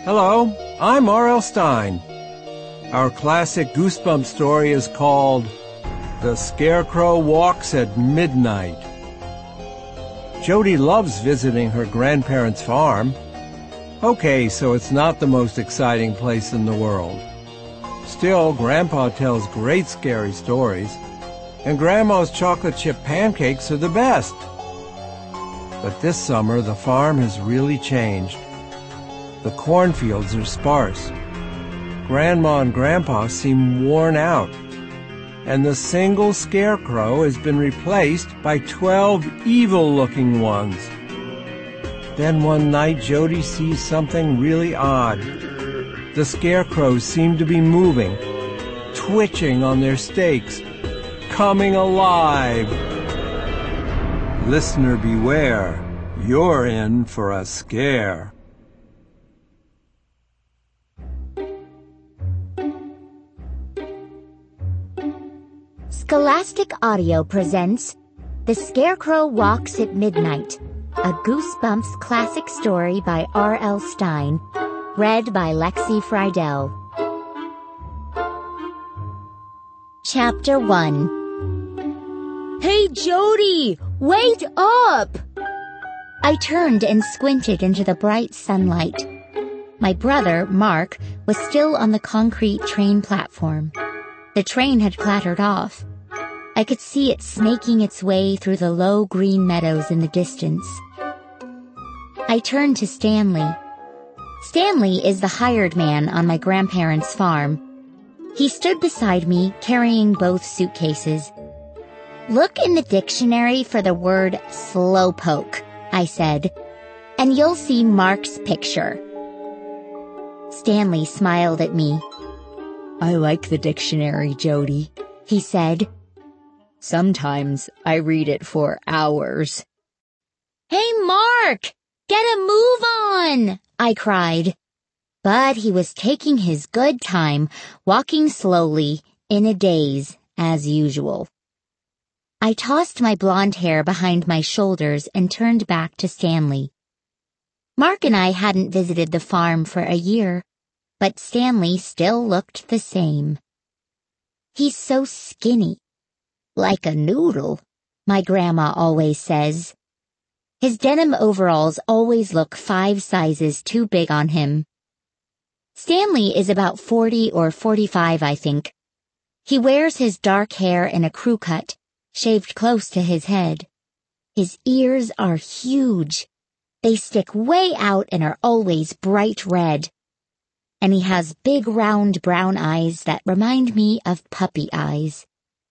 Hello, I'm R.L. Stine. Our classic Goosebumps story is called The Scarecrow Walks at Midnight. Jody loves visiting her grandparents' farm. Okay, so it's not the most exciting place in the world. Still, Grandpa tells great scary stories, and Grandma's chocolate chip pancakes are the best. But this summer, the farm has really changed. The cornfields are sparse. Grandma and Grandpa seem worn out, and the single scarecrow has been replaced by 12 evil-looking ones. Then one night, Jody sees something really odd. The scarecrows seem to be moving, twitching on their stakes, coming alive. Listener beware, you're in for a scare. Scholastic Audio presents The Scarecrow Walks at Midnight, a Goosebumps classic story by R.L. Stine, read by Lexi Friedel. Chapter 1. Hey, Jody! Wait up! I turned and squinted into the bright sunlight. My brother, Mark, was still on the concrete train platform. The train had clattered off. I could see it snaking its way through the low green meadows in the distance. I turned to Stanley. Stanley is the hired man on my grandparents' farm. He stood beside me, carrying both suitcases. Look in the dictionary for the word slowpoke, I said, and you'll see Mark's picture. Stanley smiled at me. I like the dictionary, Jody, he said. Sometimes I read it for hours. Hey, Mark! Get a move on! I cried. But he was taking his good time, walking slowly, in a daze, as usual. I tossed my blonde hair behind my shoulders and turned back to Stanley. Mark and I hadn't visited the farm for a year, but Stanley still looked the same. He's so skinny. Like a noodle, my grandma always says. His denim overalls always look 5 sizes too big on him. Stanley is about 40 or 45, I think. He wears his dark hair in a crew cut, shaved close to his head. His ears are huge. They stick way out and are always bright red. And he has big round brown eyes that remind me of puppy eyes.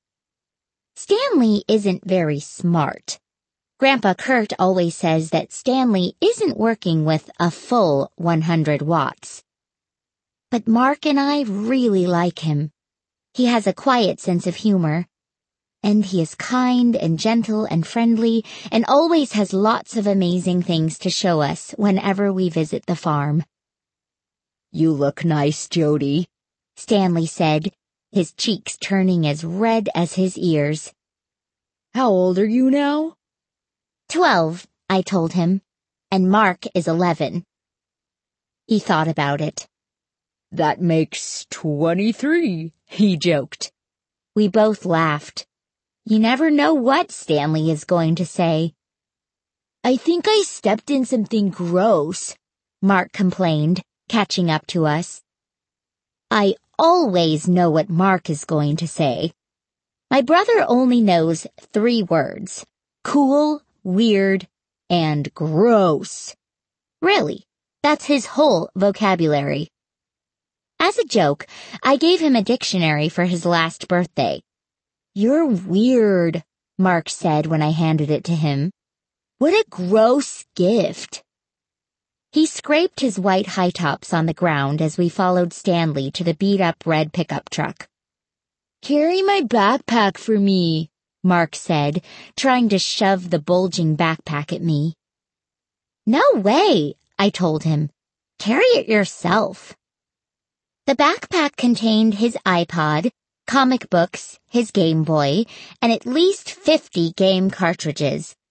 Stanley isn't very smart. Grandpa Kurt always says that Stanley isn't working with a full 100 watts. But Mark and I really like him. He has a quiet sense of humor. And he is kind and gentle and friendly and always has lots of amazing things to show us whenever we visit the farm. You look nice, Jody, Stanley said, his cheeks turning as red as his ears. How old are you now? 12, I told him, and Mark is 11. He thought about it. That makes 23, he joked. We both laughed. You never know what Stanley is going to say. I think I stepped in something gross, Mark complained, catching up to us. I always know what Mark is going to say. My brother only knows 3 words: cool, weird, and gross. Really, that's his whole vocabulary. As a joke, I gave him a dictionary for his last birthday. You're weird, Mark said when I handed it to him. What a gross gift. He scraped his white high tops on the ground as we followed Stanley to the beat-up red pickup truck. Carry my backpack for me, Mark said, trying to shove the bulging backpack at me. No way, I told him. Carry it yourself. The backpack contained his iPod, comic books, his Game Boy, and at least 50 game cartridges.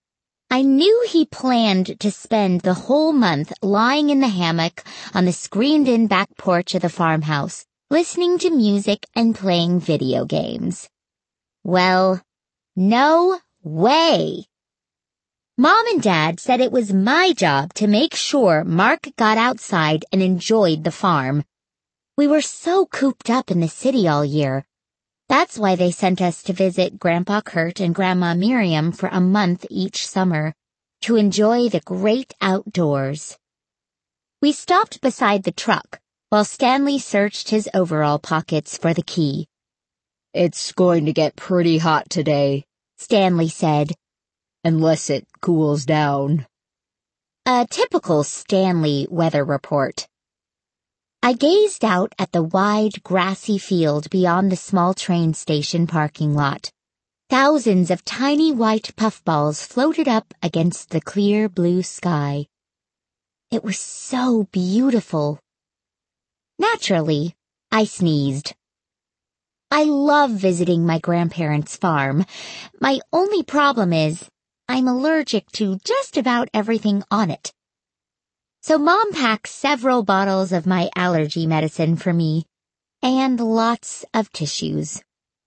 I knew he planned to spend the whole month lying in the hammock on the screened-in back porch of the farmhouse, listening to music and playing video games. Well, no way. Mom and Dad said it was my job to make sure Mark got outside and enjoyed the farm. We were so cooped up in the city all year. That's why they sent us to visit Grandpa Kurt and Grandma Miriam for a month each summer, to enjoy the great outdoors. We stopped beside the truck while Stanley searched his overall pockets for the key. It's going to get pretty hot today, Stanley said. Unless it cools down. A typical Stanley weather report. I gazed out at the wide, grassy field beyond the small train station parking lot. Thousands of tiny white puffballs floated up against the clear blue sky. It was so beautiful. Naturally, I sneezed. I love visiting my grandparents' farm. My only problem is I'm allergic to just about everything on it. So Mom packed several bottles of my allergy medicine for me, and lots of tissues.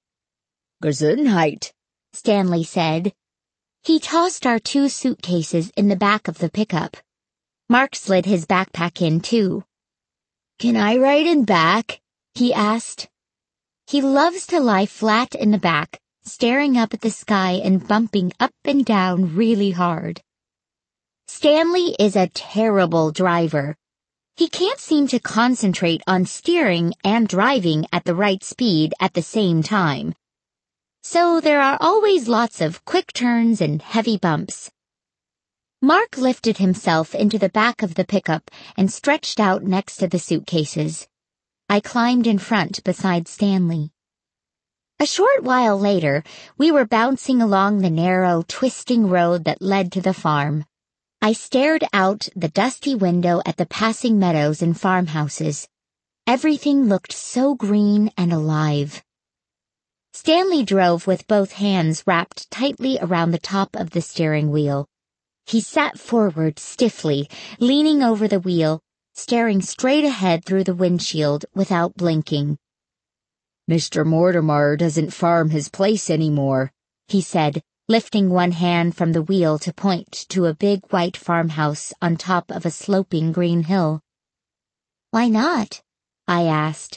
Gesundheit, Stanley said. He tossed our 2 suitcases in the back of the pickup. Mark slid his backpack in, too. Can I ride in back? He asked. He loves to lie flat in the back, staring up at the sky and bumping up and down really hard. Stanley is a terrible driver. He can't seem to concentrate on steering and driving at the right speed at the same time. So there are always lots of quick turns and heavy bumps. Mark lifted himself into the back of the pickup and stretched out next to the suitcases. I climbed in front beside Stanley. A short while later, we were bouncing along the narrow, twisting road that led to the farm. I stared out the dusty window at the passing meadows and farmhouses. Everything looked so green and alive. Stanley drove with both hands wrapped tightly around the top of the steering wheel. He sat forward stiffly, leaning over the wheel, staring straight ahead through the windshield without blinking. Mr. Mortimer doesn't farm his place anymore, he said, lifting one hand from the wheel to point to a big white farmhouse on top of a sloping green hill. Why not? I asked.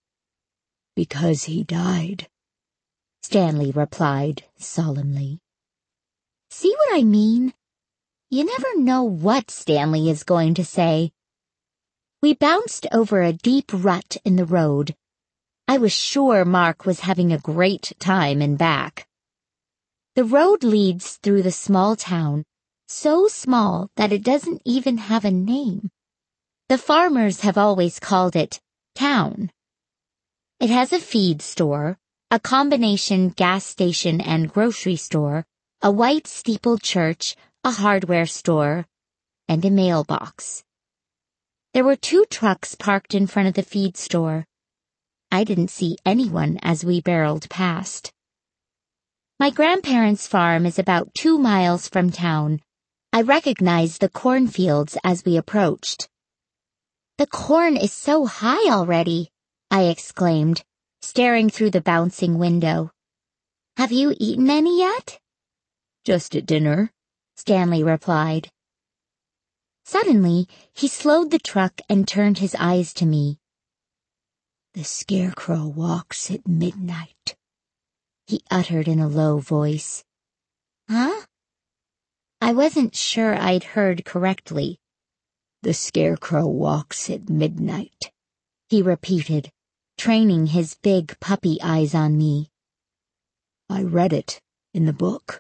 Because he died, Stanley replied solemnly. See what I mean? You never know what Stanley is going to say. We bounced over a deep rut in the road. I was sure Mark was having a great time in back. The road leads through the small town, so small that it doesn't even have a name. The farmers have always called it town. It has a feed store, a combination gas station and grocery store, a white steepled church, a hardware store, and a mailbox. There were 2 trucks parked in front of the feed store. I didn't see anyone as we barreled past. My grandparents' farm is about 2 miles from town. I recognized the cornfields as we approached. The corn is so high already, I exclaimed, staring through the bouncing window. Have you eaten any yet? Just at dinner, Stanley replied. Suddenly, he slowed the truck and turned his eyes to me. The scarecrow walks at midnight, he uttered in a low voice. Huh? I wasn't sure I'd heard correctly. The scarecrow walks at midnight, he repeated, training his big puppy eyes on me. I read it in the book.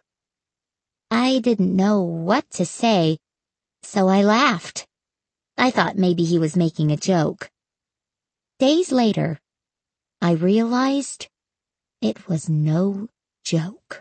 I didn't know what to say, so I laughed. I thought maybe he was making a joke. Days later, I realized it was no joke.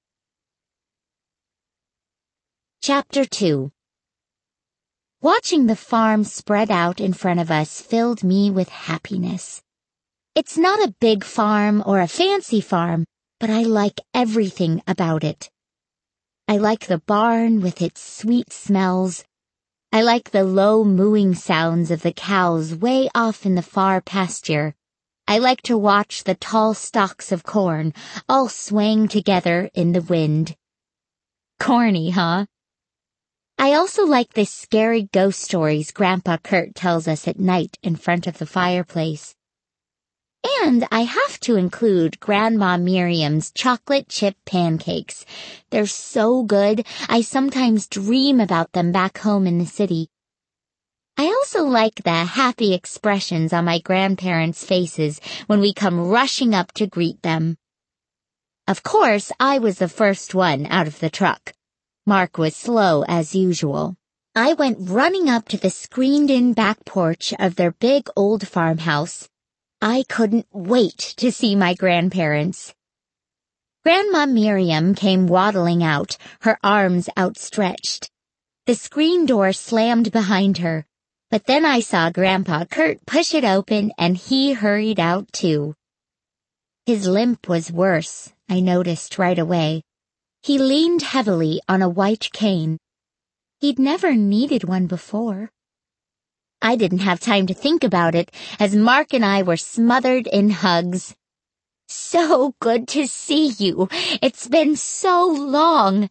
Chapter 2. Watching the farm spread out in front of us filled me with happiness. It's not a big farm or a fancy farm, but I like everything about it. I like the barn with its sweet smells. I like the low mooing sounds of the cows way off in the far pasture. I like to watch the tall stalks of corn all swaying together in the wind. Corny, huh? I also like the scary ghost stories Grandpa Kurt tells us at night in front of the fireplace. And I have to include Grandma Miriam's chocolate chip pancakes. They're so good, I sometimes dream about them back home in the city. I also like the happy expressions on my grandparents' faces when we come rushing up to greet them. Of course, I was the first one out of the truck. Mark was slow as usual. I went running up to the screened-in back porch of their big old farmhouse. I couldn't wait to see my grandparents. Grandma Miriam came waddling out, her arms outstretched. The screen door slammed behind her, but then I saw Grandpa Kurt push it open and he hurried out too. His limp was worse, I noticed right away. He leaned heavily on a white cane. He'd never needed one before. I didn't have time to think about it as Mark and I were smothered in hugs. So good to see you. It's been so long,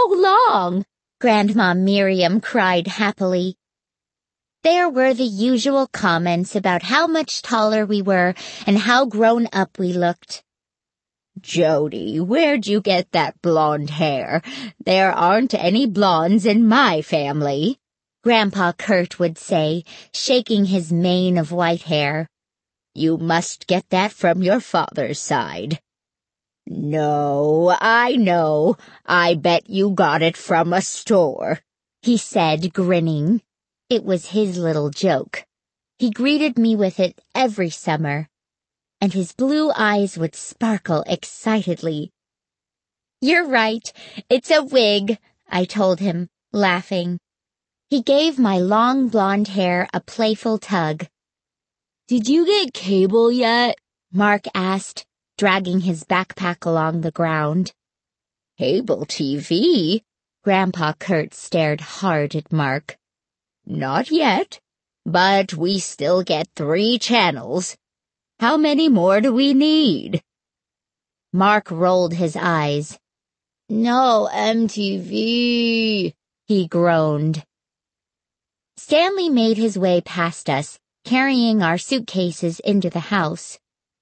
Grandma Miriam cried happily. There were the usual comments about how much taller we were and how grown up we looked. Jody, where'd you get that blonde hair? There aren't any blondes in my family, Grandpa Kurt would say, shaking his mane of white hair. You must get that from your father's side. No, I know. I bet you got it from a store, he said, grinning. It was his little joke. He greeted me with it every summer, and his blue eyes would sparkle excitedly. You're right, it's a wig, I told him, laughing. He gave my long blonde hair a playful tug. Did you get cable yet? Mark asked, dragging his backpack along the ground. Cable TV? Grandpa Kurt stared hard at Mark. Not yet, but we still get 3 channels. How many more do we need? Mark rolled his eyes. No MTV, he groaned. Stanley made his way past us, carrying our suitcases into the house.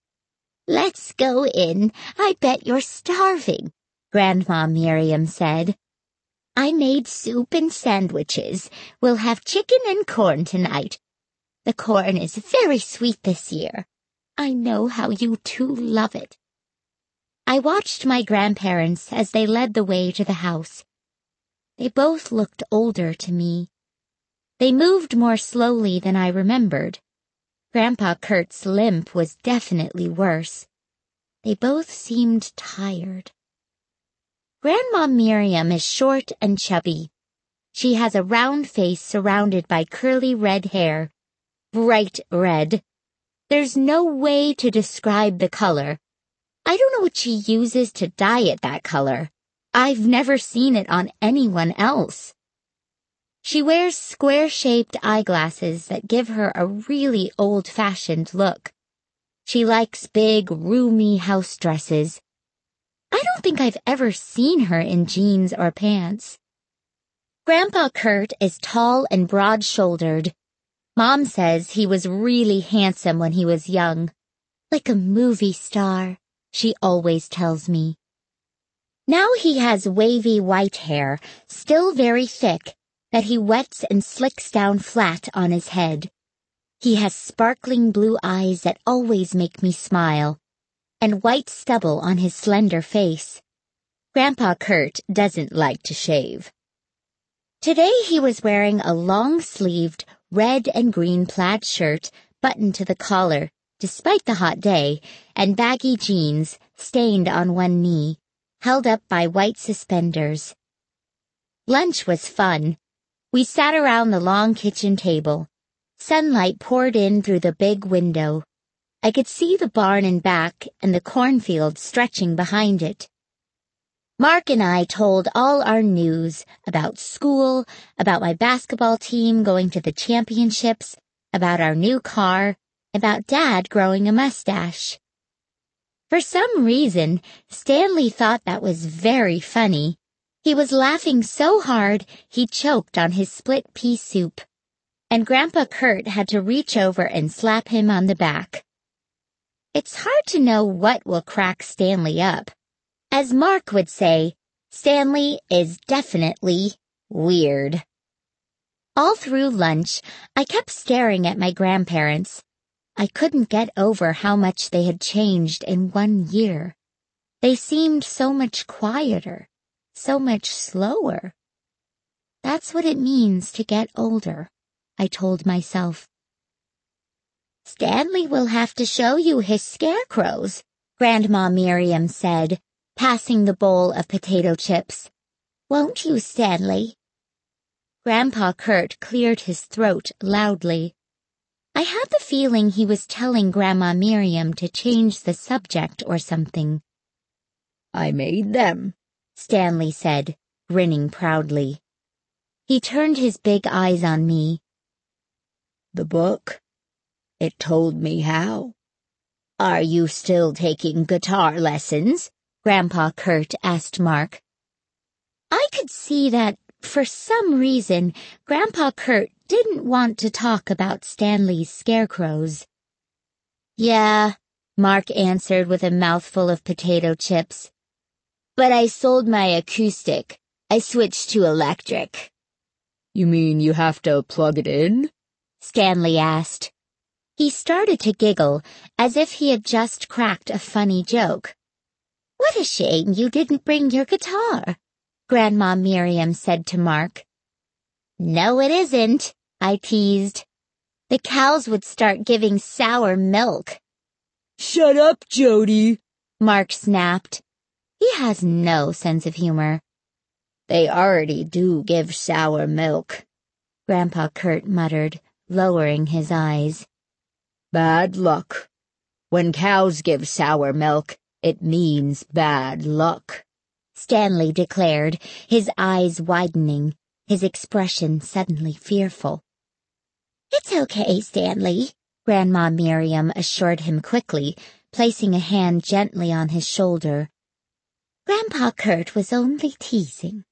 Let's go in. I bet you're starving, Grandma Miriam said. I made soup and sandwiches. We'll have chicken and corn tonight. The corn is very sweet this year. I know how you two love it. I watched my grandparents as they led the way to the house. They both looked older to me. They moved more slowly than I remembered. Grandpa Kurt's limp was definitely worse. They both seemed tired. Grandma Miriam is short and chubby. She has a round face surrounded by curly red hair. Bright red. There's no way to describe the color. I don't know what she uses to dye it that color. I've never seen it on anyone else. She wears square-shaped eyeglasses that give her a really old-fashioned look. She likes big, roomy house dresses. I don't think I've ever seen her in jeans or pants. Grandpa Kurt is tall and broad-shouldered. Mom says he was really handsome when he was young. Like a movie star, she always tells me. Now he has wavy white hair, still very thick, that he wets and slicks down flat on his head. He has sparkling blue eyes that always make me smile, and white stubble on his slender face. Grandpa Kurt doesn't like to shave. Today he was wearing a long-sleeved red and green plaid shirt buttoned to the collar, despite the hot day, and baggy jeans, stained on one knee, held up by white suspenders. Lunch was fun. We sat around the long kitchen table. Sunlight poured in through the big window. I could see the barn in back and the cornfield stretching behind it. Mark and I told all our news about school, about my basketball team going to the championships, about our new car, about Dad growing a mustache. For some reason, Stanley thought that was very funny. He was laughing so hard he choked on his split pea soup, and Grandpa Kurt had to reach over and slap him on the back. It's hard to know what will crack Stanley up. As Mark would say, Stanley is definitely weird. All through lunch, I kept staring at my grandparents. I couldn't get over how much they had changed in 1 year. They seemed so much quieter, so much slower. That's what it means to get older, I told myself. Stanley will have to show you his scarecrows, Grandma Miriam said, passing the bowl of potato chips. Won't you, Stanley? Grandpa Kurt cleared his throat loudly. I had the feeling he was telling Grandma Miriam to change the subject or something. I made them, Stanley said, grinning proudly. He turned his big eyes on me. The book? It told me how. Are you still taking guitar lessons? Grandpa Kurt asked Mark. I could see that, for some reason, Grandpa Kurt didn't want to talk about Stanley's scarecrows. Yeah, Mark answered with a mouthful of potato chips. But I sold my acoustic. I switched to electric. You mean you have to plug it in? Stanley asked. He started to giggle, as if he had just cracked a funny joke. What a shame you didn't bring your guitar, Grandma Miriam said to Mark. No, it isn't, I teased. The cows would start giving sour milk. Shut up, Jody, Mark snapped. He has no sense of humor. They already do give sour milk, Grandpa Kurt muttered, lowering his eyes. Bad luck. When cows give sour milk, it means bad luck, Stanley declared, his eyes widening, his expression suddenly fearful. It's okay, Stanley, Grandma Miriam assured him quickly, placing a hand gently on his shoulder. Grandpa Kurt was only teasing.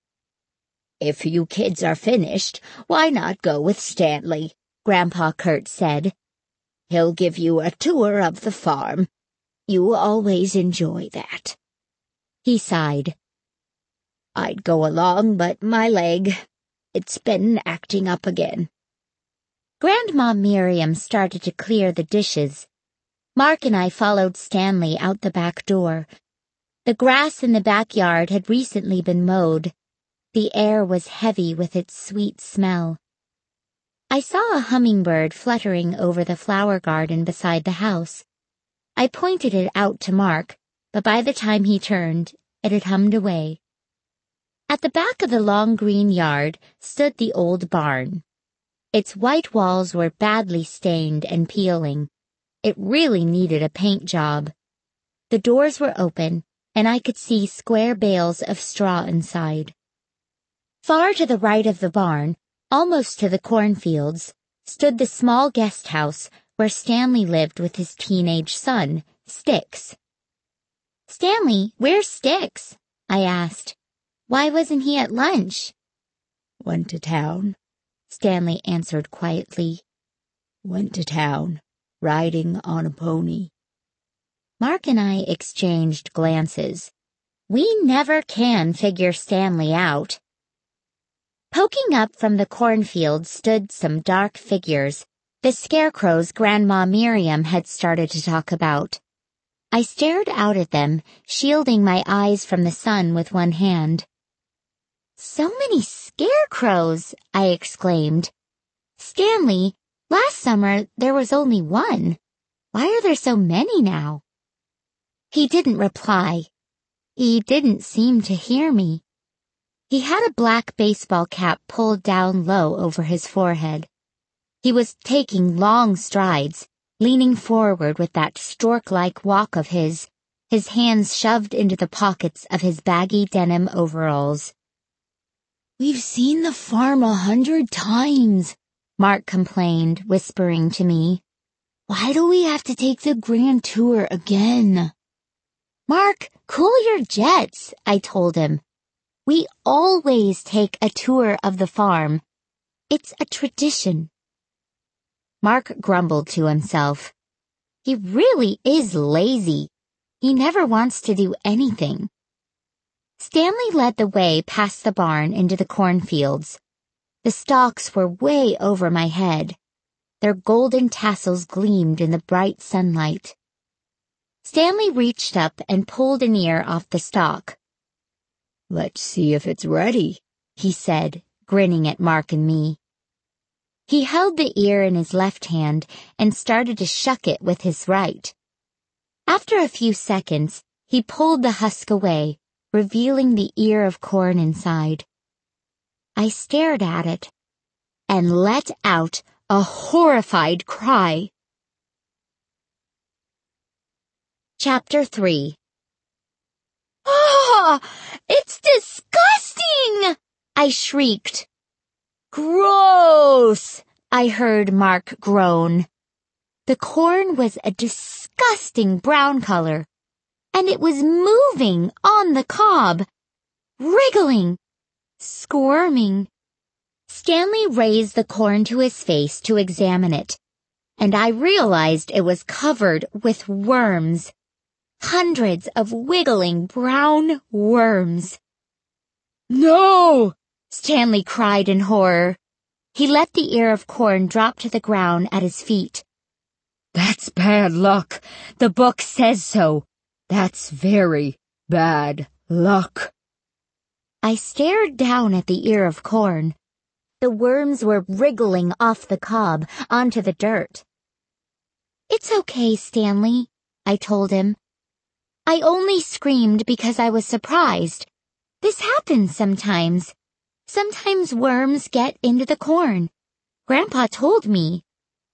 If you kids are finished, why not go with Stanley? Grandpa Kurt said. He'll give you a tour of the farm. You always enjoy that. He sighed. I'd go along, but my leg, it's been acting up again. Grandma Miriam started to clear the dishes. Mark and I followed Stanley out the back door. The grass in the backyard had recently been mowed. The air was heavy with its sweet smell. I saw a hummingbird fluttering over the flower garden beside the house. I pointed it out to Mark, but by the time he turned, it had hummed away. At the back of the long green yard stood the old barn. Its white walls were badly stained and peeling. It really needed a paint job. The doors were open, and I could see square bales of straw inside. Far to the right of the barn, almost to the cornfields, stood the small guest house where Stanley lived with his teenage son, Sticks. Stanley, where's Sticks? I asked. Why wasn't he at lunch? Went to town, Stanley answered quietly. Went to town, riding on a pony. Mark and I exchanged glances. We never can figure Stanley out. Poking up from the cornfield stood some dark figures, the scarecrows Grandma Miriam had started to talk about. I stared out at them, shielding my eyes from the sun with one hand. So many scarecrows, I exclaimed. Stanley, last summer there was only one. Why are there so many now? He didn't reply. He didn't seem to hear me. He had a black baseball cap pulled down low over his forehead. He was taking long strides, leaning forward with that stork-like walk of his, his hands shoved into the pockets of his baggy denim overalls. "We've seen the farm 100 times, Mark complained, whispering to me. "Why do we have to take the grand tour again?" "Mark, cool your jets," I told him. "We always take a tour of the farm. It's a tradition." Mark grumbled to himself. He really is lazy. He never wants to do anything. Stanley led the way past the barn into the cornfields. The stalks were way over my head. Their golden tassels gleamed in the bright sunlight. Stanley reached up and pulled an ear off the stalk. "Let's see if it's ready," he said, grinning at Mark and me. He held the ear in his left hand and started to shuck it with his right. After a few seconds, he pulled the husk away, revealing the ear of corn inside. I stared at it and let out a horrified cry. Chapter 3. "Ah! It's disgusting!" I shrieked. "Gross!" I heard Mark groan. The corn was a disgusting brown color, and it was moving on the cob, wriggling, squirming. Stanley raised the corn to his face to examine it, and I realized it was covered with worms. Hundreds of wiggling brown worms. "No!" Stanley cried in horror. He let the ear of corn drop to the ground at his feet. "That's bad luck. The book says so. That's very bad luck." I stared down at the ear of corn. The worms were wriggling off the cob onto the dirt. "It's okay, Stanley," I told him. "I only screamed because I was surprised. This happens sometimes. Sometimes worms get into the corn. Grandpa told me."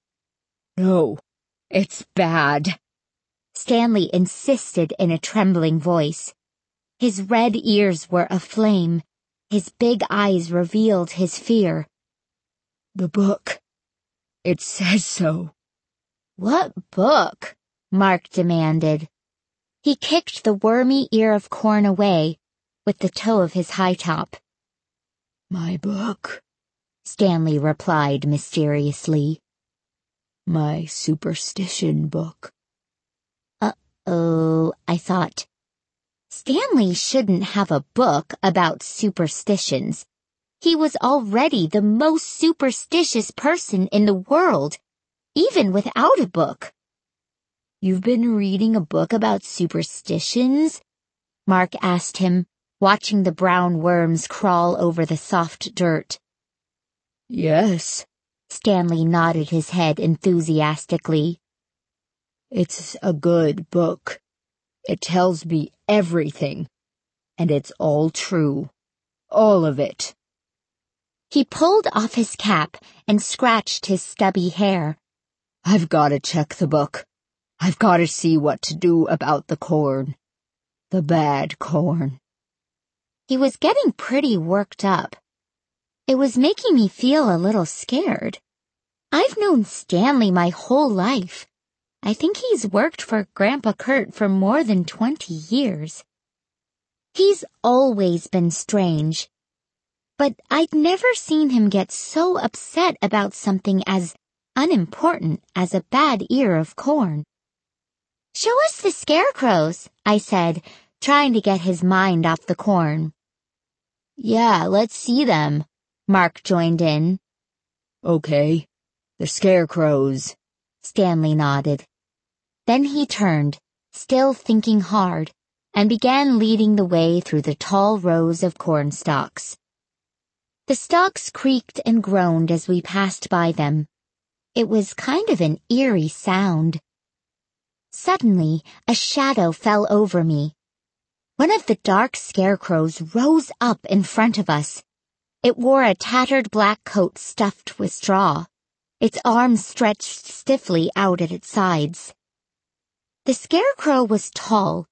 "No, it's bad," Stanley insisted in a trembling voice. His red ears were aflame. His big eyes revealed his fear. "The book. It says so." "What book?" Mark demanded. He kicked the wormy ear of corn away with the toe of his high top. "My book," Stanley replied mysteriously. "My superstition book." Uh-oh, I thought. Stanley shouldn't have a book about superstitions. He was already the most superstitious person in the world, even without a book. "You've been reading a book about superstitions?" Mark asked him, watching the brown worms crawl over the soft dirt. "Yes," Stanley nodded his head enthusiastically. "It's a good book. It tells me everything, and it's all true. All of it." He pulled off his cap and scratched his stubby hair. "I've got to check the book. I've got to see what to do about the corn. The bad corn." He was getting pretty worked up. It was making me feel a little scared. I've known Stanley my whole life. I think he's worked for Grandpa Kurt for more than 20 years. He's always been strange, but I'd never seen him get so upset about something as unimportant as a bad ear of corn. "Show us the scarecrows," I said, trying to get his mind off the corn. "Yeah, let's see them," Mark joined in. "Okay, the scarecrows," Stanley nodded. Then he turned, still thinking hard, and began leading the way through the tall rows of corn stalks. The stalks creaked and groaned as we passed by them. It was kind of an eerie sound. Suddenly, a shadow fell over me. One of the dark scarecrows rose up in front of us. It wore a tattered black coat stuffed with straw. Its arms stretched stiffly out at its sides. The scarecrow was tall,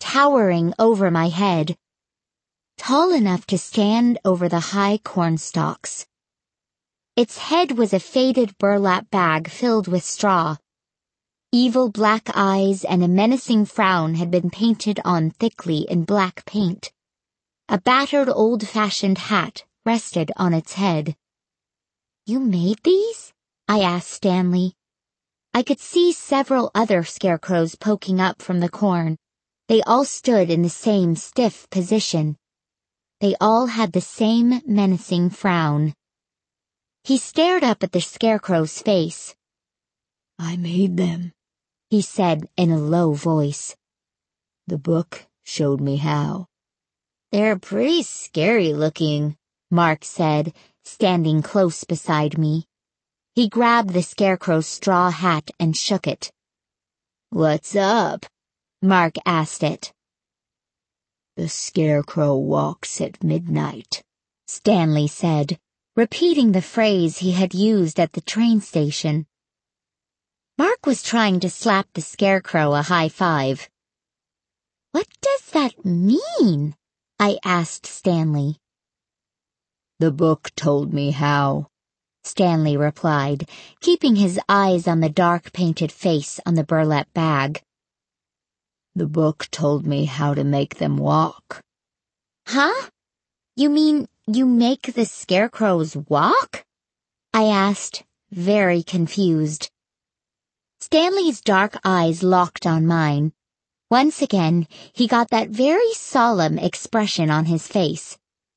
towering over my head, tall enough to stand over the high corn stalks. Its head was a faded burlap bag filled with straw. Evil black eyes and a menacing frown had been painted on thickly in black paint. A battered old-fashioned hat rested on its head. "You made these?" I asked Stanley. I could see several other scarecrows poking up from the corn. They all stood in the same stiff position. They all had the same menacing frown. He stared up at the scarecrow's face. "I made them," he said in a low voice. "The book showed me how." "They're pretty scary looking," Mark said, standing close beside me. He grabbed the scarecrow's straw hat and shook it. "What's up?" Mark asked it. "The scarecrow walks at midnight," Stanley said, repeating the phrase he had used at the train station. Mark was trying to slap the scarecrow a high five. "What does that mean?" I asked Stanley. "The book told me how," Stanley replied, keeping his eyes on the dark painted face on the burlap bag. "The book told me how to make them walk." "Huh? You mean you make the scarecrows walk?" I asked, very confused. Stanley's dark eyes locked on mine. Once again, he got that very solemn expression on his face.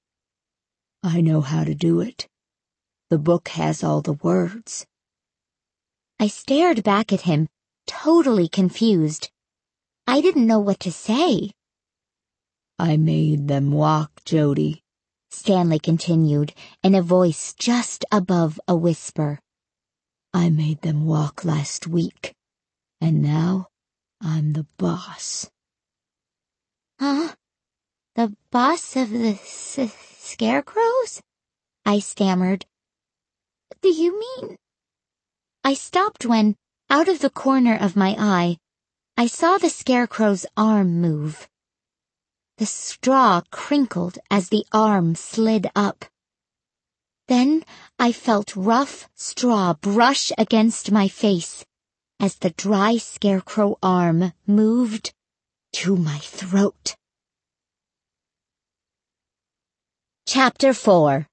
"I know how to do it. The book has all the words." I stared back at him, totally confused. I didn't know what to say. "I made them walk, Jody," Stanley continued, in a voice just above a whisper. "I made them walk last week, and now I'm the boss." "Huh? The boss of the scarecrows?" I stammered. "Do you mean—" I stopped when, out of the corner of my eye, I saw the scarecrow's arm move. The straw crinkled as the arm slid up. Then I felt rough straw brush against my face as the dry scarecrow arm moved to my throat. Chapter 4.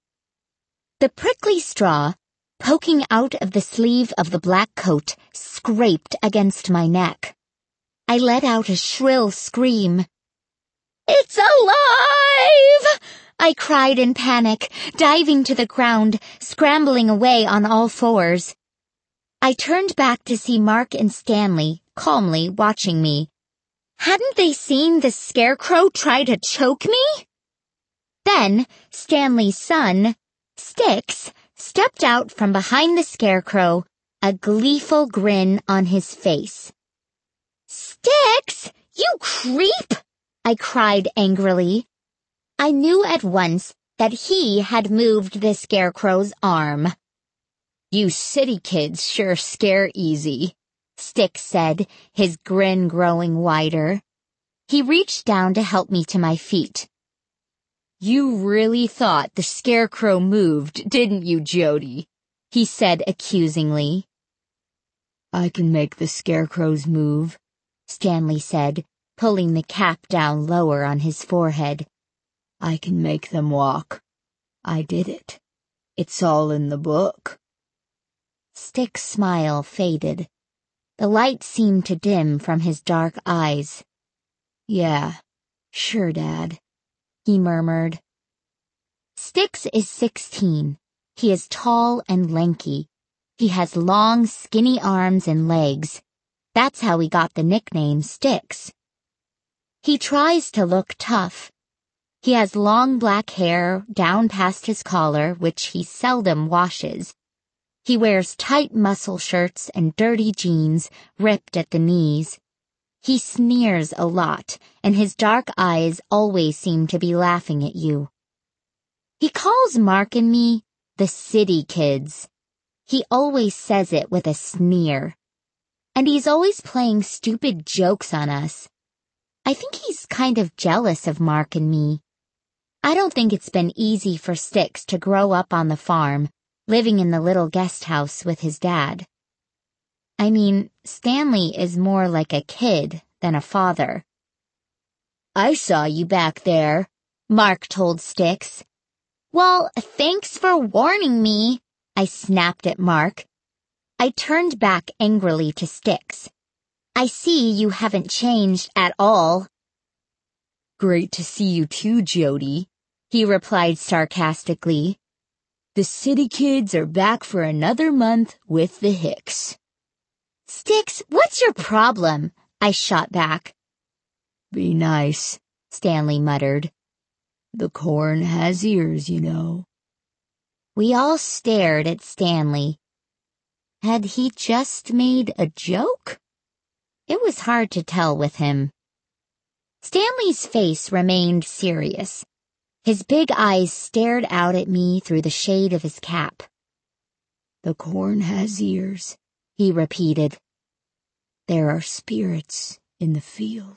The prickly straw, poking out of the sleeve of the black coat, scraped against my neck. I let out a shrill scream. "It's alive!" I cried in panic, diving to the ground, scrambling away on all fours. I turned back to see Mark and Stanley calmly watching me. Hadn't they seen the scarecrow try to choke me? Then Stanley's son, Sticks, stepped out from behind the scarecrow, a gleeful grin on his face. "Sticks, you creep!" I cried angrily. I knew at once that he had moved the scarecrow's arm. "You city kids sure scare easy," Sticks said, his grin growing wider. He reached down to help me to my feet. "You really thought the scarecrow moved, didn't you, Jody?" he said accusingly. "I can make the scarecrows move," Stanley said, pulling the cap down lower on his forehead. "I can make them walk. I did it. It's all in the book." Stick's smile faded. The light seemed to dim from his dark eyes. "Yeah, sure, Dad," he murmured. Sticks is 16. He is tall and lanky. He has long, skinny arms and legs. That's how he got the nickname Sticks. He tries to look tough. He has long black hair down past his collar, which he seldom washes. He wears tight muscle shirts and dirty jeans, ripped at the knees. He sneers a lot, and his dark eyes always seem to be laughing at you. He calls Mark and me the city kids. He always says it with a sneer. And he's always playing stupid jokes on us. I think he's kind of jealous of Mark and me. I don't think it's been easy for Sticks to grow up on the farm, living in the little guest house with his dad. I mean, Stanley is more like a kid than a father. I saw you back there, Mark told Sticks. Well, thanks for warning me, I snapped at Mark. I turned back angrily to Sticks. I see you haven't changed at all. Great to see you too, Jody, he replied sarcastically. The city kids are back for another month with the Hicks. Sticks, what's your problem? I shot back. Be nice, Stanley muttered. The corn has ears, you know. We all stared at Stanley. Had he just made a joke? It was hard to tell with him. Stanley's face remained serious. His big eyes stared out at me through the shade of his cap. The corn has ears, he repeated. There are spirits in the field.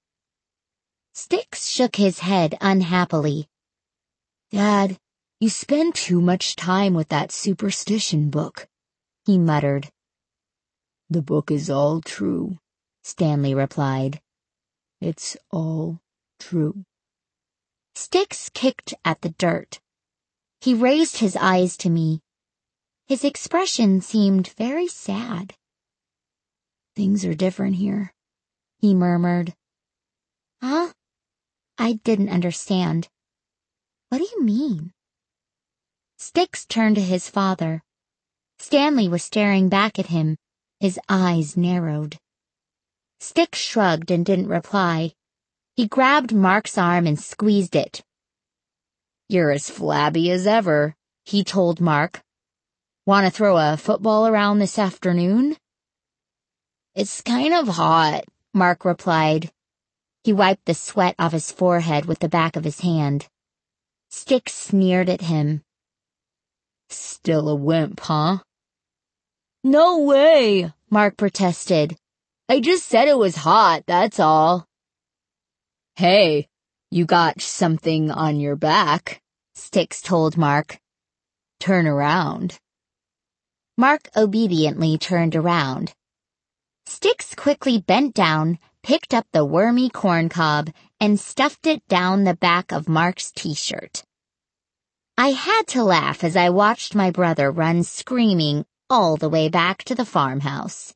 Sticks shook his head unhappily. Dad, you spend too much time with that superstition book, he muttered. The book is all true, Stanley replied. It's all true. Sticks kicked at the dirt. He raised his eyes to me. His expression seemed very sad. Things are different here, he murmured. Huh? I didn't understand. What do you mean? Sticks turned to his father. Stanley was staring back at him, his eyes narrowed. Sticks shrugged and didn't reply. He grabbed Mark's arm and squeezed it. You're as flabby as ever, he told Mark. Want to throw a football around this afternoon? It's kind of hot, Mark replied. He wiped the sweat off his forehead with the back of his hand. Sticks sneered at him. Still a wimp, huh? No way, Mark protested. I just said it was hot, that's all. Hey, you got something on your back, Sticks told Mark. Turn around. Mark obediently turned around. Sticks quickly bent down, picked up the wormy corn cob, and stuffed it down the back of Mark's t-shirt. I had to laugh as I watched my brother run screaming all the way back to the farmhouse.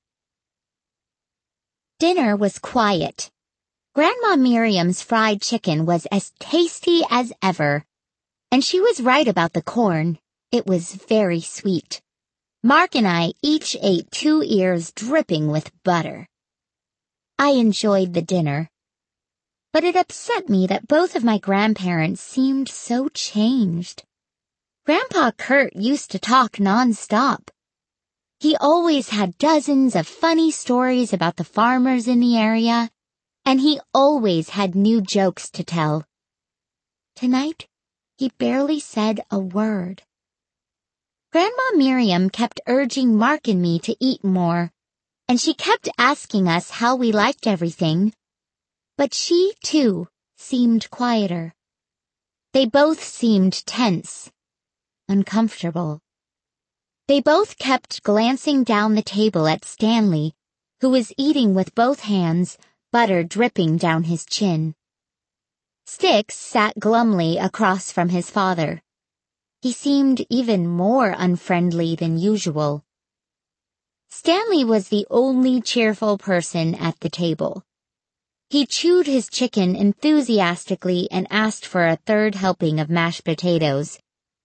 Dinner was quiet. Grandma Miriam's fried chicken was as tasty as ever, and she was right about the corn. It was very sweet. Mark and I each ate 2 ears dripping with butter. I enjoyed the dinner, but it upset me that both of my grandparents seemed so changed. Grandpa Kurt used to talk nonstop. He always had dozens of funny stories about the farmers in the area, and he always had new jokes to tell. Tonight, he barely said a word. Grandma Miriam kept urging Mark and me to eat more, and she kept asking us how we liked everything. But she, too, seemed quieter. They both seemed tense, uncomfortable. They both kept glancing down the table at Stanley, who was eating with both hands, butter dripping down his chin. Sticks sat glumly across from his father. He seemed even more unfriendly than usual. Stanley was the only cheerful person at the table. He chewed his chicken enthusiastically and asked for a 3rd helping of mashed potatoes.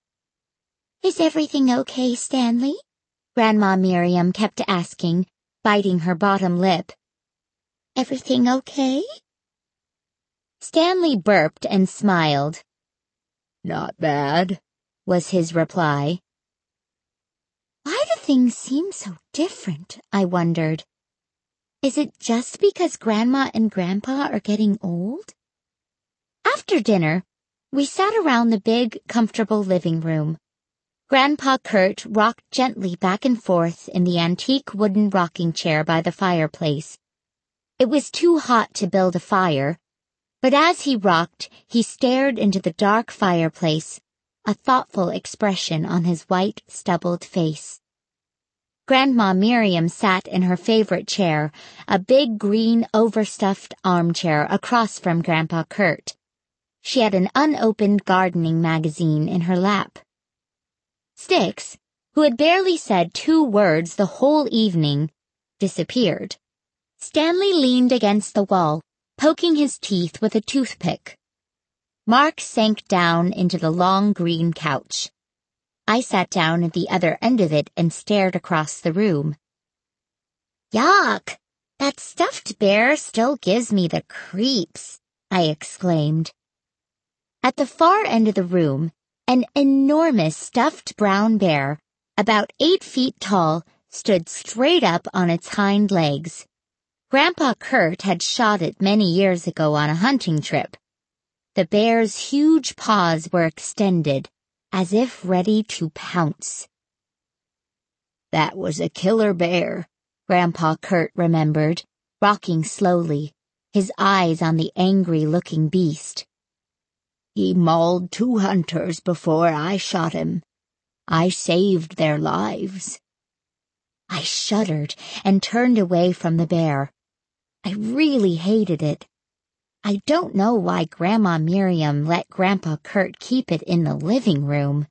Is everything okay, Stanley? Grandma Miriam kept asking, biting her bottom lip. Everything okay? Stanley burped and smiled. Not bad, was his reply. Why do things seem so different, I wondered. Is it just because Grandma and Grandpa are getting old? After dinner, we sat around the big, comfortable living room. Grandpa Kurt rocked gently back and forth in the antique wooden rocking chair by the fireplace. It was too hot to build a fire, but as he rocked, he stared into the dark fireplace, a thoughtful expression on his white, stubbled face. Grandma Miriam sat in her favorite chair, a big green overstuffed armchair across from Grandpa Kurt. She had an unopened gardening magazine in her lap. Styx, who had barely said 2 words the whole evening, disappeared. Stanley leaned against the wall, poking his teeth with a toothpick. Mark sank down into the long green couch. I sat down at the other end of it and stared across the room. "Yuck! That stuffed bear still gives me the creeps," I exclaimed. At the far end of the room, an enormous stuffed brown bear, about 8 feet tall, stood straight up on its hind legs. Grandpa Kurt had shot it many years ago on a hunting trip. The bear's huge paws were extended, as if ready to pounce. "That was a killer bear," Grandpa Kurt remembered, rocking slowly, his eyes on the angry-looking beast. "He mauled 2 hunters before I shot him. I saved their lives." I shuddered and turned away from the bear. I really hated it. I don't know why Grandma Miriam let Grandpa Kurt keep it in the living room.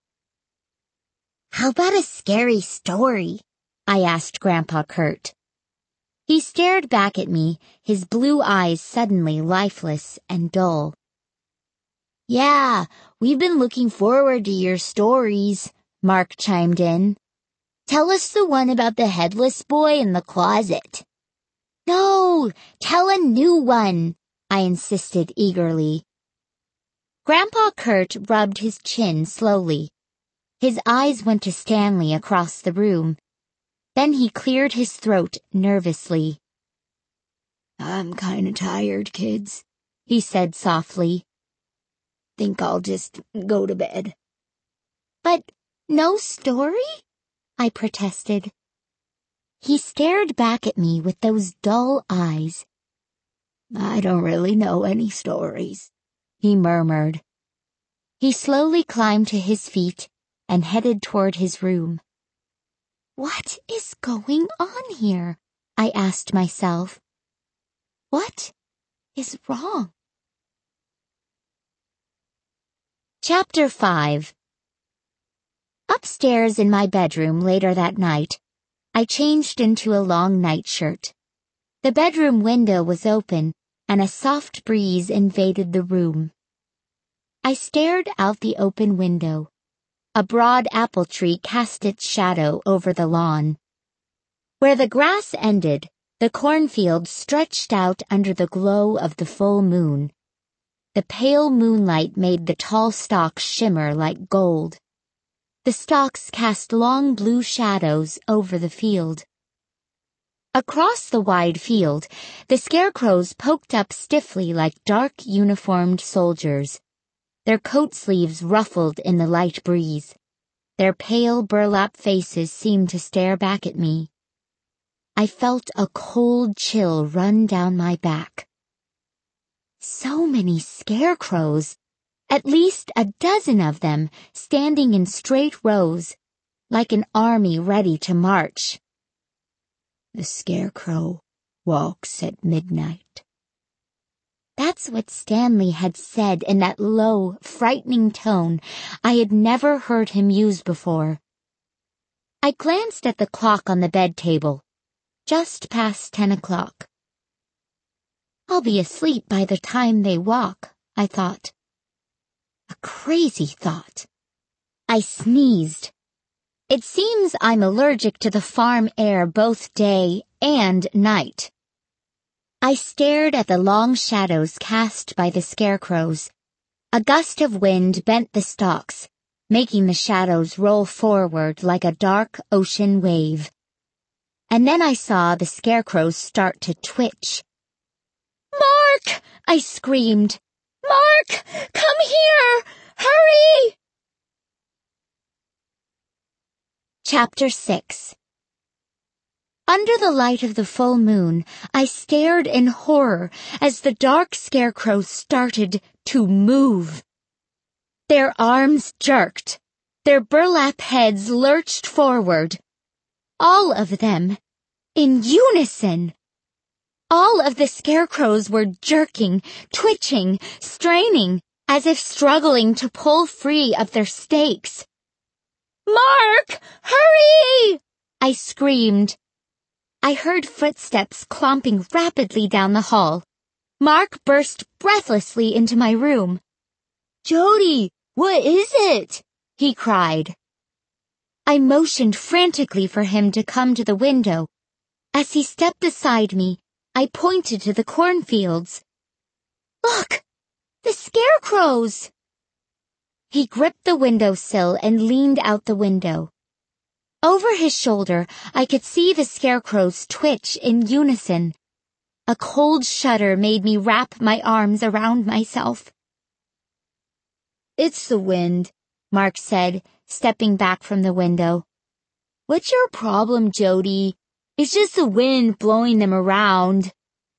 "How about a scary story?" I asked Grandpa Kurt. He stared back at me, his blue eyes suddenly lifeless and dull. "Yeah, we've been looking forward to your stories," Mark chimed in. "Tell us the one about the headless boy in the closet." "No, tell a new one," I insisted eagerly. Grandpa Kurt rubbed his chin slowly. His eyes went to Stanley across the room. Then he cleared his throat nervously. "I'm kinda tired, kids," he said softly. "Think I'll just go to bed." "But no story?" I protested. He stared back at me with those dull eyes. "I don't really know any stories," he murmured. He slowly climbed to his feet and headed toward his room. What is going on here? I asked myself. What is wrong? Chapter 5. Upstairs in my bedroom later that night, I changed into a long nightshirt. The bedroom window was open, and a soft breeze invaded the room. I stared out the open window. A broad apple tree cast its shadow over the lawn. Where the grass ended, the cornfield stretched out under the glow of the full moon. The pale moonlight made the tall stalks shimmer like gold. The stalks cast long blue shadows over the field. Across the wide field, the scarecrows poked up stiffly like dark uniformed soldiers, their coat sleeves ruffled in the light breeze. Their pale burlap faces seemed to stare back at me. I felt a cold chill run down my back. So many scarecrows, at least a dozen of them, standing in straight rows, like an army ready to march. The scarecrow walks at midnight. That's what Stanley had said in that low, frightening tone I had never heard him use before. I glanced at the clock on the bed table. Just past 10 o'clock. I'll be asleep by the time they walk, I thought. A crazy thought. I sneezed. It seems I'm allergic to the farm air both day and night. I stared at the long shadows cast by the scarecrows. A gust of wind bent the stalks, making the shadows roll forward like a dark ocean wave. And then I saw the scarecrows start to twitch. "Mark!" I screamed. "Mark! Come here! Hurry!" Chapter 6. Under the light of the full moon, I stared in horror as the dark scarecrows started to move. Their arms jerked. Their burlap heads lurched forward. All of them, in unison. All of the scarecrows were jerking, twitching, straining, as if struggling to pull free of their stakes. "Mark, hurry!" I screamed. I heard footsteps clomping rapidly down the hall. Mark burst breathlessly into my room. "Jody, what is it?" he cried. I motioned frantically for him to come to the window. As he stepped beside me, I pointed to the cornfields. "Look! The scarecrows!" He gripped the windowsill and leaned out the window. Over his shoulder, I could see the scarecrows twitch in unison. A cold shudder made me wrap my arms around myself. "It's the wind," Mark said, stepping back from the window. "What's your problem, Jody? It's just the wind blowing them around."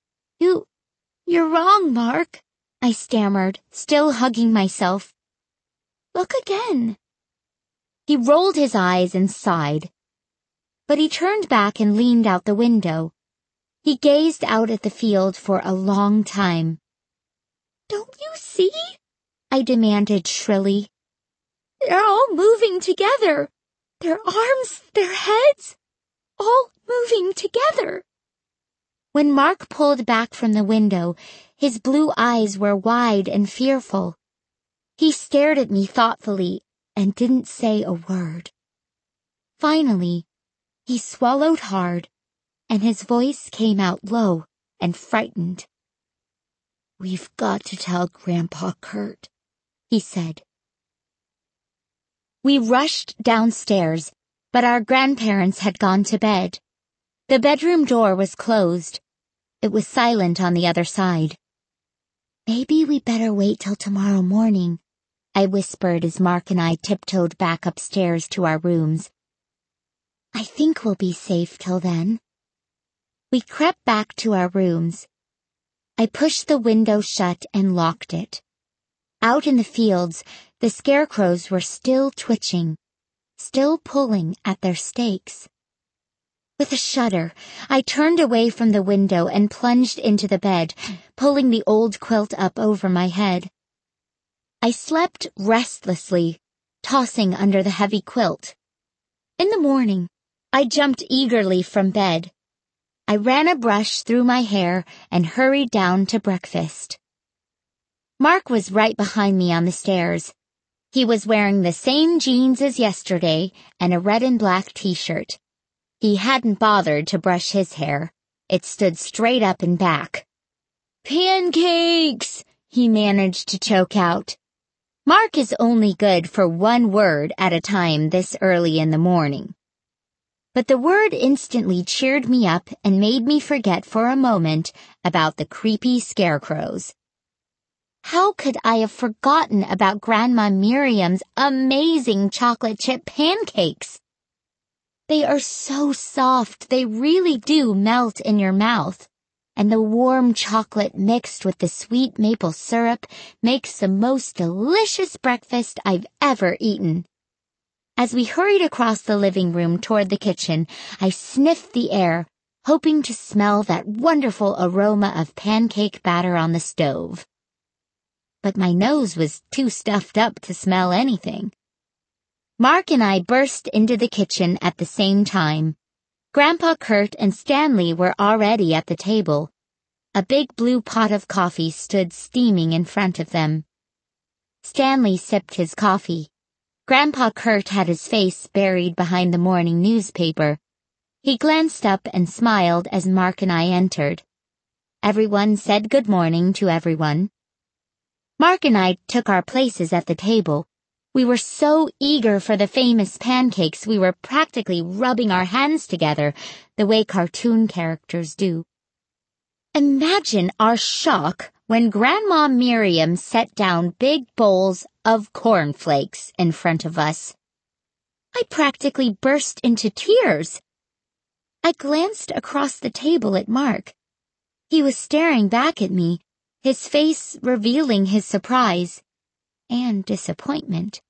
You're wrong, Mark," I stammered, still hugging myself. "Look again." He rolled his eyes and sighed. But he turned back and leaned out the window. He gazed out at the field for a long time. "Don't you see?" I demanded shrilly. "They're all moving together. Their arms, their heads, all moving together." When Mark pulled back from the window, his blue eyes were wide and fearful. He stared at me thoughtfully and didn't say a word. Finally, he swallowed hard, and his voice came out low and frightened. "We've got to tell Grandpa Kurt," he said. We rushed downstairs, but our grandparents had gone to bed. The bedroom door was closed. It was silent on the other side. "Maybe we better wait till tomorrow morning," I whispered as Mark and I tiptoed back upstairs to our rooms. "I think we'll be safe till then." We crept back to our rooms. I pushed the window shut and locked it. Out in the fields, the scarecrows were still twitching, still pulling at their stakes. With a shudder, I turned away from the window and plunged into the bed, pulling the old quilt up over my head. I slept restlessly, tossing under the heavy quilt. In the morning, I jumped eagerly from bed. I ran a brush through my hair and hurried down to breakfast. Mark was right behind me on the stairs. He was wearing the same jeans as yesterday and a red and black t-shirt. He hadn't bothered to brush his hair. It stood straight up and back. "Pancakes!" he managed to choke out. Mark is only good for one word at a time this early in the morning. But the word instantly cheered me up and made me forget for a moment about the creepy scarecrows. How could I have forgotten about Grandma Miriam's amazing chocolate chip pancakes? They are so soft, they really do melt in your mouth, and the warm chocolate mixed with the sweet maple syrup makes the most delicious breakfast I've ever eaten. As we hurried across the living room toward the kitchen, I sniffed the air, hoping to smell that wonderful aroma of pancake batter on the stove. But my nose was too stuffed up to smell anything. Mark and I burst into the kitchen at the same time. Grandpa Kurt and Stanley were already at the table. A big blue pot of coffee stood steaming in front of them. Stanley sipped his coffee. Grandpa Kurt had his face buried behind the morning newspaper. He glanced up and smiled as Mark and I entered. Everyone said good morning to everyone. Mark and I took our places at the table. We were so eager for the famous pancakes we were practically rubbing our hands together the way cartoon characters do. Imagine our shock when Grandma Miriam set down big bowls of cornflakes in front of us. I practically burst into tears. I glanced across the table at Mark. He was staring back at me, his face revealing his surprise and disappointment.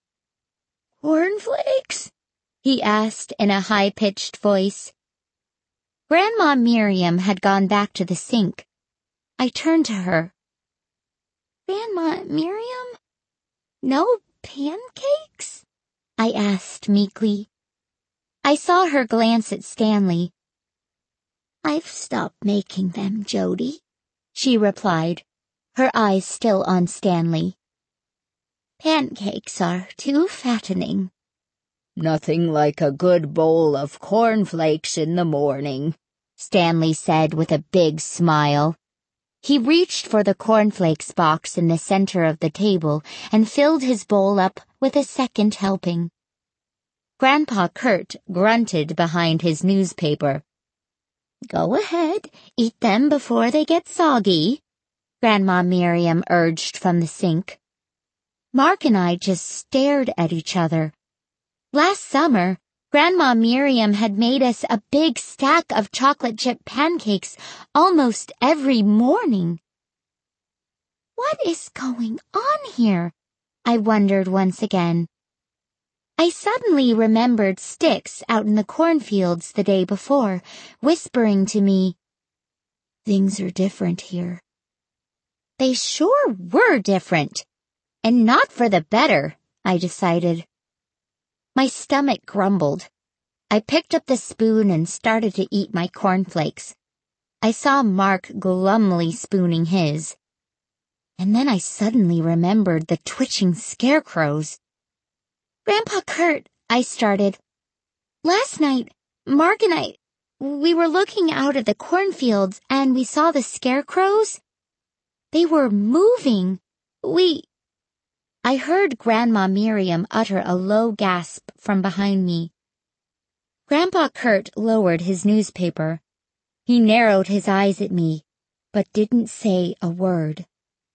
"Cornflakes?" he asked in a high-pitched voice. Grandma Miriam had gone back to the sink. I turned to her. "Grandma Miriam? No pancakes?" I asked meekly. I saw her glance at Stanley. "I've stopped making them, Jody," she replied, her eyes still on Stanley. "Pancakes are too fattening." "Nothing like a good bowl of cornflakes in the morning," Stanley said with a big smile. He reached for the cornflakes box in the center of the table and filled his bowl up with a second helping. Grandpa Kurt grunted behind his newspaper. "Go ahead, eat them before they get soggy," Grandma Miriam urged from the sink. Mark and I just stared at each other. Last summer, Grandma Miriam had made us a big stack of chocolate chip pancakes almost every morning. What is going on here? I wondered once again. I suddenly remembered Sticks out in the cornfields the day before, whispering to me, "Things are different here." They sure were different, and not for the better, I decided. My stomach grumbled. I picked up the spoon and started to eat my cornflakes. I saw Mark glumly spooning his. And then I suddenly remembered the twitching scarecrows. "Grandpa Kurt," I started. "Last night, Mark and we were looking out at the cornfields and we saw the scarecrows. They were moving. I heard Grandma Miriam utter a low gasp from behind me. Grandpa Kurt lowered his newspaper. He narrowed his eyes at me, but didn't say a word.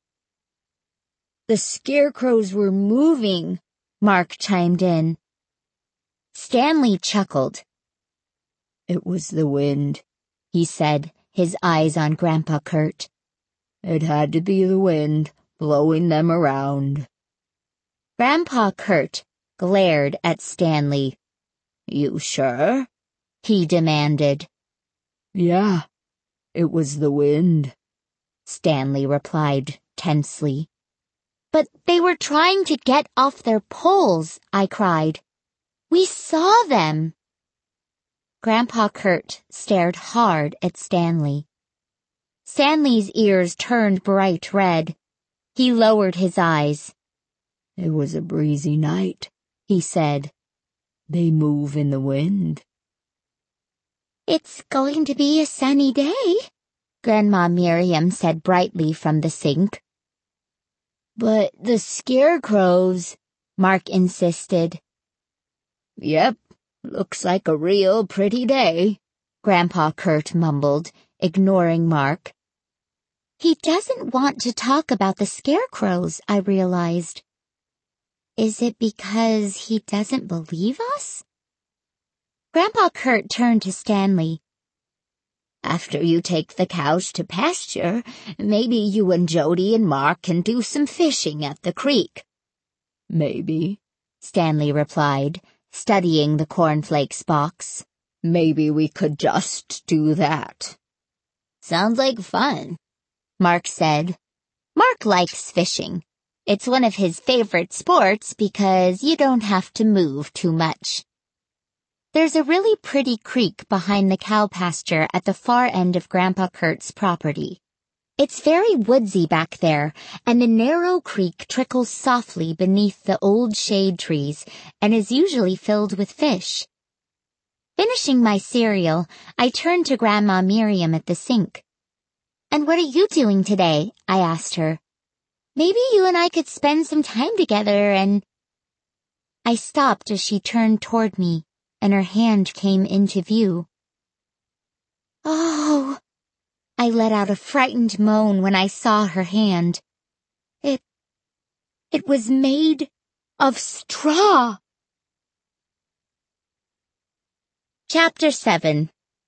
"The scarecrows were moving," Mark chimed in. Stanley chuckled. "It was the wind," he said, his eyes on Grandpa Kurt. "It had to be the wind blowing them around." Grandpa Kurt glared at Stanley. "You sure?" he demanded. "Yeah, it was the wind," Stanley replied tensely. "But they were trying to get off their poles," I cried. "We saw them." Grandpa Kurt stared hard at Stanley. Stanley's ears turned bright red. He lowered his eyes. "It was a breezy night," he said. "They move in the wind." "It's going to be a sunny day," Grandma Miriam said brightly from the sink. "But the scarecrows," Mark insisted. "Yep, looks like a real pretty day," Grandpa Kurt mumbled, ignoring Mark. He doesn't want to talk about the scarecrows, I realized. Is it because he doesn't believe us? Grandpa Kurt turned to Stanley. "After you take the cows to pasture, maybe you and Jody and Mark can do some fishing at the creek." "Maybe," Stanley replied, studying the cornflakes box. "Maybe we could just do that." "Sounds like fun," Mark said. Mark likes fishing. It's one of his favorite sports because you don't have to move too much. There's a really pretty creek behind the cow pasture at the far end of Grandpa Kurt's property. It's very woodsy back there, and the narrow creek trickles softly beneath the old shade trees and is usually filled with fish. Finishing my cereal, I turned to Grandma Miriam at the sink. "And what are you doing today?" I asked her. "Maybe you and I could spend some time together and—" I stopped as she turned toward me, and her hand came into view. "Oh!" I let out a frightened moan when I saw her hand. It was made of straw. Chapter 7.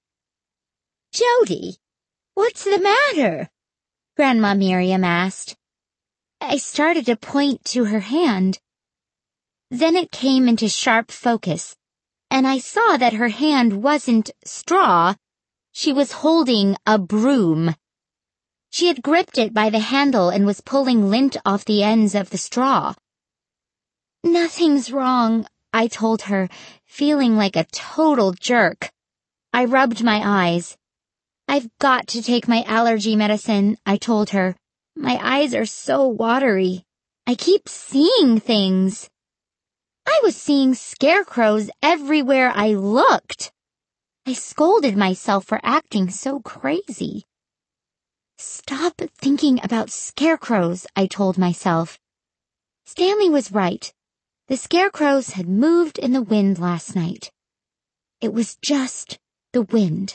Jody, what's the matter? Grandma Miriam asked. I started to point to her hand. Then it came into sharp focus, and I saw that her hand wasn't straw. She was holding a broom. She had gripped it by the handle and was pulling lint off the ends of the straw. Nothing's wrong, I told her, feeling like a total jerk. I rubbed my eyes. I've got to take my allergy medicine, I told her. My eyes are so watery. I keep seeing things. I was seeing scarecrows everywhere I looked. I scolded myself for acting so crazy. Stop thinking about scarecrows, I told myself. Stanley was right. The scarecrows had moved in the wind last night. It was just the wind.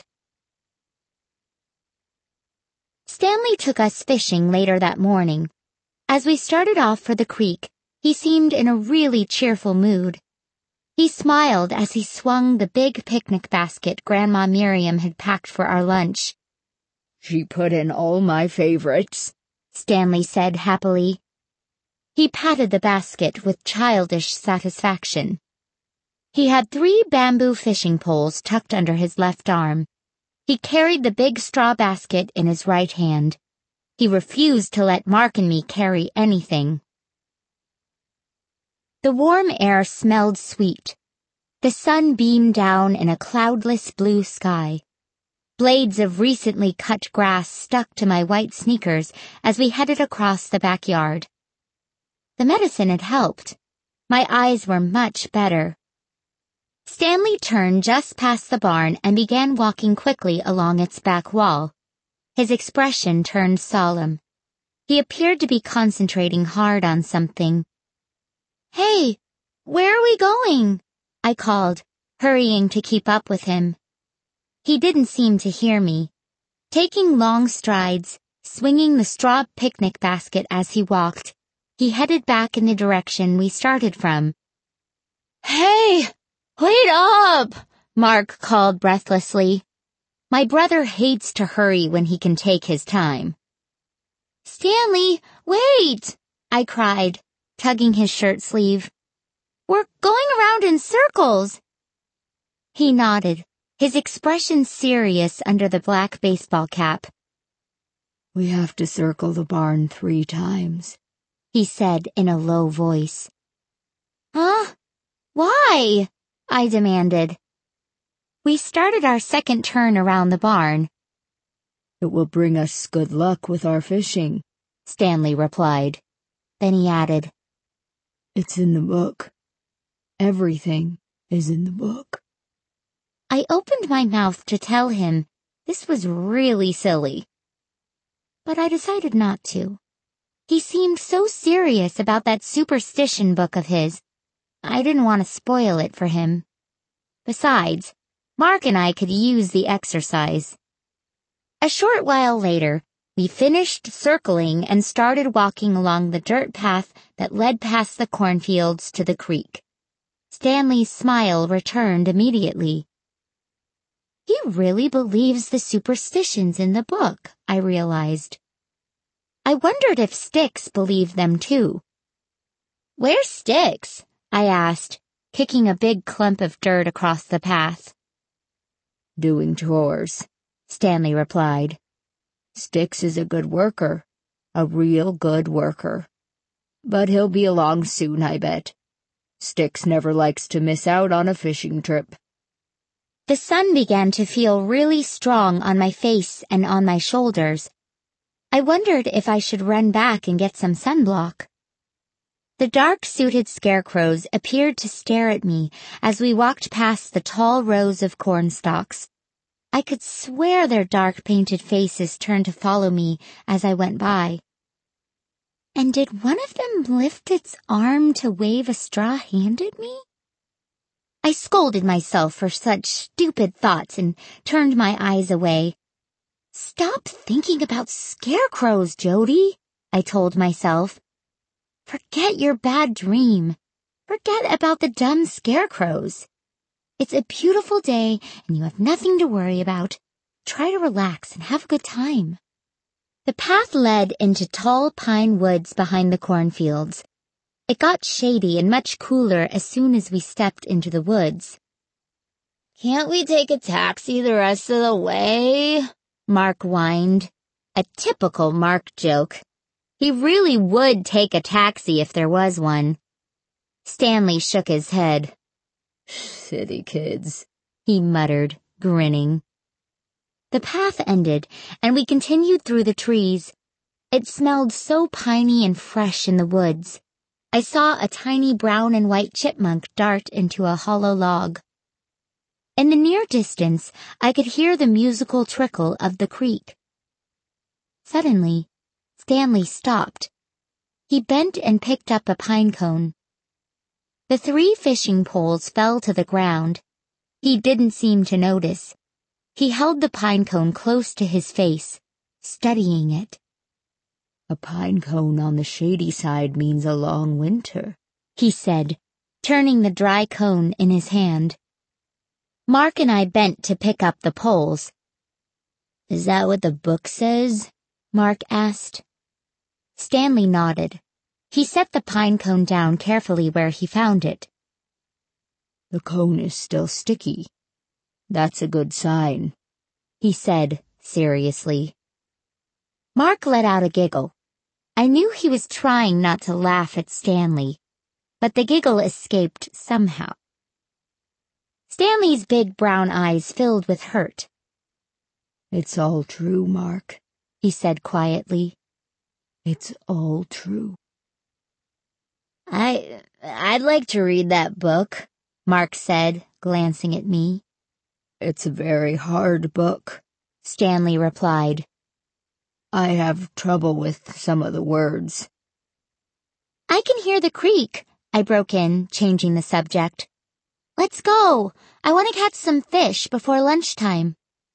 Stanley took us fishing later that morning. As we started off for the creek, he seemed in a really cheerful mood. He smiled as he swung the big picnic basket Grandma Miriam had packed for our lunch. She put in all my favorites, Stanley said happily. He patted the basket with childish satisfaction. He had 3 bamboo fishing poles tucked under his left arm. He carried the big straw basket in his right hand. He refused to let Mark and me carry anything. The warm air smelled sweet. The sun beamed down in a cloudless blue sky. Blades of recently cut grass stuck to my white sneakers as we headed across the backyard. The medicine had helped. My eyes were much better. Stanley turned just past the barn and began walking quickly along its back wall. His expression turned solemn. He appeared to be concentrating hard on something. Hey, where are we going? I called, hurrying to keep up with him. He didn't seem to hear me. Taking long strides, swinging the straw picnic basket as he walked, he headed back in the direction we started from. Hey, wait up! Mark called breathlessly. My brother hates to hurry when he can take his time. Stanley, wait! I cried, tugging his shirt sleeve. We're going around in circles. He nodded, his expression serious under the black baseball cap. We have to circle the barn 3 times, he said in a low voice. Huh? Why? I demanded. We started our second turn around the barn. It will bring us good luck with our fishing, Stanley replied. Then he added, It's in the book. Everything is in the book. I opened my mouth to tell him this was really silly. But I decided not to. He seemed so serious about that superstition book of his. I didn't want to spoil it for him. Besides, Mark and I could use the exercise. A short while later, we finished circling and started walking along the dirt path that led past the cornfields to the creek. Stanley's smile returned immediately. He really believes the superstitions in the book, I realized. I wondered if Styx believed them too. Where's Styx? I asked, kicking a big clump of dirt across the path. Doing chores, Stanley replied. Styx is a good worker, a real good worker. But he'll be along soon, I bet. Styx never likes to miss out on a fishing trip. The sun began to feel really strong on my face and on my shoulders. I wondered if I should run back and get some sunblock. The dark-suited scarecrows appeared to stare at me as we walked past the tall rows of cornstalks. I could swear their dark-painted faces turned to follow me as I went by. And did one of them lift its arm to wave a straw hand at me? I scolded myself for such stupid thoughts and turned my eyes away. Stop thinking about scarecrows, Jody, I told myself. Forget your bad dream. Forget about the dumb scarecrows. It's a beautiful day and you have nothing to worry about. Try to relax and have a good time. The path led into tall pine woods behind the cornfields. It got shady and much cooler as soon as we stepped into the woods. "Can't we take a taxi the rest of the way?" Mark whined. A typical Mark joke. He really would take a taxi if there was one. Stanley shook his head. "City kids," he muttered, grinning. The path ended, and we continued through the trees. It smelled so piney and fresh in the woods. I saw a tiny brown and white chipmunk dart into a hollow log. In the near distance, I could hear the musical trickle of the creek. Suddenly, Stanley stopped. He bent and picked up a pine cone. The 3 fishing poles fell to the ground. He didn't seem to notice. He held the pine cone close to his face, studying it. "A pine cone on the shady side means a long winter," he said, turning the dry cone in his hand. Mark and I bent to pick up the poles. "Is that what the book says?" Mark asked. Stanley nodded. He set the pine cone down carefully where he found it. "The cone is still sticky. That's a good sign," he said seriously. Mark let out a giggle. I knew he was trying not to laugh at Stanley, but the giggle escaped somehow. Stanley's big brown eyes filled with hurt. "It's all true, Mark," he said quietly. "It's all true." I'd like to read that book," Mark said, glancing at me. "It's a very hard book," Stanley replied. "I have trouble with some of the words." "I can hear the creek," I broke in, changing the subject. "Let's go. I want to catch some fish before lunchtime."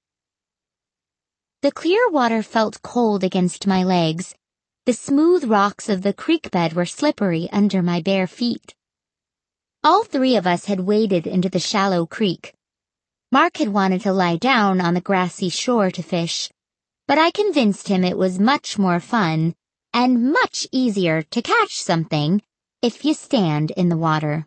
The clear water felt cold against my legs. The smooth rocks of the creek bed were slippery under my bare feet. All 3 of us had waded into the shallow creek. Mark had wanted to lie down on the grassy shore to fish, but I convinced him it was much more fun and much easier to catch something if you stand in the water.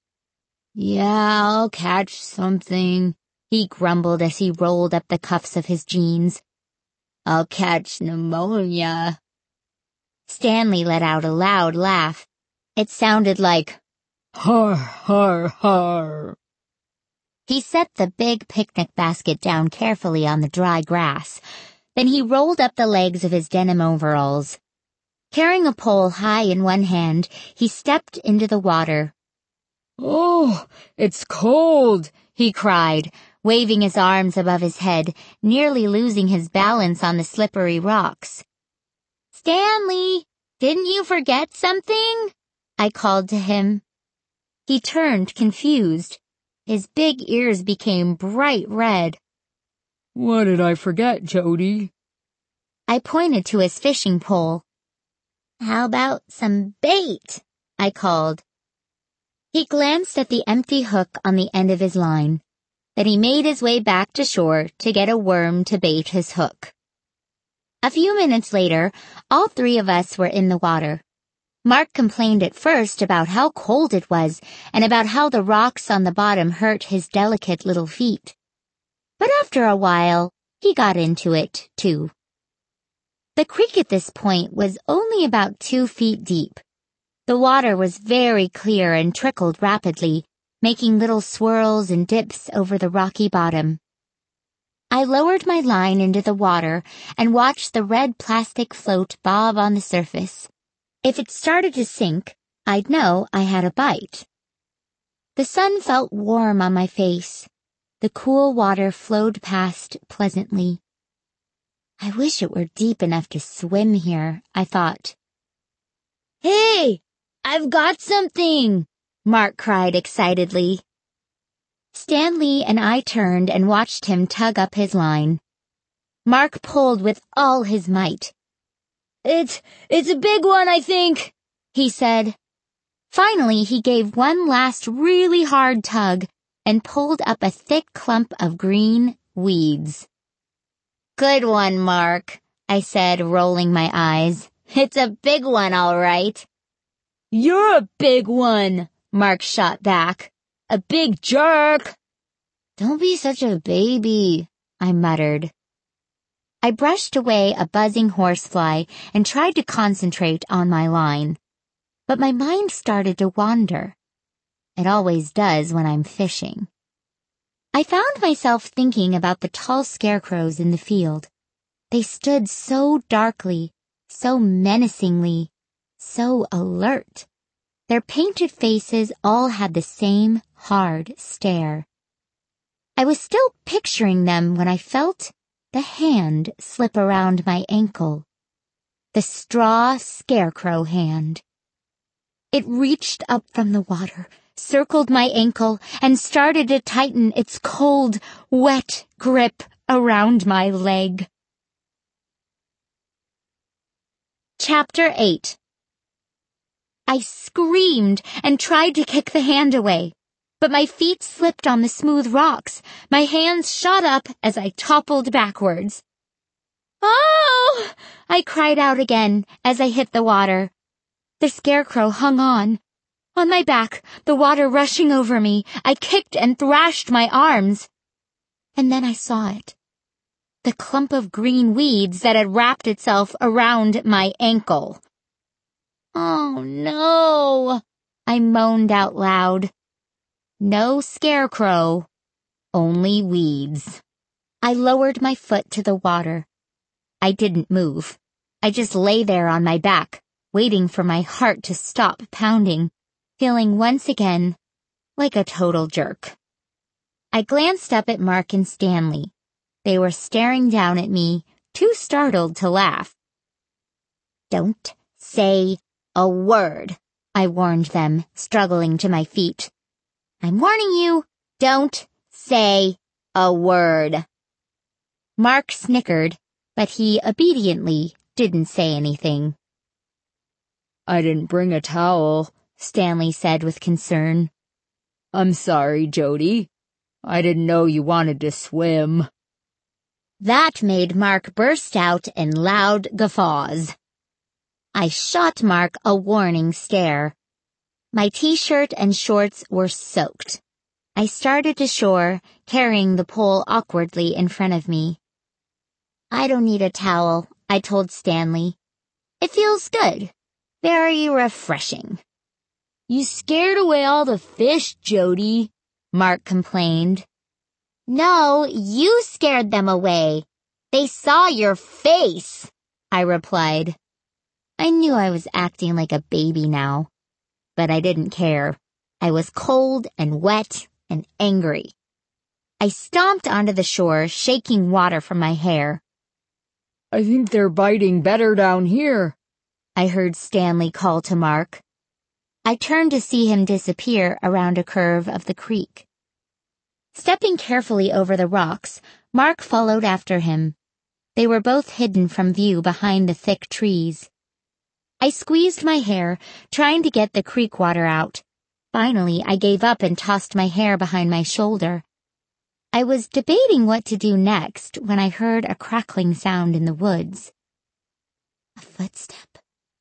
"Yeah, I'll catch something," he grumbled as he rolled up the cuffs of his jeans. "I'll catch pneumonia." Stanley let out a loud laugh. It sounded like, "Har, har, har." He set the big picnic basket down carefully on the dry grass. Then he rolled up the legs of his denim overalls. Carrying a pole high in one hand, he stepped into the water. "Oh, it's cold," he cried, waving his arms above his head, nearly losing his balance on the slippery rocks. "Stanley, didn't you forget something?" I called to him. He turned confused. His big ears became bright red. "What did I forget, Jody?" I pointed to his fishing pole. "How about some bait?" I called. He glanced at the empty hook on the end of his line. Then he made his way back to shore to get a worm to bait his hook. A few minutes later, all 3 of us were in the water. Mark complained at first about how cold it was and about how the rocks on the bottom hurt his delicate little feet. But after a while, he got into it, too. The creek at this point was only about 2 feet deep. The water was very clear and trickled rapidly, making little swirls and dips over the rocky bottom. I lowered my line into the water and watched the red plastic float bob on the surface. If it started to sink, I'd know I had a bite. The sun felt warm on my face. The cool water flowed past pleasantly. I wish it were deep enough to swim here, I thought. "Hey, I've got something!" Mark cried excitedly. Stanley and I turned and watched him tug up his line. Mark pulled with all his might. It's a big one, I think," he said. Finally, he gave one last really hard tug and pulled up a thick clump of green weeds. Good one, Mark, I said, rolling my eyes. It's a big one, all right. You're a big one, Mark shot back. A big jerk. Don't be such a baby, I muttered. I brushed away a buzzing horsefly and tried to concentrate on my line. But my mind started to wander. It always does when I'm fishing. I found myself thinking about the tall scarecrows in the field. They stood so darkly, so menacingly, so alert. Their painted faces all had the same hard stare. I was still picturing them when I felt the hand slip around my ankle. The straw scarecrow hand. It reached up from the water, circled my ankle, and started to tighten its cold, wet grip around my leg. Chapter 8. I screamed and tried to kick the hand away, but my feet slipped on the smooth rocks. My hands shot up as I toppled backwards. Oh! I cried out again as I hit the water. The scarecrow hung on. On my back, the water rushing over me, I kicked and thrashed my arms. And then I saw it. The clump of green weeds that had wrapped itself around my ankle. Oh no, I moaned out loud. No scarecrow, only weeds. I lowered my foot to the water. I didn't move. I just lay there on my back, waiting for my heart to stop pounding, feeling once again like a total jerk. I glanced up at Mark and Stanley. They were staring down at me, too startled to laugh. Don't say a word, I warned them, struggling to my feet. I'm warning you, don't say a word. Mark snickered, but he obediently didn't say anything. I didn't bring a towel, Stanley said with concern. I'm sorry, Jody. I didn't know you wanted to swim. That made Mark burst out in loud guffaws. I shot Mark a warning stare. My t-shirt and shorts were soaked. I started to shore, carrying the pole awkwardly in front of me. I don't need a towel, I told Stanley. It feels good. Very refreshing. You scared away all the fish, Jody, Mark complained. No, you scared them away. They saw your face, I replied. I knew I was acting like a baby now, but I didn't care. I was cold and wet and angry. I stomped onto the shore, shaking water from my hair. I think they're biting better down here, I heard Stanley call to Mark. I turned to see him disappear around a curve of the creek. Stepping carefully over the rocks, Mark followed after him. They were both hidden from view behind the thick trees. I squeezed my hair, trying to get the creek water out. Finally, I gave up and tossed my hair behind my shoulder. I was debating what to do next when I heard a crackling sound in the woods. A footstep.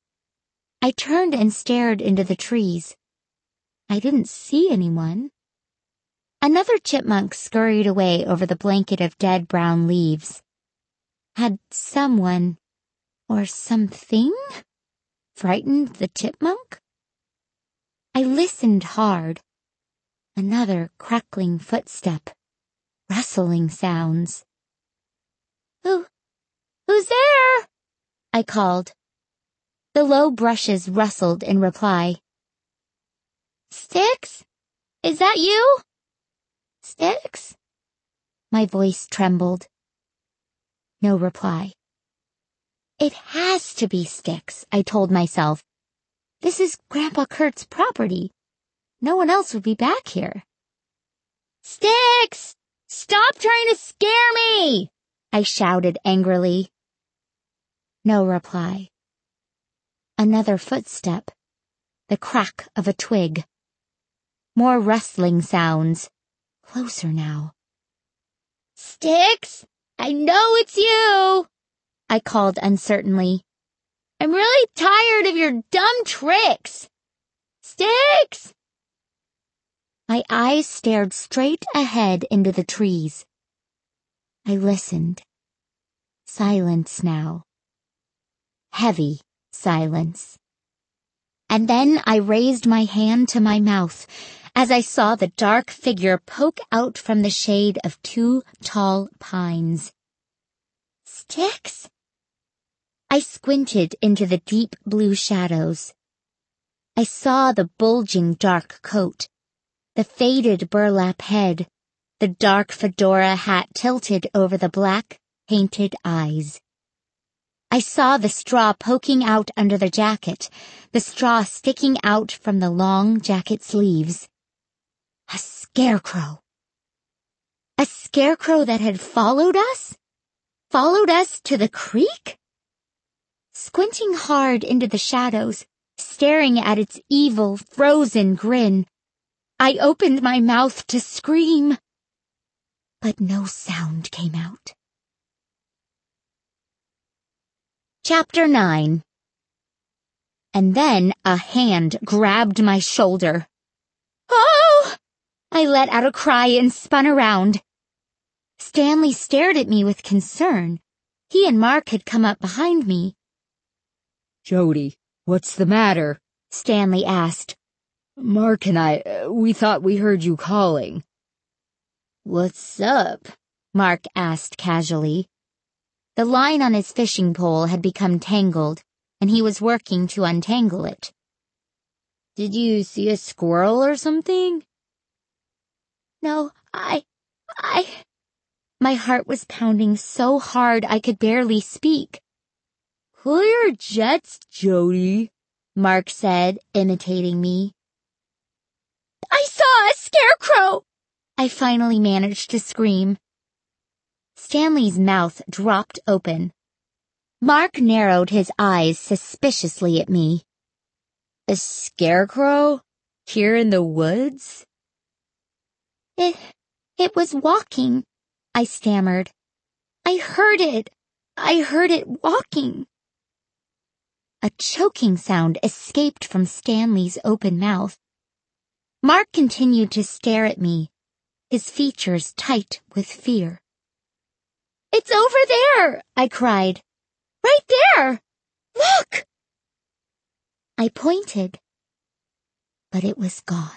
I turned and stared into the trees. I didn't see anyone. Another chipmunk scurried away over the blanket of dead brown leaves. Had someone, or something, frightened the chipmunk? I listened hard. Another crackling footstep. Rustling sounds. Who's there? I called. The low brushes rustled in reply. Sticks? Is that you? Sticks? My voice trembled. No reply. It has to be Sticks, I told myself. This is Grandpa Kurt's property. No one else would be back here. Sticks! Stop trying to scare me! I shouted angrily. No reply. Another footstep. The crack of a twig. More rustling sounds. Closer now. Sticks? I know it's you, I called uncertainly. I'm really tired of your dumb tricks. Sticks! My eyes stared straight ahead into the trees. I listened. Silence now. Heavy silence. And then I raised my hand to my mouth as I saw the dark figure poke out from the shade of 2 tall pines. Sticks? I squinted into the deep blue shadows. I saw the bulging dark coat, the faded burlap head, the dark fedora hat tilted over the black, painted eyes. I saw the straw poking out under the jacket, the straw sticking out from the long jacket sleeves. A scarecrow. A scarecrow that had followed us? Followed us to the creek? Squinting hard into the shadows, staring at its evil, frozen grin, I opened my mouth to scream, but no sound came out. Chapter 9. And then a hand grabbed my shoulder. Oh! I let out a cry and spun around. Stanley stared at me with concern. He and Mark had come up behind me. Jody, what's the matter? Stanley asked. Mark and I, we thought we heard you calling. What's up? Mark asked casually. The line on his fishing pole had become tangled, and he was working to untangle it. Did you see a squirrel or something? No, My heart was pounding so hard I could barely speak. Cool your jets, Jody, Mark said, imitating me. I saw a scarecrow! I finally managed to scream. Stanley's mouth dropped open. Mark narrowed his eyes suspiciously at me. A scarecrow? Here in the woods? It was walking, I stammered. I heard it walking. A choking sound escaped from Stanley's open mouth. Mark continued to stare at me, his features tight with fear. It's over there, I cried. Right there! Look! I pointed, but it was gone.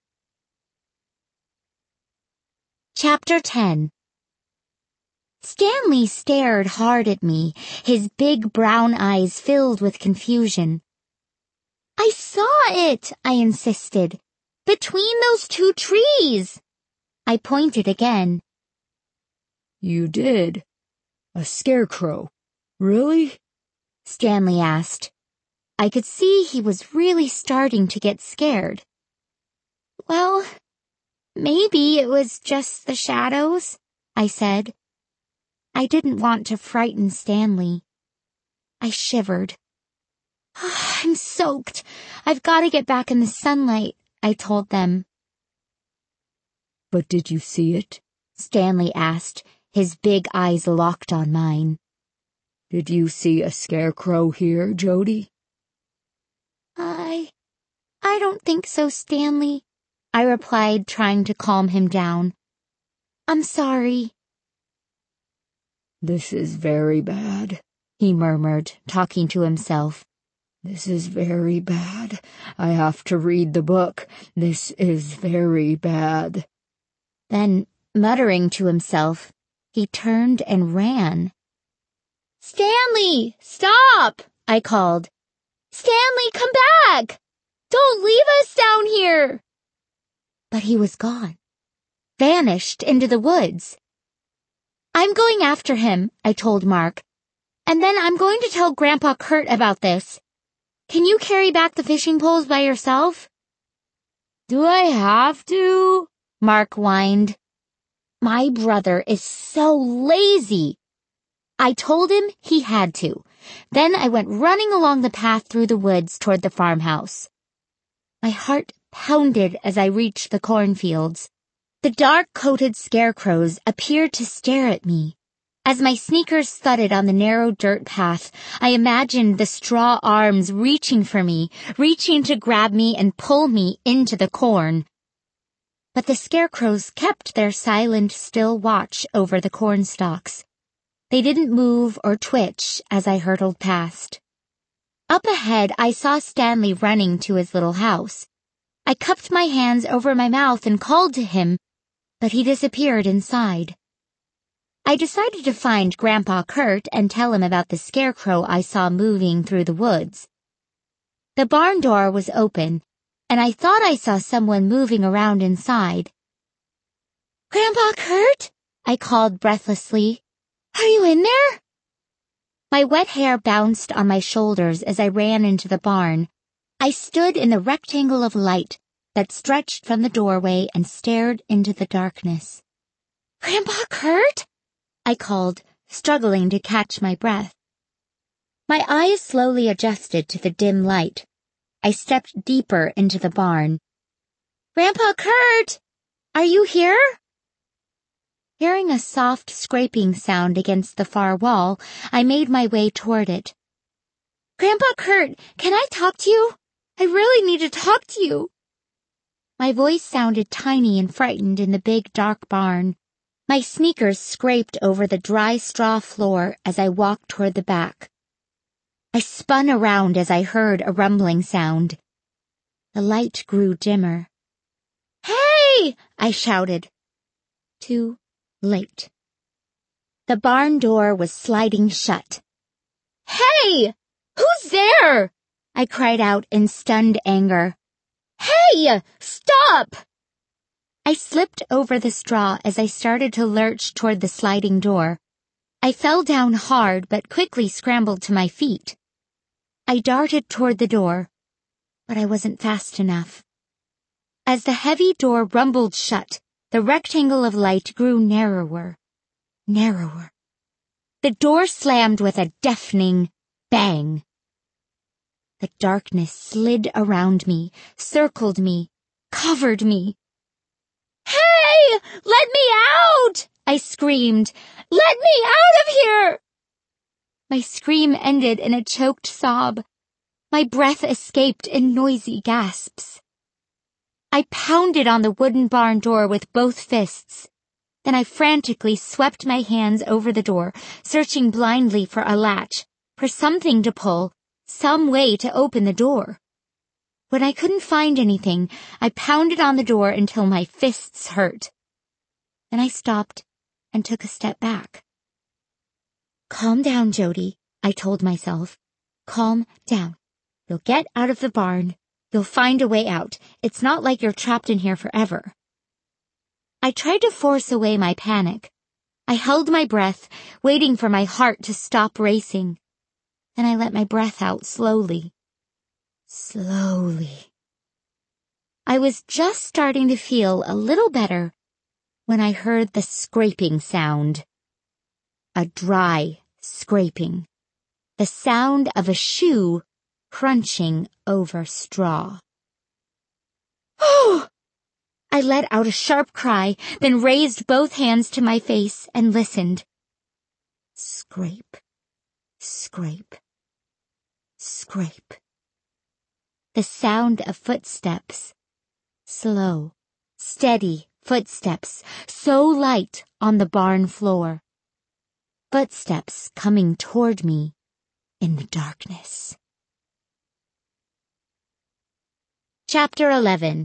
Chapter 10. Stanley stared hard at me, his big brown eyes filled with confusion. I saw it, I insisted. Between those 2 trees. I pointed again. You did? A scarecrow? Really? Stanley asked. I could see he was really starting to get scared. Well, maybe it was just the shadows, I said. I didn't want to frighten Stanley. I shivered. I'm soaked. I've got to get back in the sunlight, I told them. But did you see it? Stanley asked, his big eyes locked on mine. Did you see a scarecrow here, Jody? I don't think so, Stanley, I replied, trying to calm him down. I'm sorry. This is very bad, he murmured, talking to himself. This is very bad. I have to read the book. This is very bad. Then, muttering to himself, he turned and ran. Stanley, stop! I called. Stanley, come back! Don't leave us down here! But he was gone, vanished into the woods. I'm going after him, I told Mark. And then I'm going to tell Grandpa Kurt about this. Can you carry back the fishing poles by yourself? Do I have to? Mark whined. My brother is so lazy. I told him he had to. Then I went running along the path through the woods toward the farmhouse. My heart pounded as I reached the cornfields. The dark-coated scarecrows appeared to stare at me. As my sneakers thudded on the narrow dirt path, I imagined the straw arms reaching for me, reaching to grab me and pull me into the corn. But the scarecrows kept their silent, still watch over the corn stalks. They didn't move or twitch as I hurtled past. Up ahead, I saw Stanley running to his little house. I cupped my hands over my mouth and called to him, but he disappeared inside. I decided to find Grandpa Kurt and tell him about the scarecrow I saw moving through the woods. The barn door was open, and I thought I saw someone moving around inside. "Grandpa Kurt?" I called breathlessly. "Are you in there?" My wet hair bounced on my shoulders as I ran into the barn. I stood in the rectangle of light that stretched from the doorway and stared into the darkness. "Grandpa Kurt?" I called, struggling to catch my breath. My eyes slowly adjusted to the dim light. I stepped deeper into the barn. "Grandpa Kurt! Are you here?" Hearing a soft scraping sound against the far wall, I made my way toward it. "Grandpa Kurt, can I talk to you? I really need to talk to you." My voice sounded tiny and frightened in the big, dark barn. My sneakers scraped over the dry straw floor as I walked toward the back. I spun around as I heard a rumbling sound. The light grew dimmer. "Hey!" I shouted. Too late. The barn door was sliding shut. "Hey! Who's there?" I cried out in stunned anger. "Hey! Stop!" I slipped over the straw as I started to lurch toward the sliding door. I fell down hard but quickly scrambled to my feet. I darted toward the door, but I wasn't fast enough. As the heavy door rumbled shut, the rectangle of light grew narrower, narrower. The door slammed with a deafening bang. The darkness slid around me, circled me, covered me. "Hey! Let me out!" I screamed. "Let me out of here!" My scream ended in a choked sob. My breath escaped in noisy gasps. I pounded on the wooden barn door with both fists. Then I frantically swept my hands over the door, searching blindly for a latch, for something to pull, some way to open the door. When I couldn't find anything, I pounded on the door until my fists hurt. Then I stopped and took a step back. "Calm down, Jody," I told myself. "Calm down. You'll get out of the barn. You'll find a way out. It's not like you're trapped in here forever." I tried to force away my panic. I held my breath, waiting for my heart to stop racing. Then I let my breath out slowly. Slowly. I was just starting to feel a little better when I heard the scraping sound. A dry scraping. The sound of a shoe crunching over straw. "Oh!" I let out a sharp cry, then raised both hands to my face and listened. Scrape, scrape, scrape. The sound of footsteps. Slow, steady footsteps, so light on the barn floor. Footsteps coming toward me in the darkness. Chapter 11.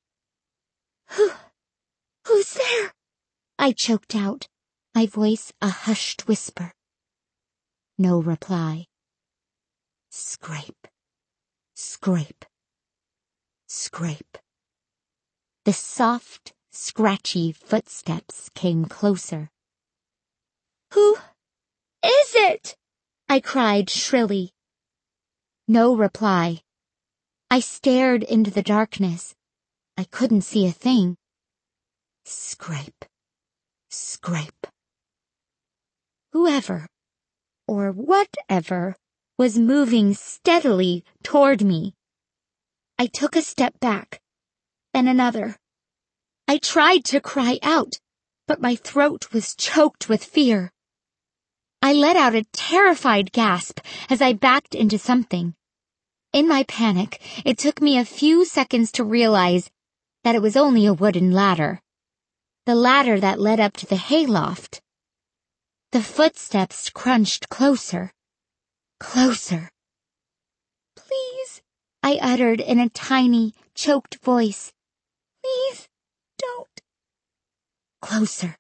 Who's there?" I choked out, my voice a hushed whisper. No reply. Scrape, scrape, scrape. The soft, scratchy footsteps came closer. "Who is it?" I cried shrilly. No reply. I stared into the darkness. I couldn't see a thing. Scrape, scrape. Whoever, or whatever, was moving steadily toward me. I took a step back, then another. I tried to cry out, but my throat was choked with fear. I let out a terrified gasp as I backed into something. In my panic, it took me a few seconds to realize that it was only a wooden ladder. The ladder that led up to the hayloft. The footsteps crunched closer. Closer. "Please," I uttered in a tiny, choked voice. "Please, don't." Closer.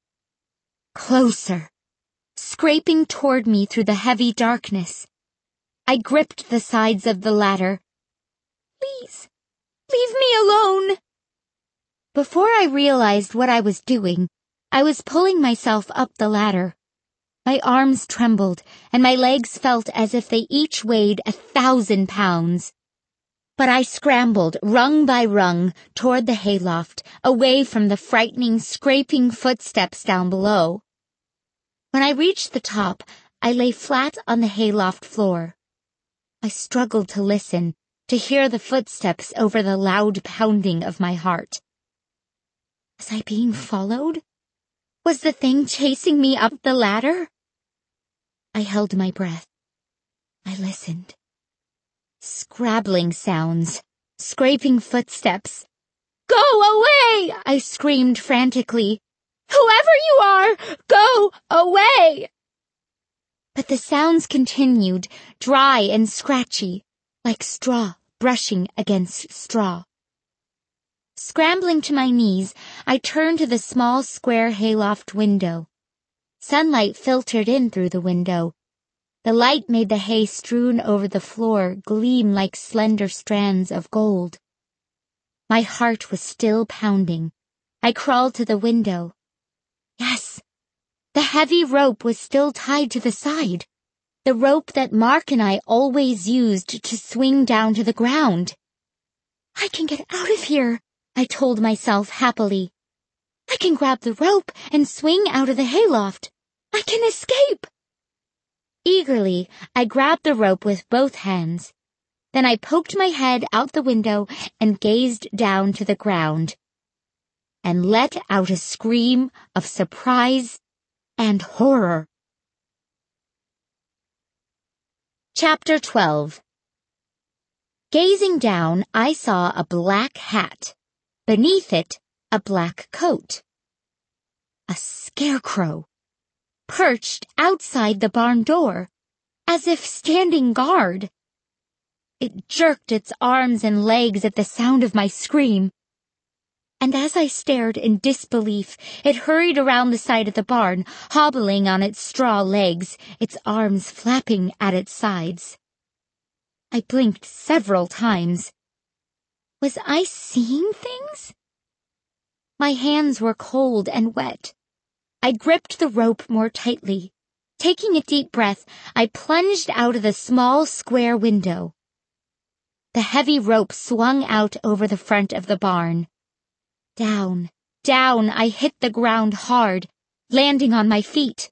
Closer. Scraping toward me through the heavy darkness. I gripped the sides of the ladder. "Please, leave me alone." Before I realized what I was doing, I was pulling myself up the ladder. My arms trembled, and my legs felt as if they each weighed 1,000 pounds. But I scrambled, rung by rung, toward the hayloft, away from the frightening, scraping footsteps down below. When I reached the top, I lay flat on the hayloft floor. I struggled to listen, to hear the footsteps over the loud pounding of my heart. Was I being followed? Was the thing chasing me up the ladder? I held my breath. I listened. Scrabbling sounds, scraping footsteps. "Go away!" I screamed frantically. "Whoever you are, go away!" But the sounds continued, dry and scratchy, like straw brushing against straw. Scrambling to my knees, I turned to the small square hayloft window. Sunlight filtered in through the window. The light made the hay strewn over the floor gleam like slender strands of gold. My heart was still pounding. I crawled to the window. Yes, the heavy rope was still tied to the side. The rope that Mark and I always used to swing down to the ground. "I can get out of here," I told myself happily. "I can grab the rope and swing out of the hayloft. I can escape." Eagerly, I grabbed the rope with both hands. Then I poked my head out the window and gazed down to the ground, and let out a scream of surprise and horror. Chapter 12. Gazing down, I saw a black hat. Beneath it, a black coat. A scarecrow, perched outside the barn door, as if standing guard. It jerked its arms and legs at the sound of my scream. And as I stared in disbelief, it hurried around the side of the barn, hobbling on its straw legs, its arms flapping at its sides. I blinked several times. Was I seeing things? My hands were cold and wet. I gripped the rope more tightly. Taking a deep breath, I plunged out of the small square window. The heavy rope swung out over the front of the barn. Down, down, I hit the ground hard, landing on my feet.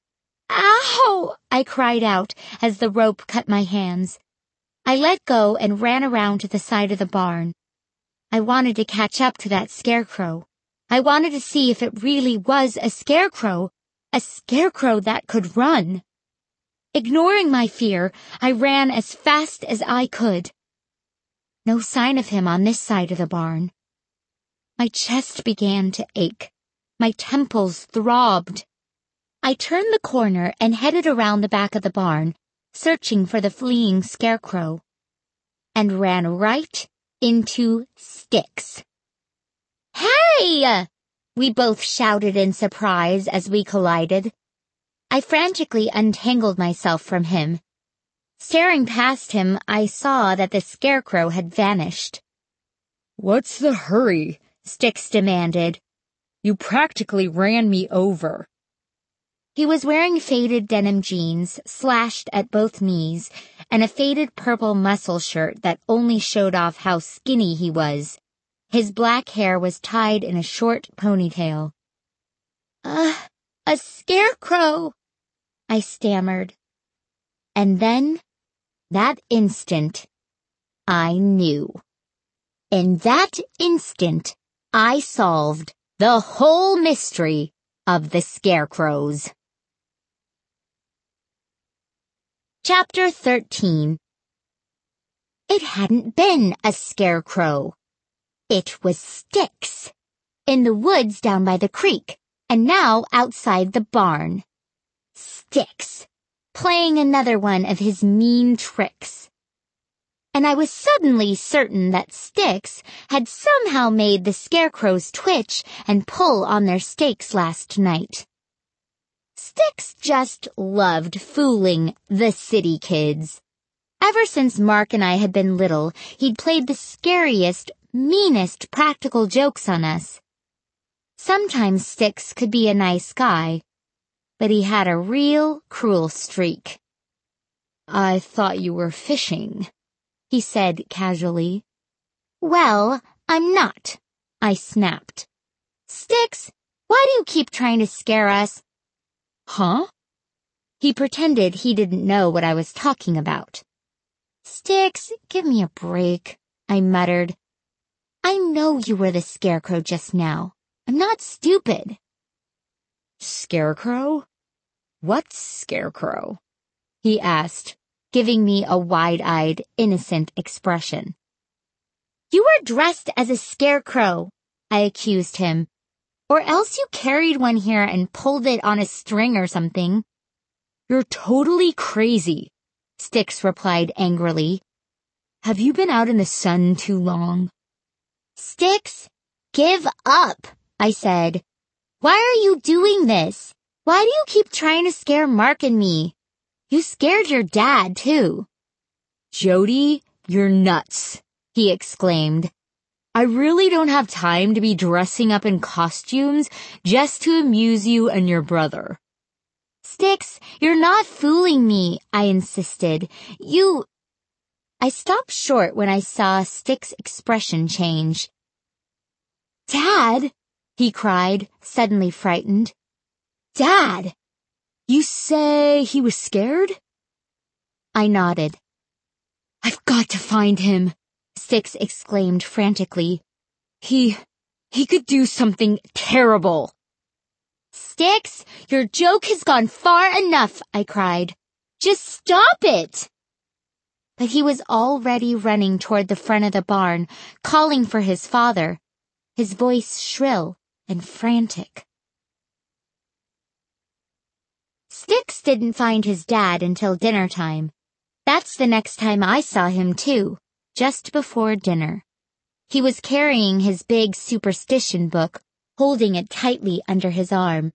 "Ow!" I cried out as the rope cut my hands. I let go and ran around to the side of the barn. I wanted to catch up to that scarecrow. I wanted to see if it really was a scarecrow that could run. Ignoring my fear, I ran as fast as I could. No sign of him on this side of the barn. My chest began to ache. My temples throbbed. I turned the corner and headed around the back of the barn, searching for the fleeing scarecrow, and ran right into Sticks. "Hey!" we both shouted in surprise as we collided. I frantically untangled myself from him. Staring past him, I saw that the scarecrow had vanished. "What's the hurry?" Sticks demanded. "You practically ran me over." He was wearing faded denim jeans, slashed at both knees, and a faded purple muscle shirt that only showed off how skinny he was. His black hair was tied in a short ponytail. A scarecrow," I stammered. And then, that instant, I knew. In that instant, I solved the whole mystery of the scarecrows. Chapter 13. It hadn't been a scarecrow. It was Sticks, in the woods down by the creek, and now outside the barn. Sticks, playing another one of his mean tricks. And I was suddenly certain that Sticks had somehow made the scarecrows twitch and pull on their stakes last night. Sticks just loved fooling the city kids. Ever since Mark and I had been little, he'd played the scariest, meanest practical jokes on us. Sometimes Sticks could be a nice guy, but he had a real cruel streak. "I thought you were fishing," he said casually. "Well, I'm not," I snapped. "Sticks, why do you keep trying to scare us?" "Huh?" He pretended he didn't know what I was talking about. "Sticks, give me a break," I muttered. "I know you were the scarecrow just now. I'm not stupid." "Scarecrow? What scarecrow?" he asked, giving me a wide-eyed, innocent expression. "You were dressed as a scarecrow," I accused him. "Or else you carried one here and pulled it on a string or something." "You're totally crazy," Sticks replied angrily. "Have you been out in the sun too long?" "Sticks, give up," I said. "Why are you doing this? Why do you keep trying to scare Mark and me? You scared your dad, too." "Jody, you're nuts," he exclaimed. "I really don't have time to be dressing up in costumes just to amuse you and your brother." "Sticks, you're not fooling me," I insisted. I stopped short when I saw Sticks' expression change. "Dad," he cried, suddenly frightened. "Dad! You say he was scared?" I nodded. "I've got to find him," Sticks exclaimed frantically. He could do something terrible." "Sticks, your joke has gone far enough," I cried. "Just stop it." But he was already running toward the front of the barn, calling for his father, his voice shrill and frantic. Sticks didn't find his dad until dinner time. That's the next time I saw him, too, just before dinner. He was carrying his big superstition book, holding it tightly under his arm.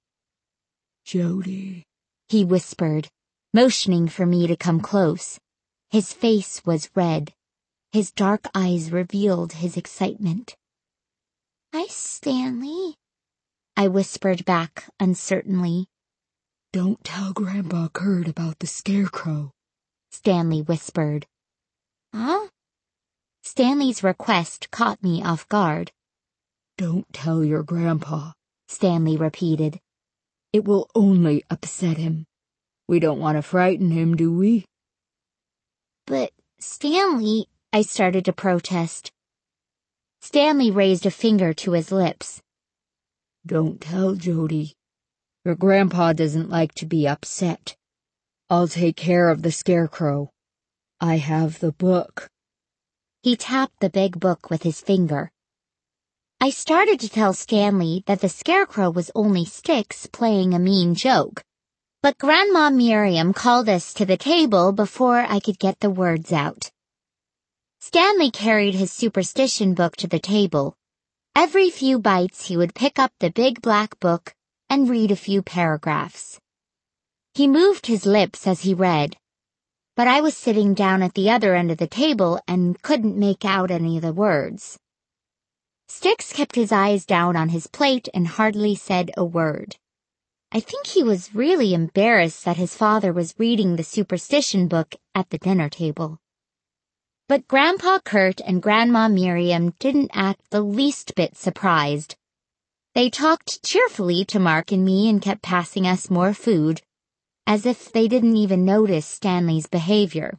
"Jody," he whispered, motioning for me to come close. His face was red. His dark eyes revealed his excitement. "Hi, Stanley," I whispered back uncertainly. "Don't tell Grandpa Kurt about the scarecrow," Stanley whispered. "Huh?" Stanley's request caught me off guard. "Don't tell your grandpa," Stanley repeated. "It will only upset him. We don't want to frighten him, do we?" "But, Stanley," I started to protest. Stanley raised a finger to his lips. "Don't tell Jody. Your grandpa doesn't like to be upset. I'll take care of the scarecrow. I have the book." He tapped the big book with his finger. I started to tell Stanley that the scarecrow was only Sticks playing a mean joke, but Grandma Miriam called us to the table before I could get the words out. Stanley carried his superstition book to the table. Every few bites he would pick up the big black book and read a few paragraphs. He moved his lips as he read, but I was sitting down at the other end of the table and couldn't make out any of the words. Sticks kept his eyes down on his plate and hardly said a word. I think he was really embarrassed that his father was reading the superstition book at the dinner table. But Grandpa Kurt and Grandma Miriam didn't act the least bit surprised. They talked cheerfully to Mark and me and kept passing us more food, as if they didn't even notice Stanley's behavior.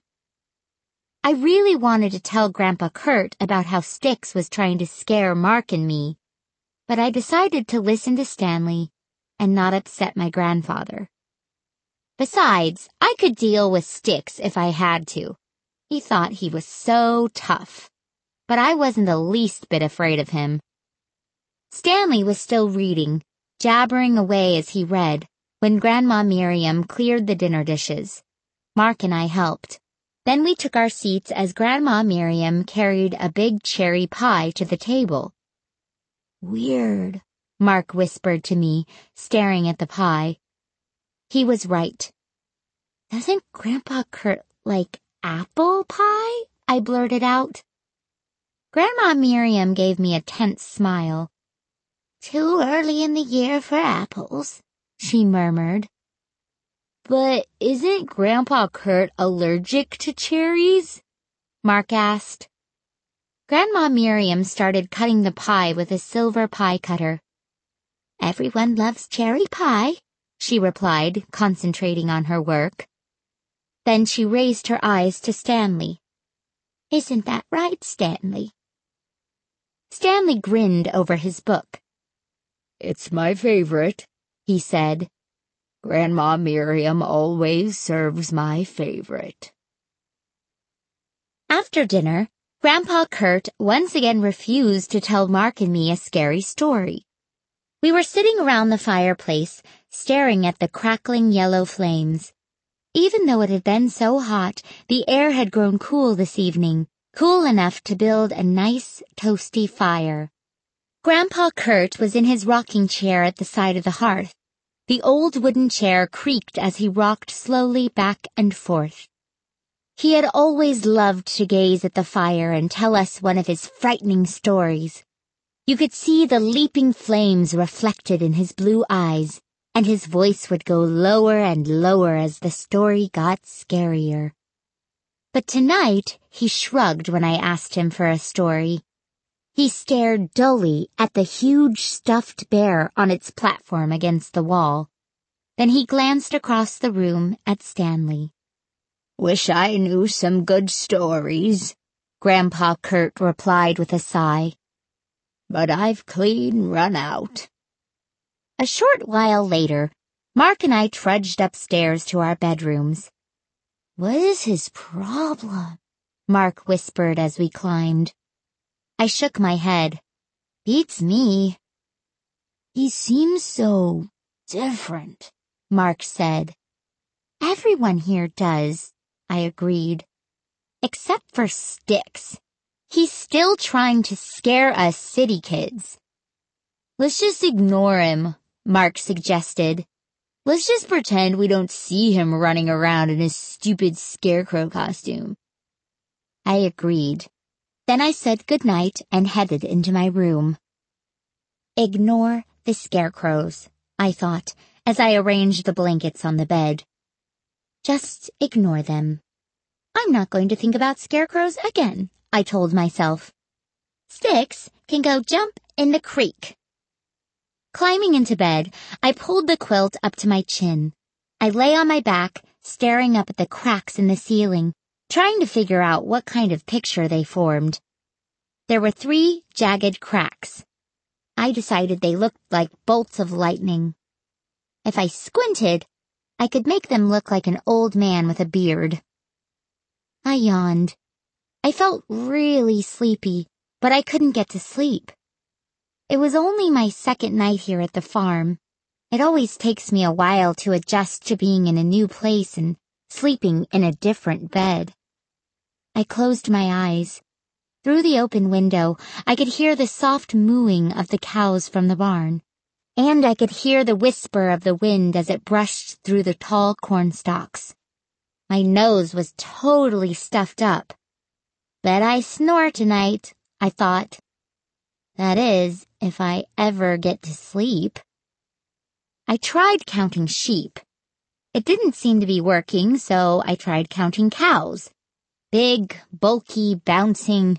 I really wanted to tell Grandpa Kurt about how Sticks was trying to scare Mark and me, but I decided to listen to Stanley and not upset my grandfather. Besides, I could deal with Sticks if I had to. He thought he was so tough. But I wasn't the least bit afraid of him. Stanley was still reading, jabbering away as he read, when Grandma Miriam cleared the dinner dishes. Mark and I helped. Then we took our seats as Grandma Miriam carried a big cherry pie to the table. "Weird," Mark whispered to me, staring at the pie. He was right. "Doesn't Grandpa Kurt like apple pie?" I blurted out. Grandma Miriam gave me a tense smile. "Too early in the year for apples," she murmured. "But isn't Grandpa Kurt allergic to cherries?" Mark asked. Grandma Miriam started cutting the pie with a silver pie cutter. "Everyone loves cherry pie," she replied, concentrating on her work. Then she raised her eyes to Stanley. "Isn't that right, Stanley?" Stanley grinned over his book. "It's my favorite," he said. "Grandma Miriam always serves my favorite." After dinner, Grandpa Kurt once again refused to tell Mark and me a scary story. We were sitting around the fireplace, staring at the crackling yellow flames. Even though it had been so hot, the air had grown cool this evening, cool enough to build a nice, toasty fire. Grandpa Kurt was in his rocking chair at the side of the hearth. The old wooden chair creaked as he rocked slowly back and forth. He had always loved to gaze at the fire and tell us one of his frightening stories. You could see the leaping flames reflected in his blue eyes, and his voice would go lower and lower as the story got scarier. But tonight, he shrugged when I asked him for a story. He stared dully at the huge stuffed bear on its platform against the wall. Then he glanced across the room at Stanley. "Wish I knew some good stories," Grandpa Kurt replied with a sigh. "But I've clean run out." A short while later, Mark and I trudged upstairs to our bedrooms. "What is his problem?" Mark whispered as we climbed. I shook my head. "Beats me." "He seems so different," Mark said. "Everyone here does," I agreed. "Except for Sticks. He's still trying to scare us city kids." "Let's just ignore him," Mark suggested. "Let's just pretend we don't see him running around in his stupid scarecrow costume." I agreed. Then I said goodnight and headed into my room. Ignore the scarecrows, I thought, as I arranged the blankets on the bed. Just ignore them. I'm not going to think about scarecrows again, I told myself. Sticks can go jump in the creek. Climbing into bed, I pulled the quilt up to my chin. I lay on my back, staring up at the cracks in the ceiling, trying to figure out what kind of picture they formed. There were 3 jagged cracks. I decided they looked like bolts of lightning. If I squinted, I could make them look like an old man with a beard. I yawned. I felt really sleepy, but I couldn't get to sleep. It was only my second night here at the farm. It always takes me a while to adjust to being in a new place and sleeping in a different bed. I closed my eyes. Through the open window, I could hear the soft mooing of the cows from the barn, and I could hear the whisper of the wind as it brushed through the tall corn stalks. My nose was totally stuffed up. Bet I snore tonight, I thought. That is, if I ever get to sleep. I tried counting sheep. It didn't seem to be working, so I tried counting cows. Big, bulky, bouncing,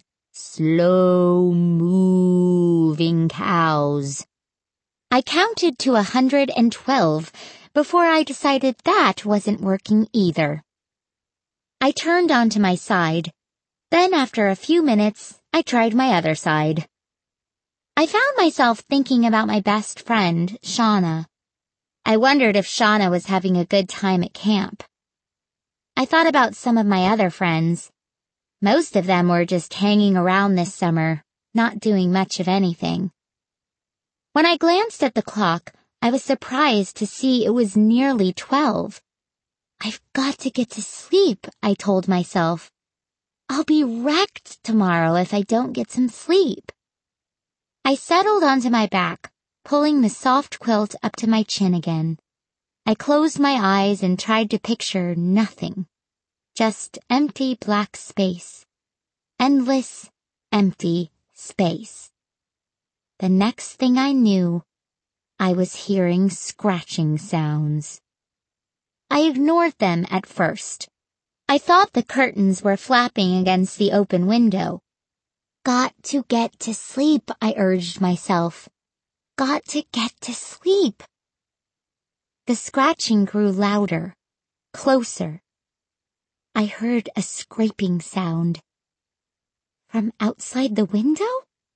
slow-moving cows. I counted to 112 before I decided that wasn't working either. I turned onto my side. Then after a few minutes, I tried my other side. I found myself thinking about my best friend, Shauna. I wondered if Shauna was having a good time at camp. I thought about some of my other friends. Most of them were just hanging around this summer, not doing much of anything. When I glanced at the clock, I was surprised to see it was nearly 12. I've got to get to sleep, I told myself. I'll be wrecked tomorrow if I don't get some sleep. I settled onto my back, pulling the soft quilt up to my chin again. I closed my eyes and tried to picture nothing. Just empty black space. Endless, empty space. The next thing I knew, I was hearing scratching sounds. I ignored them at first. I thought the curtains were flapping against the open window. Got to get to sleep, I urged myself. Got to get to sleep. The scratching grew louder, closer. I heard a scraping sound. From outside the window?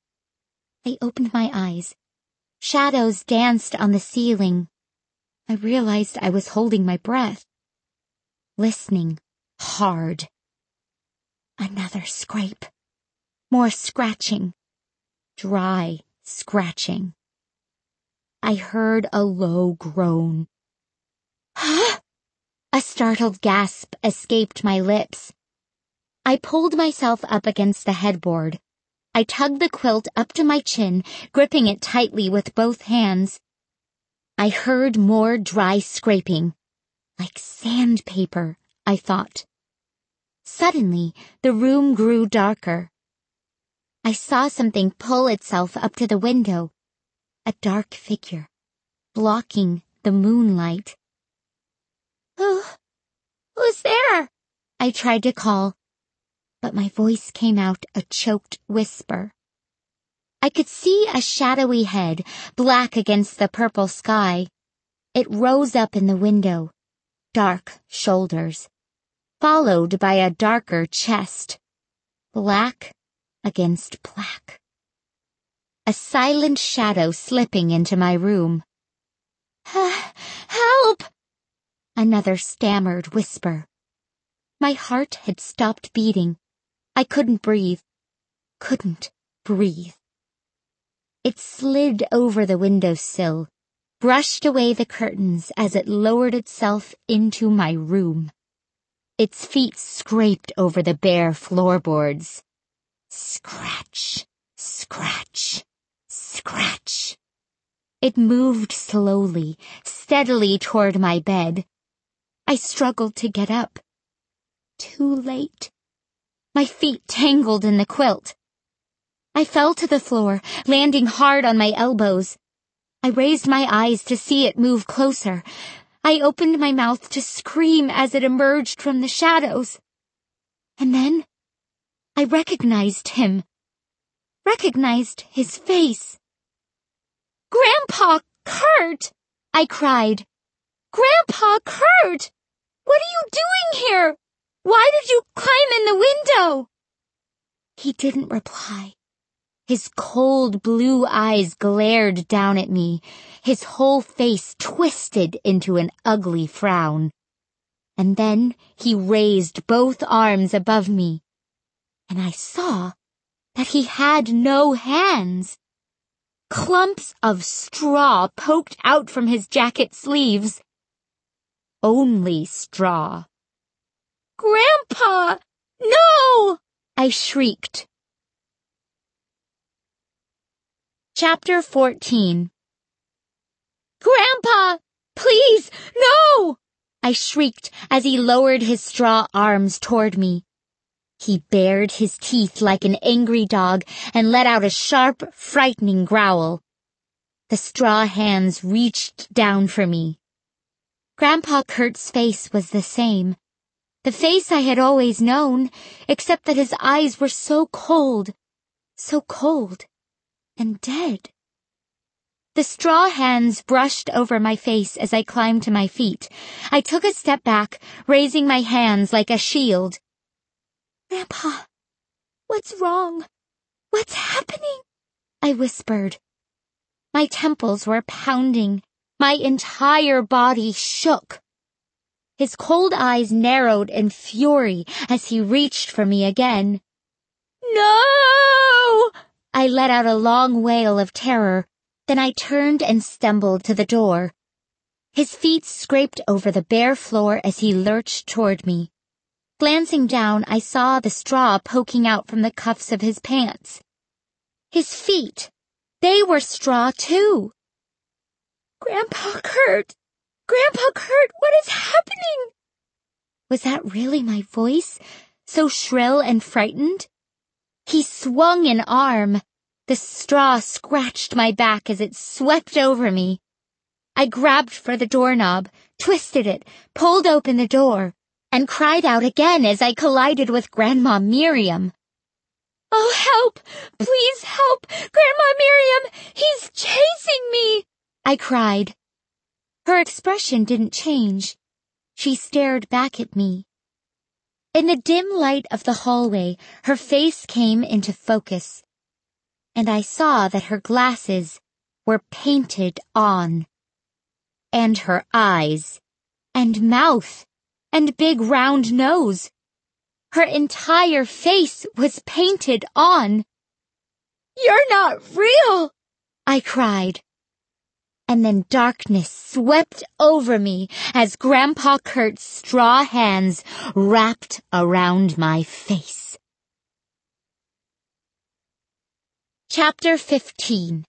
I opened my eyes. Shadows danced on the ceiling. I realized I was holding my breath. Listening hard. Another scrape. More scratching. Dry scratching. I heard a low groan. Huh? A startled gasp escaped my lips. I pulled myself up against the headboard. I tugged the quilt up to my chin, gripping it tightly with both hands. I heard more dry scraping. Like sandpaper, I thought. Suddenly, the room grew darker. I saw something pull itself up to the window. A dark figure, blocking the moonlight. Who's there? I tried to call, but my voice came out a choked whisper. I could see a shadowy head, black against the purple sky. It rose up in the window, dark shoulders, followed by a darker chest, black against black. A silent shadow slipping into my room. Help! Another stammered whisper. My heart had stopped beating. I couldn't breathe. Couldn't breathe. It slid over the windowsill, brushed away the curtains as it lowered itself into my room. Its feet scraped over the bare floorboards. Scratch, scratch, scratch. It moved slowly, steadily toward my bed. I struggled to get up. Too late. My feet tangled in the quilt. I fell to the floor, landing hard on my elbows. I raised my eyes to see it move closer. I opened my mouth to scream as it emerged from the shadows. And then I recognized him. Recognized his face. Grandpa Kurt! I cried. Grandpa Kurt! What are you doing here? Why did you climb in the window? He didn't reply. His cold blue eyes glared down at me, his whole face twisted into an ugly frown. And then he raised both arms above me, and I saw that he had no hands. Clumps of straw poked out from his jacket sleeves. Only straw. Grandpa! No! I shrieked. Chapter 14. Grandpa! Please, no! I shrieked as he lowered his straw arms toward me. He bared his teeth like an angry dog and let out a sharp, frightening growl. The straw hands reached down for me. Grandpa Kurt's face was the same. The face I had always known, except that his eyes were so cold and dead. The straw hands brushed over my face as I climbed to my feet. I took a step back, raising my hands like a shield. Grandpa, what's wrong? What's happening? I whispered. My temples were pounding. My entire body shook. His cold eyes narrowed in fury as he reached for me again. "No!" I let out a long wail of terror. Then I turned and stumbled to the door. His feet scraped over the bare floor as he lurched toward me. Glancing down, I saw the straw poking out from the cuffs of his pants. His feet, they were straw too. "Grandpa Kurt! Grandpa Kurt, what is happening?" Was that really my voice, so shrill and frightened? He swung an arm. The straw scratched my back as it swept over me. I grabbed for the doorknob, twisted it, pulled open the door, and cried out again as I collided with Grandma Miriam. "Oh, help! Please help! Grandma Miriam! He's chasing me!" I cried. Her expression didn't change. She stared back at me. In the dim light of the hallway, her face came into focus, and I saw that her glasses were painted on. And her eyes, and mouth, and big round nose. Her entire face was painted on. "You're not real!" I cried. And then darkness swept over me as Grandpa Kurt's straw hands wrapped around my face. Chapter 15.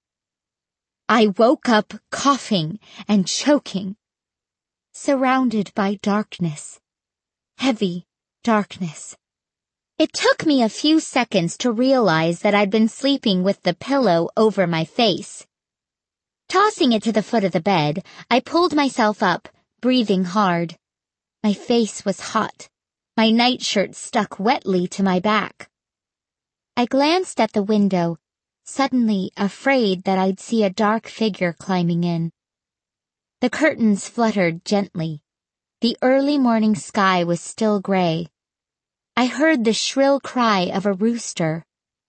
I woke up coughing and choking, surrounded by darkness, heavy darkness. It took me a few seconds to realize that I'd been sleeping with the pillow over my face. Tossing it to the foot of the bed, I pulled myself up, breathing hard. My face was hot. My nightshirt stuck wetly to my back. I glanced at the window, suddenly afraid that I'd see a dark figure climbing in. The curtains fluttered gently. The early morning sky was still gray. I heard the shrill cry of a rooster.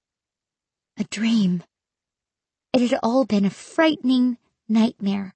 A dream. It had all been a frightening nightmare.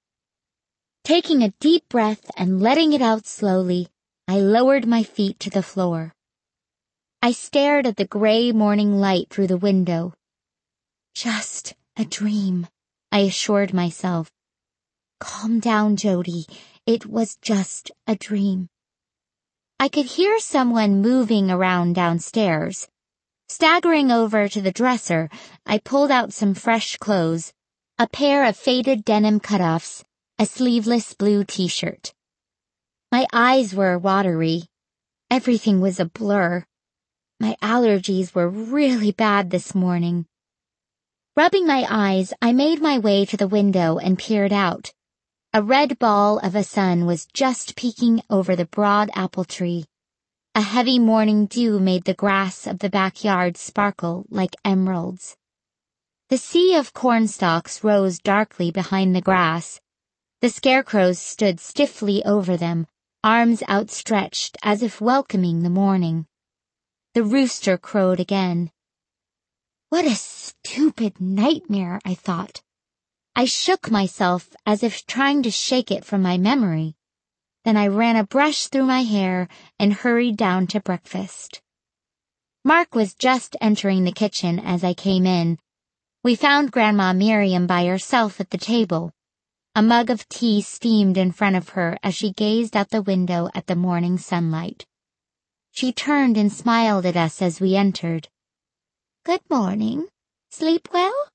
Taking a deep breath and letting it out slowly, I lowered my feet to the floor. I stared at the gray morning light through the window. Just a dream, I assured myself. Calm down, Jody. It was just a dream. I could hear someone moving around downstairs. Staggering over to the dresser, I pulled out some fresh clothes, a pair of faded denim cutoffs, a sleeveless blue t-shirt. My eyes were watery. Everything was a blur. My allergies were really bad this morning. Rubbing my eyes, I made my way to the window and peered out. A red ball of a sun was just peeking over the broad apple tree. A heavy morning dew made the grass of the backyard sparkle like emeralds. The sea of cornstalks rose darkly behind the grass. The scarecrows stood stiffly over them, arms outstretched as if welcoming the morning. The rooster crowed again. What a stupid nightmare, I thought. I shook myself as if trying to shake it from my memory. Then I ran a brush through my hair and hurried down to breakfast. Mark was just entering the kitchen as I came in. We found Grandma Miriam by herself at the table. A mug of tea steamed in front of her as she gazed out the window at the morning sunlight. She turned and smiled at us as we entered. "Good morning. Sleep well?"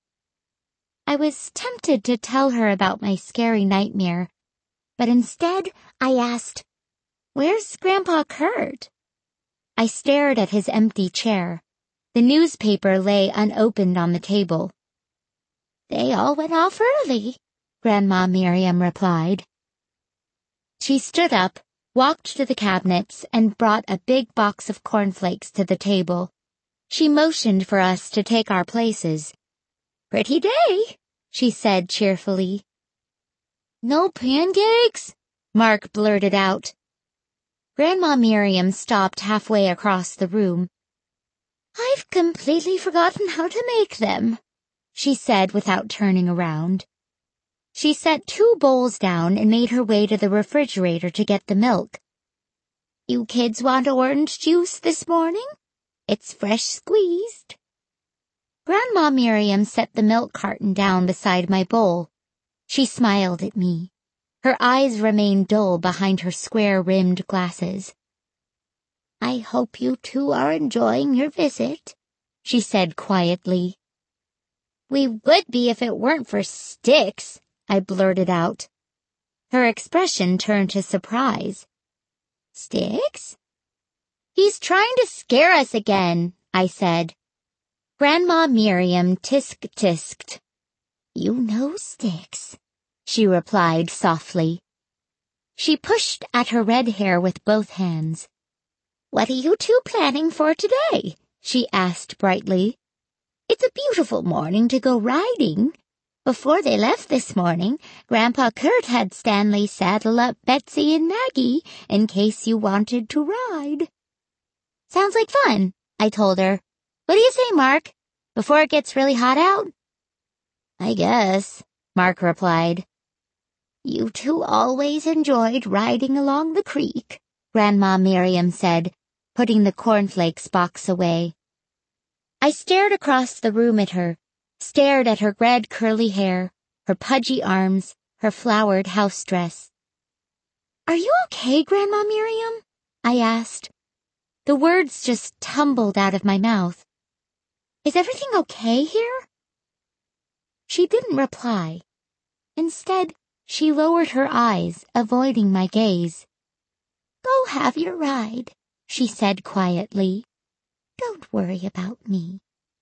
I was tempted to tell her about my scary nightmare, but instead I asked, "Where's Grandpa Kurt?" I stared at his empty chair. The newspaper lay unopened on the table. "They all went off early," Grandma Miriam replied. She stood up, walked to the cabinets, and brought a big box of cornflakes to the table. She motioned for us to take our places. "Pretty day," she said cheerfully. "No pancakes?" Mark blurted out. Grandma Miriam stopped halfway across the room. "I've completely forgotten how to make them," she said without turning around. She set 2 bowls down and made her way to the refrigerator to get the milk. "You kids want orange juice this morning? It's fresh squeezed." Grandma Miriam set the milk carton down beside my bowl. She smiled at me. Her eyes remained dull behind her square-rimmed glasses. "I hope you two are enjoying your visit," she said quietly. "We would be if it weren't for Sticks," I blurted out. Her expression turned to surprise. "Sticks?" "He's trying to scare us again," I said. Grandma Miriam tisk-tisked. "You know Sticks," she replied softly. She pushed at her red hair with both hands. "What are you two planning for today?" she asked brightly. "It's a beautiful morning to go riding. Before they left this morning, Grandpa Kurt had Stanley saddle up Betsy and Maggie in case you wanted to ride." "Sounds like fun," I told her. "What do you say, Mark? Before it gets really hot out?" "I guess," Mark replied. "You two always enjoyed riding along the creek," Grandma Miriam said, putting the cornflakes box away. I stared across the room at her, stared at her red curly hair, her pudgy arms, her flowered house dress. "Are you okay, Grandma Miriam?" I asked. The words just tumbled out of my mouth. "Is everything okay here?" She didn't reply. Instead, she lowered her eyes, avoiding my gaze. "Go have your ride," she said quietly. "Don't worry about me."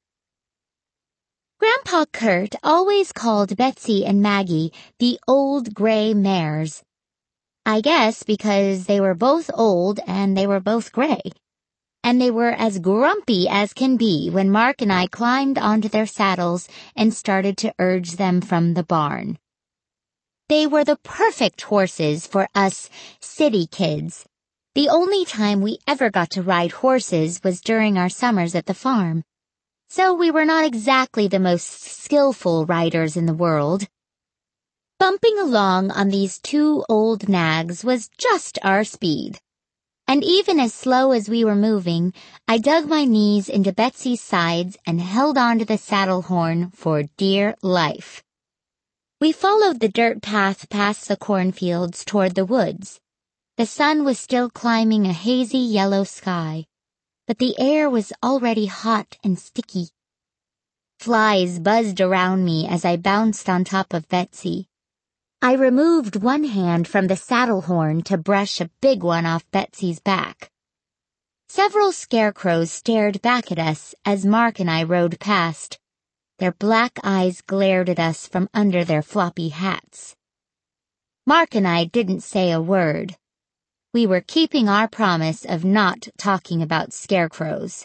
Grandpa Kurt always called Betsy and Maggie the old gray mares. I guess because they were both old and they were both gray. And they were as grumpy as can be when Mark and I climbed onto their saddles and started to urge them from the barn. They were the perfect horses for us city kids. The only time we ever got to ride horses was during our summers at the farm. So we were not exactly the most skillful riders in the world. Bumping along on these 2 old nags was just our speed. And even as slow as we were moving, I dug my knees into Betsy's sides and held onto the saddle horn for dear life. We followed the dirt path past the cornfields toward the woods. The sun was still climbing a hazy yellow sky, but the air was already hot and sticky. Flies buzzed around me as I bounced on top of Betsy. I removed one hand from the saddle horn to brush a big one off Betsy's back. Several scarecrows stared back at us as Mark and I rode past. Their black eyes glared at us from under their floppy hats. Mark and I didn't say a word. We were keeping our promise of not talking about scarecrows.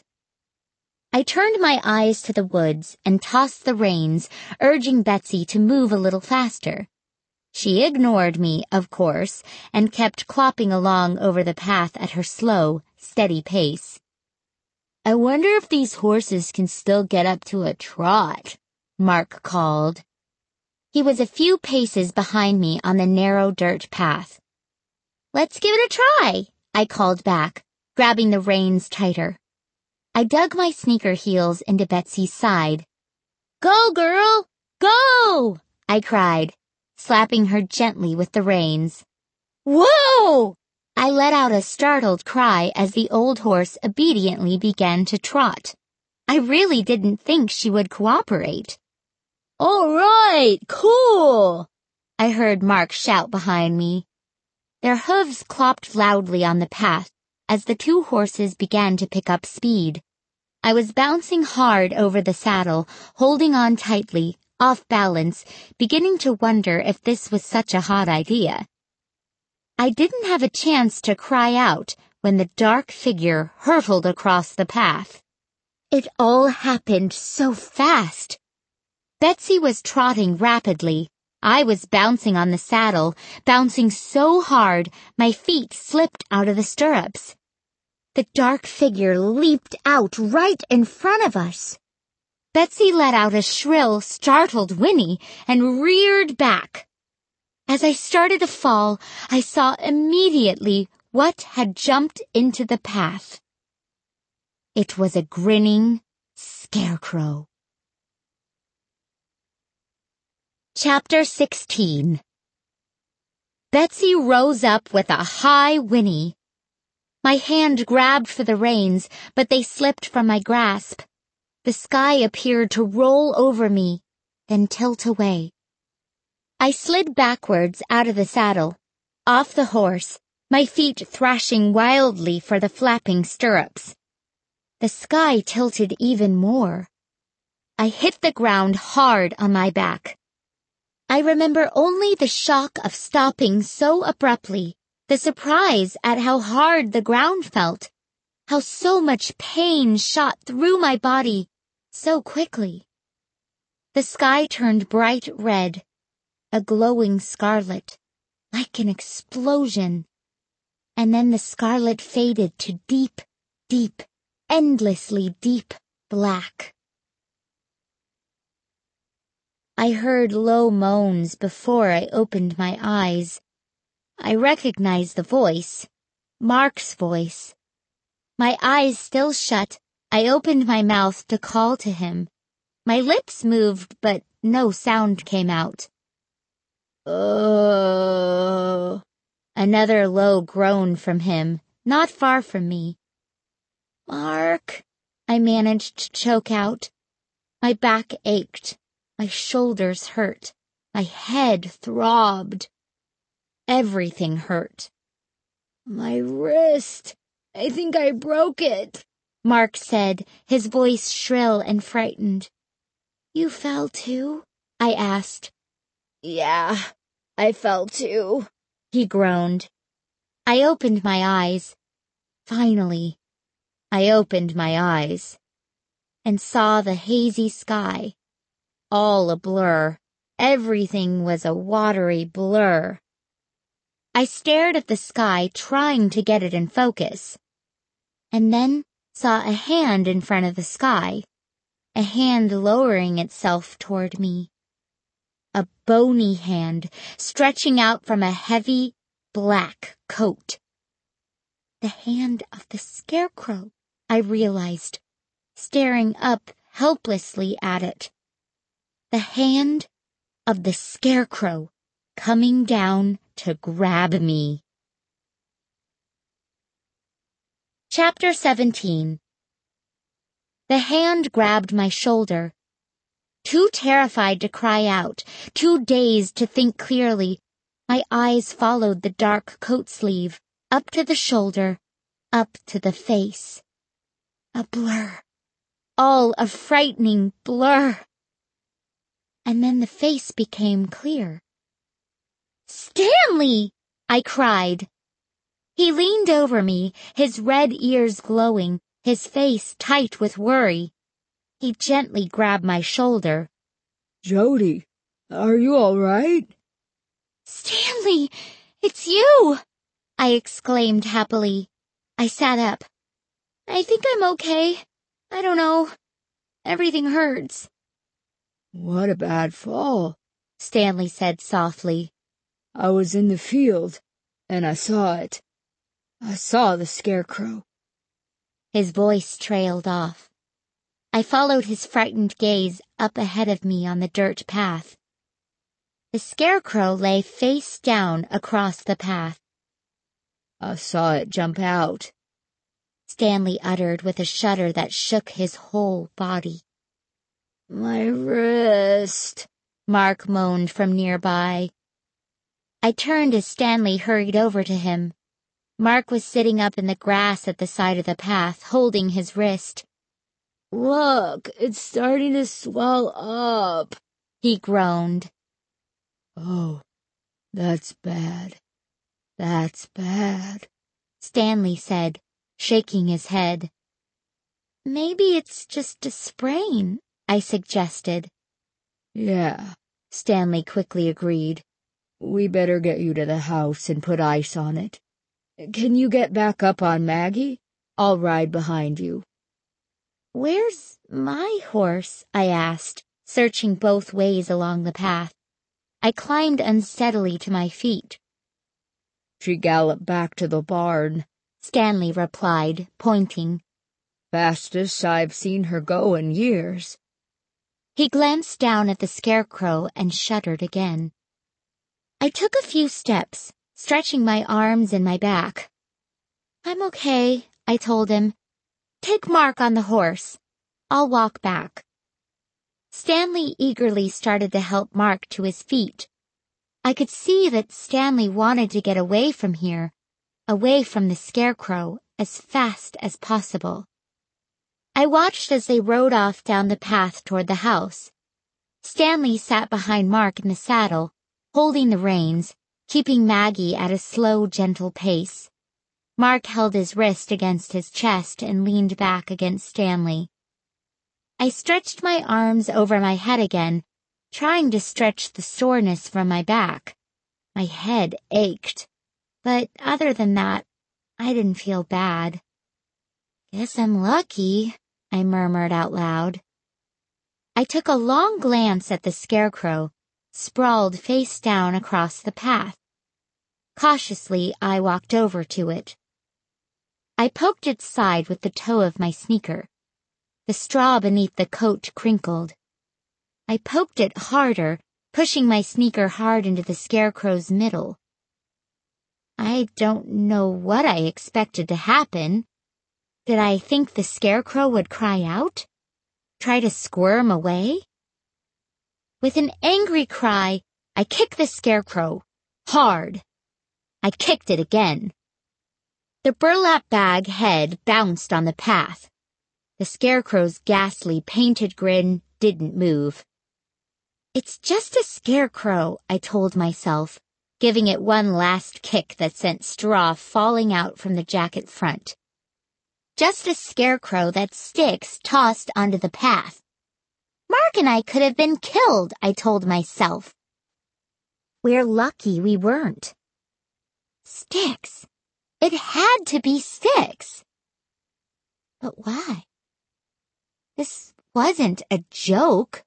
I turned my eyes to the woods and tossed the reins, urging Betsy to move a little faster. She ignored me, of course, and kept clopping along over the path at her slow, steady pace. "I wonder if these horses can still get up to a trot," Mark called. He was a few paces behind me on the narrow dirt path. "Let's give it a try," I called back, grabbing the reins tighter. I dug my sneaker heels into Betsy's side. "Go, girl! Go!" I cried, slapping her gently with the reins. "Whoa!" I let out a startled cry as the old horse obediently began to trot. I really didn't think she would cooperate. "All right, cool!" I heard Mark shout behind me. Their hooves clopped loudly on the path as the 2 horses began to pick up speed. I was bouncing hard over the saddle, holding on tightly, off balance, beginning to wonder if this was such a hot idea. I didn't have a chance to cry out when the dark figure hurtled across the path. It all happened so fast. Betsy was trotting rapidly. I was bouncing on the saddle, bouncing so hard my feet slipped out of the stirrups. The dark figure leaped out right in front of us. Betsy let out a shrill, startled whinny and reared back, As I started to fall, I saw immediately what had jumped into the path. It was a grinning scarecrow. Chapter 16. Betsy rose up with a high whinny. My hand grabbed for the reins, but they slipped from my grasp. The sky appeared to roll over me, then tilt away. I slid backwards out of the saddle, off the horse, my feet thrashing wildly for the flapping stirrups. The sky tilted even more. I hit the ground hard on my back. I remember only the shock of stopping so abruptly, the surprise at how hard the ground felt, how so much pain shot through my body so quickly. The sky turned bright red, a glowing scarlet, like an explosion, and then the scarlet faded to deep, deep, endlessly deep black. I heard low moans before I opened my eyes. I recognized the voice, Mark's voice. My eyes still shut, I opened my mouth to call to him. My lips moved, but no sound came out. Oh! Another low groan from him, not far from me. Mark, I managed to choke out. My back ached, my shoulders hurt, my head throbbed. Everything hurt. My wrist, I think I broke it, Mark said, his voice shrill and frightened. You fell too? I asked. Yeah, I fell too, he groaned. I opened my eyes. Finally, I opened my eyes and saw the hazy sky, all a blur. Everything was a watery blur. I stared at the sky, trying to get it in focus, and then saw a hand in front of the sky, a hand lowering itself toward me. A bony hand stretching out from a heavy, black coat. The hand of the scarecrow, I realized, staring up helplessly at it. The hand of the scarecrow coming down to grab me. Chapter 17. The hand grabbed my shoulder. Too terrified to cry out, too dazed to think clearly, my eyes followed the dark coat sleeve, up to the shoulder, up to the face. A blur. All a frightening blur. And then the face became clear. Stanley! I cried. He leaned over me, his red ears glowing, his face tight with worry. He gently grabbed my shoulder. Jody, are you all right? Stanley, it's you! I exclaimed happily. I sat up. I think I'm okay. I don't know. Everything hurts. What a bad fall, Stanley said softly. I was in the field, and I saw it. I saw the scarecrow. His voice trailed off. I followed his frightened gaze up ahead of me on the dirt path. The scarecrow lay face down across the path. I saw it jump out, Stanley uttered with a shudder that shook his whole body. My wrist, Mark moaned from nearby. I turned as Stanley hurried over to him. Mark was sitting up in the grass at the side of the path, holding his wrist. Look, it's starting to swell up, he groaned. Oh, that's bad. That's bad, Stanley said, shaking his head. Maybe it's just a sprain, I suggested. Yeah, Stanley quickly agreed. We better get you to the house and put ice on it. Can you get back up on Maggie? I'll ride behind you. Where's my horse? I asked, searching both ways along the path. I climbed unsteadily to my feet. She galloped back to the barn, Stanley replied, pointing. Fastest I've seen her go in years. He glanced down at the scarecrow and shuddered again. I took a few steps, stretching my arms and my back. I'm okay, I told him. Take Mark on the horse. I'll walk back. Stanley eagerly started to help Mark to his feet. I could see that Stanley wanted to get away from here, away from the scarecrow, as fast as possible. I watched as they rode off down the path toward the house. Stanley sat behind Mark in the saddle, holding the reins, keeping Maggie at a slow, gentle pace. Mark held his wrist against his chest and leaned back against Stanley. I stretched my arms over my head again, trying to stretch the soreness from my back. My head ached, but other than that, I didn't feel bad. Guess I'm lucky, I murmured out loud. I took a long glance at the scarecrow, sprawled face down across the path. Cautiously, I walked over to it. I poked its side with the toe of my sneaker. The straw beneath the coat crinkled. I poked it harder, pushing my sneaker hard into the scarecrow's middle. I don't know what I expected to happen. Did I think the scarecrow would cry out? Try to squirm away? With an angry cry, I kicked the scarecrow, hard. I kicked it again. The burlap bag head bounced on the path. The scarecrow's ghastly painted grin didn't move. It's just a scarecrow, I told myself, giving it one last kick that sent straw falling out from the jacket front. Just a scarecrow that Styx tossed onto the path. Mark and I could have been killed, I told myself. We're lucky we weren't. Styx. It had to be Styx. But why? This wasn't a joke.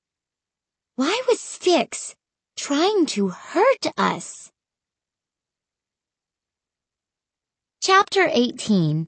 Why was Styx trying to hurt us? Chapter 18.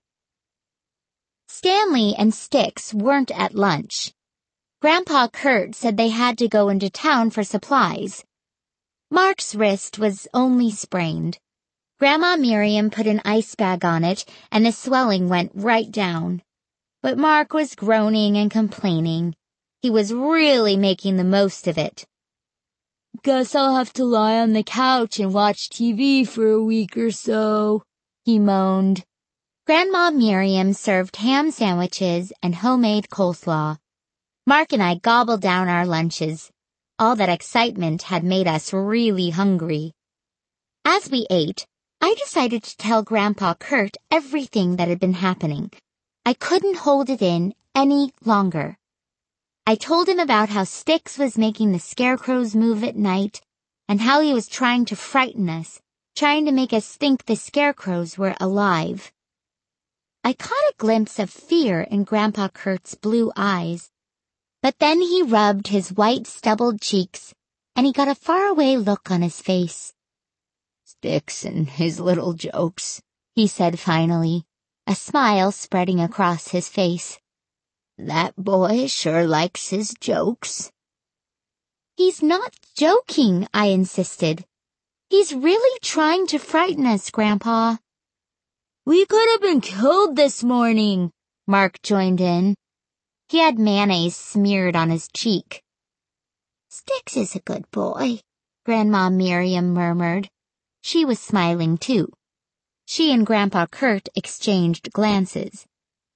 Stanley and Styx weren't at lunch. Grandpa Kurt said they had to go into town for supplies. Mark's wrist was only sprained. Grandma Miriam put an ice bag on it, and the swelling went right down. But Mark was groaning and complaining. He was really making the most of it. Guess I'll have to lie on the couch and watch TV for a week or so, he moaned. Grandma Miriam served ham sandwiches and homemade coleslaw. Mark and I gobbled down our lunches. All that excitement had made us really hungry. As we ate, I decided to tell Grandpa Kurt everything that had been happening. I couldn't hold it in any longer. I told him about how Styx was making the scarecrows move at night, and how he was trying to frighten us, trying to make us think the scarecrows were alive. I caught a glimpse of fear in Grandpa Kurt's blue eyes, but then he rubbed his white stubbled cheeks, and he got a faraway look on his face. Styx and his little jokes, he said finally, a smile spreading across his face. That boy sure likes his jokes. He's not joking, I insisted. He's really trying to frighten us, Grandpa. We could have been killed this morning, Mark joined in. He had mayonnaise smeared on his cheek. Styx is a good boy, Grandma Miriam murmured. She was smiling too. She and Grandpa Kurt exchanged glances.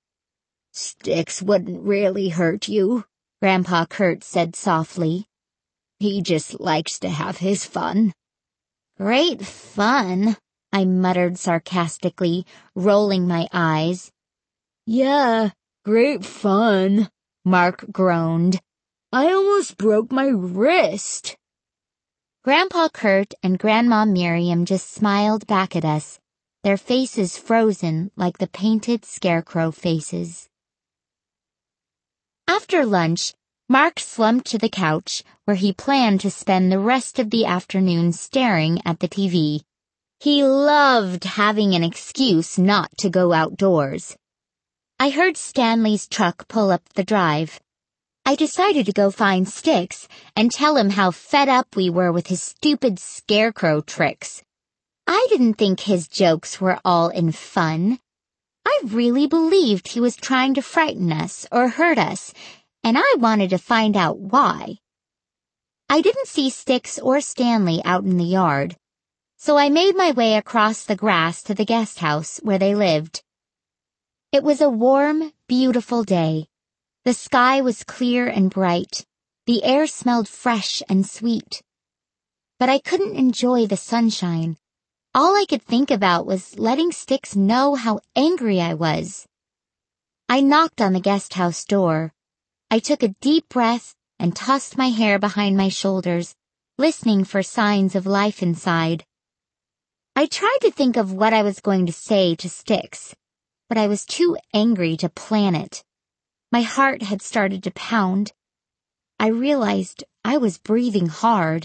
Styx wouldn't really hurt you, Grandpa Kurt said softly. He just likes to have his fun. Great fun, I muttered sarcastically, rolling my eyes. Yeah, great fun, Mark groaned. I almost broke my wrist. Grandpa Kurt and Grandma Miriam just smiled back at us, their faces frozen like the painted scarecrow faces. After lunch, Mark slumped to the couch, where he planned to spend the rest of the afternoon staring at the TV. He loved having an excuse not to go outdoors. I heard Stanley's truck pull up the drive. I decided to go find Sticks and tell him how fed up we were with his stupid scarecrow tricks. I didn't think his jokes were all in fun. I really believed he was trying to frighten us or hurt us, and I wanted to find out why. I didn't see Sticks or Stanley out in the yard, so I made my way across the grass to the guest house where they lived. It was a warm, beautiful day. The sky was clear and bright. The air smelled fresh and sweet. But I couldn't enjoy the sunshine. All I could think about was letting Sticks know how angry I was. I knocked on the guest house door. I took a deep breath and tossed my hair behind my shoulders, listening for signs of life inside. I tried to think of what I was going to say to Sticks, but I was too angry to plan it. My heart had started to pound. I realized I was breathing hard.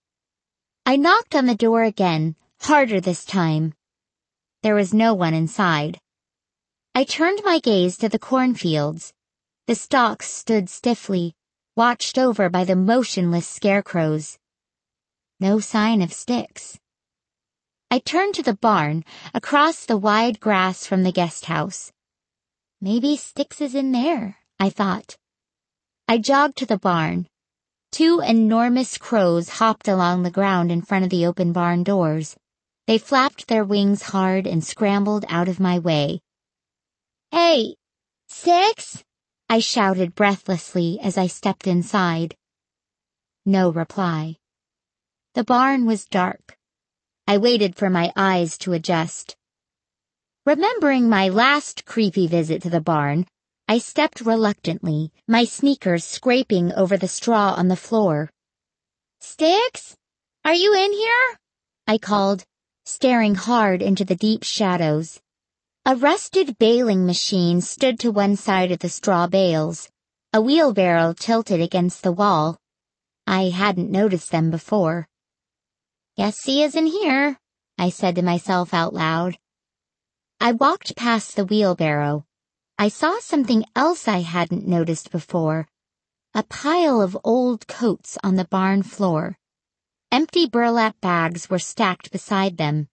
I knocked on the door again, harder this time. There was no one inside. I turned my gaze to the cornfields. The stalks stood stiffly, watched over by the motionless scarecrows. No sign of Sticks. I turned to the barn, across the wide grass from the guest house. Maybe Sticks is in there, I thought. I jogged to the barn. 2 enormous crows hopped along the ground in front of the open barn doors. They flapped their wings hard and scrambled out of my way. "Hey, Sticks?" I shouted breathlessly as I stepped inside. No reply. The barn was dark. I waited for my eyes to adjust. Remembering my last creepy visit to the barn, I stepped reluctantly, my sneakers scraping over the straw on the floor. "Sticks? Are you in here?" I called, staring hard into the deep shadows. A rusted baling machine stood to one side of the straw bales, a wheelbarrow tilted against the wall. I hadn't noticed them before. "Guess he isn't here," I said to myself out loud. I walked past the wheelbarrow. I saw something else I hadn't noticed before. A pile of old coats on the barn floor. Empty burlap bags were stacked beside them.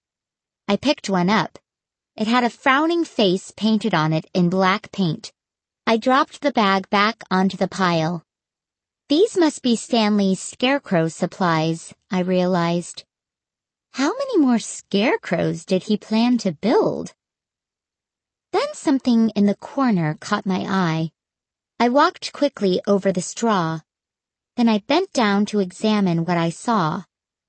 I picked one up. It had a frowning face painted on it in black paint. I dropped the bag back onto the pile. These must be Stanley's scarecrow supplies, I realized. How many more scarecrows did he plan to build? Then something in the corner caught my eye. I walked quickly over the straw. Then I bent down to examine what I saw.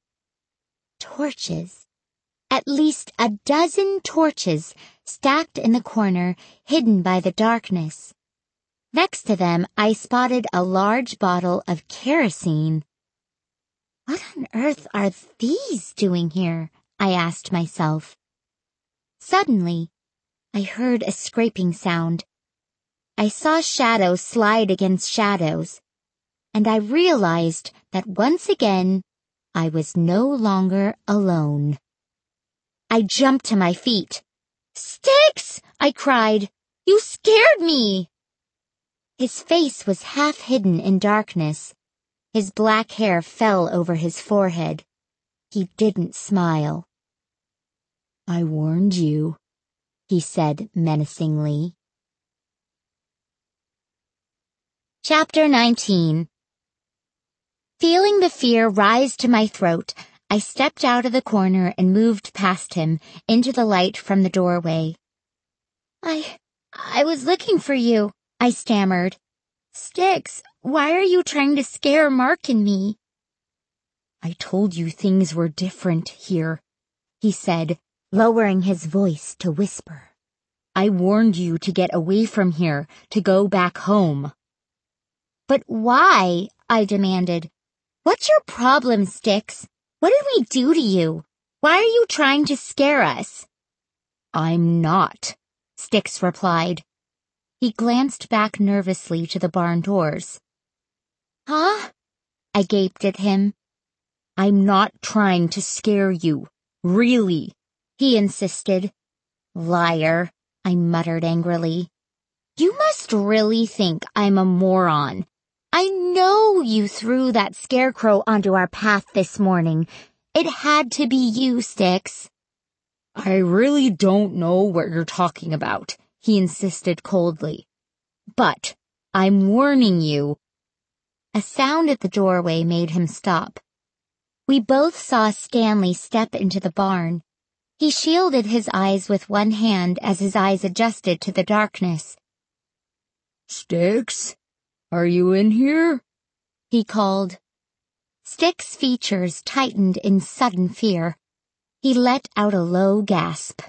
Torches. At least a dozen torches stacked in the corner, hidden by the darkness. Next to them, I spotted a large bottle of kerosene. What on earth are these doing here? I asked myself. Suddenly, I heard a scraping sound. I saw shadows slide against shadows, and I realized that once again, I was no longer alone. I jumped to my feet. "Sticks!" I cried. "You scared me!" His face was half hidden in darkness. His black hair fell over his forehead. He didn't smile. "I warned you," he said menacingly. Chapter 19. Feeling the fear rise to my throat, I stepped out of the corner and moved past him into the light from the doorway. I was looking for you," I stammered. "Sticks, why are you trying to scare Mark and me?" "I told you things were different here," he said, lowering his voice to whisper. "I warned you to get away from here, to go back home." "But why?" I demanded. "What's your problem, Sticks? What did we do to you? Why are you trying to scare us?" "I'm not," Sticks replied. He glanced back nervously to the barn doors. Huh? I gaped at him. I'm not trying to scare you. Really, he insisted. Liar, I muttered angrily. You must really think I'm a moron. I know you threw that scarecrow onto our path this morning. It had to be you, Styx. I really don't know what you're talking about, he insisted coldly. But I'm warning you. A sound at the doorway made him stop. We both saw Stanley step into the barn. He shielded his eyes with one hand as his eyes adjusted to the darkness. Styx, are you in here? He called. Styx's features tightened in sudden fear. He let out a low gasp.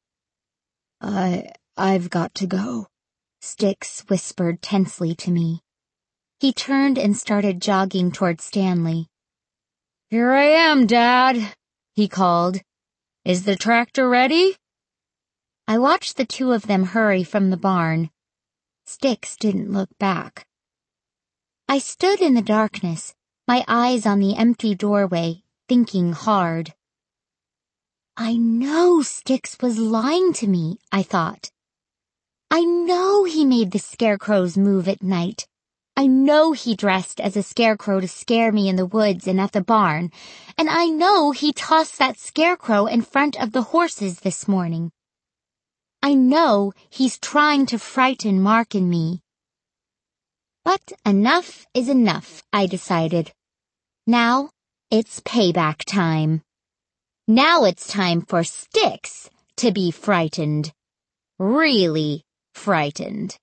I've got to go, Styx whispered tensely to me. He turned and started jogging toward Stanley. Here I am, Dad, he called. Is the tractor ready? I watched the two of them hurry from the barn. Styx didn't look back. I stood in the darkness, my eyes on the empty doorway, thinking hard. I know Styx was lying to me, I thought. I know he made the scarecrows move at night. I know he dressed as a scarecrow to scare me in the woods and at the barn, and I know he tossed that scarecrow in front of the horses this morning. I know he's trying to frighten Mark and me. But enough is enough, I decided. Now it's payback time. Now it's time for Styx to be frightened. Really frightened.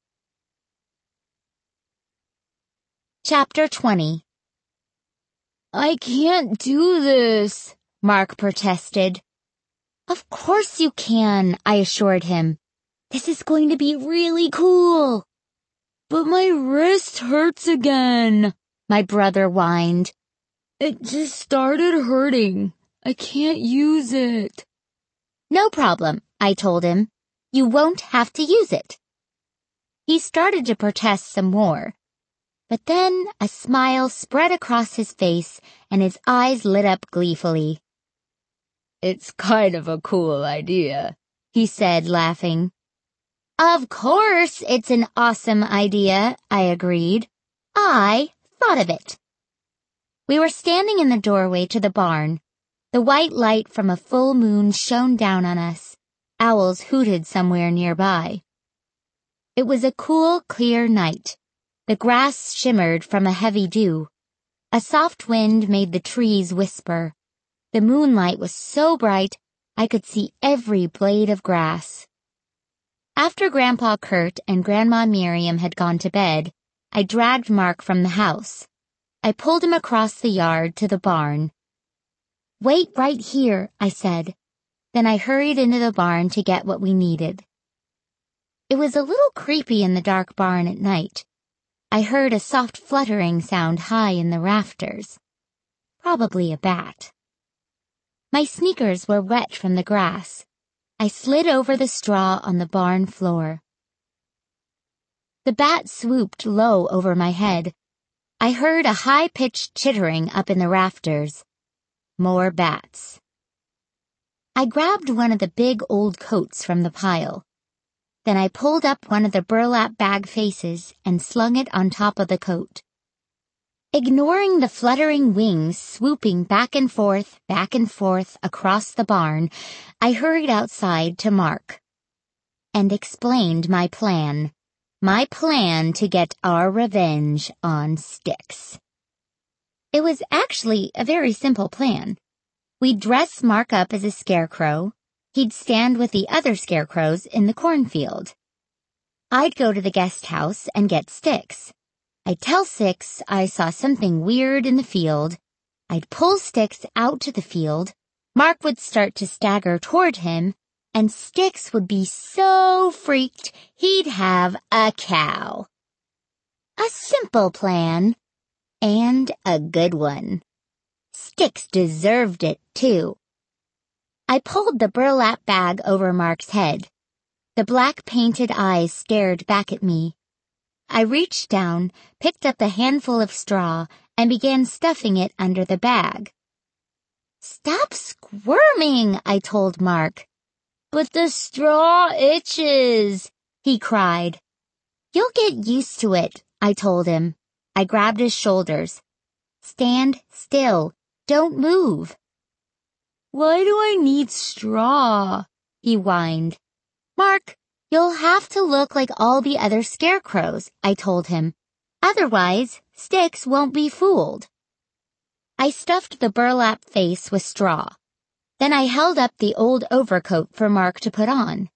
Chapter 20. I can't do this, Mark protested. Of course you can, I assured him. This is going to be really cool. But my wrist hurts again, my brother whined. It just started hurting. I can't use it. No problem, I told him. You won't have to use it. He started to protest some more. But then a smile spread across his face and his eyes lit up gleefully. It's kind of a cool idea, he said, laughing. Of course it's an awesome idea, I agreed. I thought of it. We were standing in the doorway to the barn. The white light from a full moon shone down on us. Owls hooted somewhere nearby. It was a cool, clear night. The grass shimmered from a heavy dew. A soft wind made the trees whisper. The moonlight was so bright, I could see every blade of grass. After Grandpa Kurt and Grandma Miriam had gone to bed, I dragged Mark from the house. I pulled him across the yard to the barn. Wait right here, I said. Then I hurried into the barn to get what we needed. It was a little creepy in the dark barn at night. I heard a soft fluttering sound high in the rafters. Probably a bat. My sneakers were wet from the grass. I slid over the straw on the barn floor. The bat swooped low over my head. I heard a high-pitched chittering up in the rafters. More bats. I grabbed one of the big old coats from the pile. Then I pulled up one of the burlap bag faces and slung it on top of the coat. Ignoring the fluttering wings swooping back and forth across the barn, I hurried outside to Mark and explained my plan. My plan to get our revenge on Styx. It was actually a very simple plan. We'd dress Mark up as a scarecrow. He'd stand with the other scarecrows in the cornfield. I'd go to the guest house and get Styx. I'd tell Styx I saw something weird in the field. I'd pull Styx out to the field. Mark would start to stagger toward him, and Styx would be so freaked he'd have a cow. A simple plan, and a good one. Styx deserved it, too. I pulled the burlap bag over Mark's head. The black painted eyes stared back at me. I reached down, picked up a handful of straw, and began stuffing it under the bag. "Stop squirming," I told Mark. "But the straw itches," he cried. "You'll get used to it," I told him. I grabbed his shoulders. "Stand still. Don't move." "Why do I need straw?" he whined. "Mark, you'll have to look like all the other scarecrows," I told him. "Otherwise, Sticks won't be fooled." I stuffed the burlap face with straw. Then I held up the old overcoat for Mark to put on.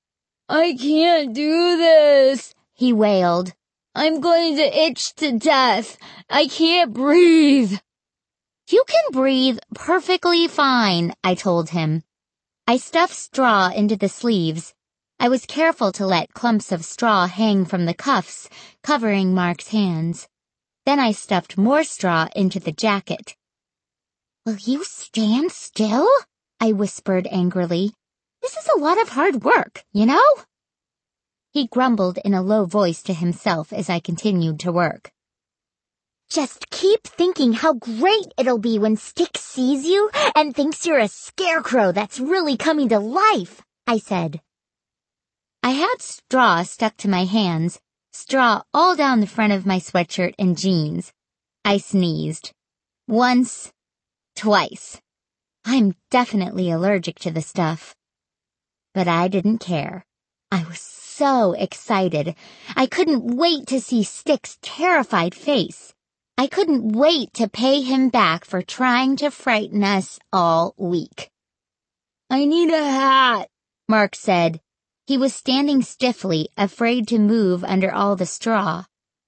"I can't do this," he wailed. "I'm going to itch to death. I can't breathe." "You can breathe perfectly fine," I told him. I stuffed straw into the sleeves. I was careful to let clumps of straw hang from the cuffs, covering Mark's hands. Then I stuffed more straw into the jacket. "Will you stand still?" I whispered angrily. "This is a lot of hard work, you know?" He grumbled in a low voice to himself as I continued to work. "Just keep thinking how great it'll be when Sticks sees you and thinks you're a scarecrow that's really coming to life," I said. I had straw stuck to my hands, straw all down the front of my sweatshirt and jeans. I sneezed. Once, twice. I'm definitely allergic to the stuff. But I didn't care. I was so excited. I couldn't wait to see Sticks' terrified face. I couldn't wait to pay him back for trying to frighten us all week. "I need a hat," Mark said. He was standing stiffly, afraid to move under all the straw.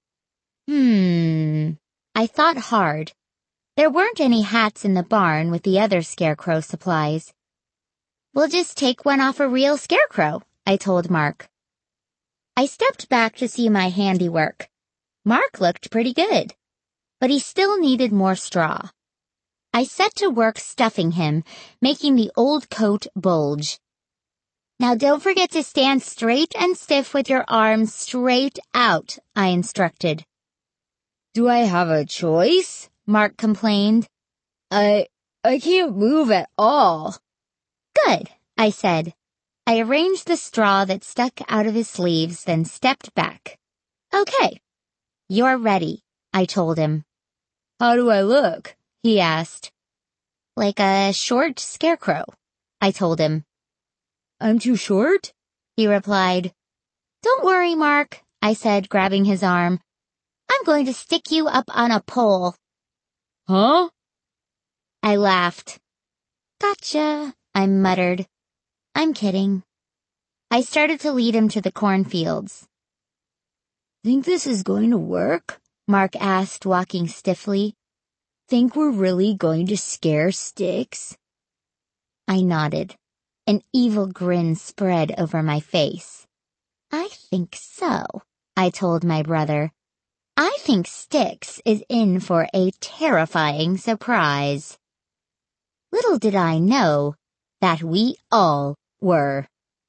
I thought hard. There weren't any hats in the barn with the other scarecrow supplies. "We'll just take one off a real scarecrow," I told Mark. I stepped back to see my handiwork. Mark looked pretty good, but he still needed more straw. I set to work stuffing him, making the old coat bulge. "Now don't forget to stand straight and stiff with your arms straight out," I instructed. "Do I have a choice?" Mark complained. I can't move at all." "Good," I said. I arranged the straw that stuck out of his sleeves, then stepped back. "Okay, you're ready," I told him. "How do I look?" he asked. "Like a short scarecrow," I told him. "I'm too short?" he replied. "Don't worry, Mark," I said, grabbing his arm. "I'm going to stick you up on a pole." "Huh?" I laughed. "Gotcha," I muttered. "I'm kidding." I started to lead him to the cornfields. "Think this is going to work?" Mark asked, walking stiffly. "Think we're really going to scare Sticks?" I nodded. An evil grin spread over my face. "I think so," I told my brother. "I think Sticks is in for a terrifying surprise." Little did I know that we all were.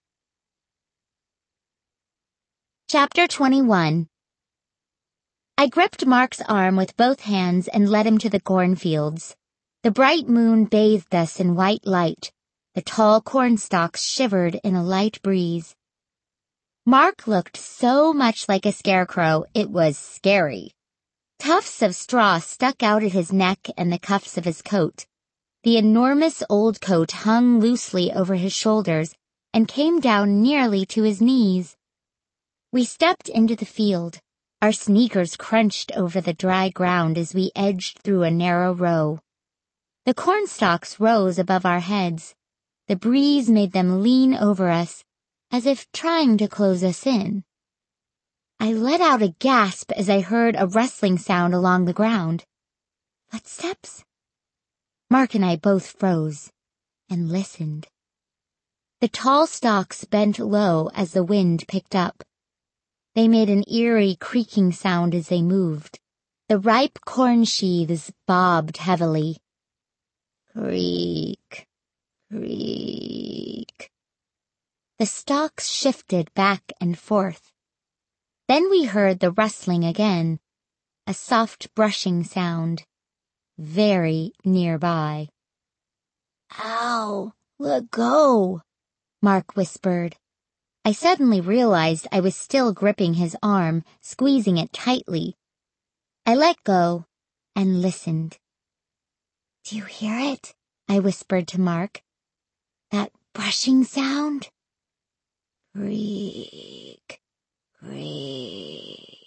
Chapter 21. I gripped Mark's arm with both hands and led him to the cornfields. The bright moon bathed us in white light. The tall cornstalks shivered in a light breeze. Mark looked so much like a scarecrow, it was scary. Tufts of straw stuck out at his neck and the cuffs of his coat. The enormous old coat hung loosely over his shoulders and came down nearly to his knees. We stepped into the field. Our sneakers crunched over the dry ground as we edged through a narrow row. The cornstalks rose above our heads. The breeze made them lean over us, as if trying to close us in. I let out a gasp as I heard a rustling sound along the ground. Footsteps? Mark and I both froze and listened. The tall stalks bent low as the wind picked up. They made an eerie creaking sound as they moved. The ripe corn sheaths bobbed heavily. Creak, creak. The stalks shifted back and forth. Then we heard the rustling again, a soft brushing sound, very nearby. "Ow, let go," Mark whispered. I suddenly realized I was still gripping his arm, squeezing it tightly. I let go and listened. "Do you hear it?" I whispered to Mark. "That brushing sound?" "Creak, creak."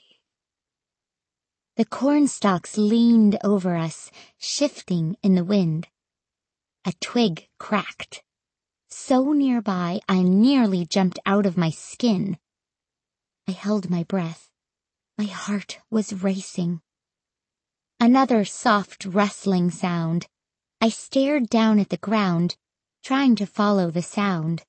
The cornstalks leaned over us, shifting in the wind. A twig cracked. So nearby, I nearly jumped out of my skin. I held my breath. My heart was racing. Another soft rustling sound. I stared down at the ground, trying to follow the sound.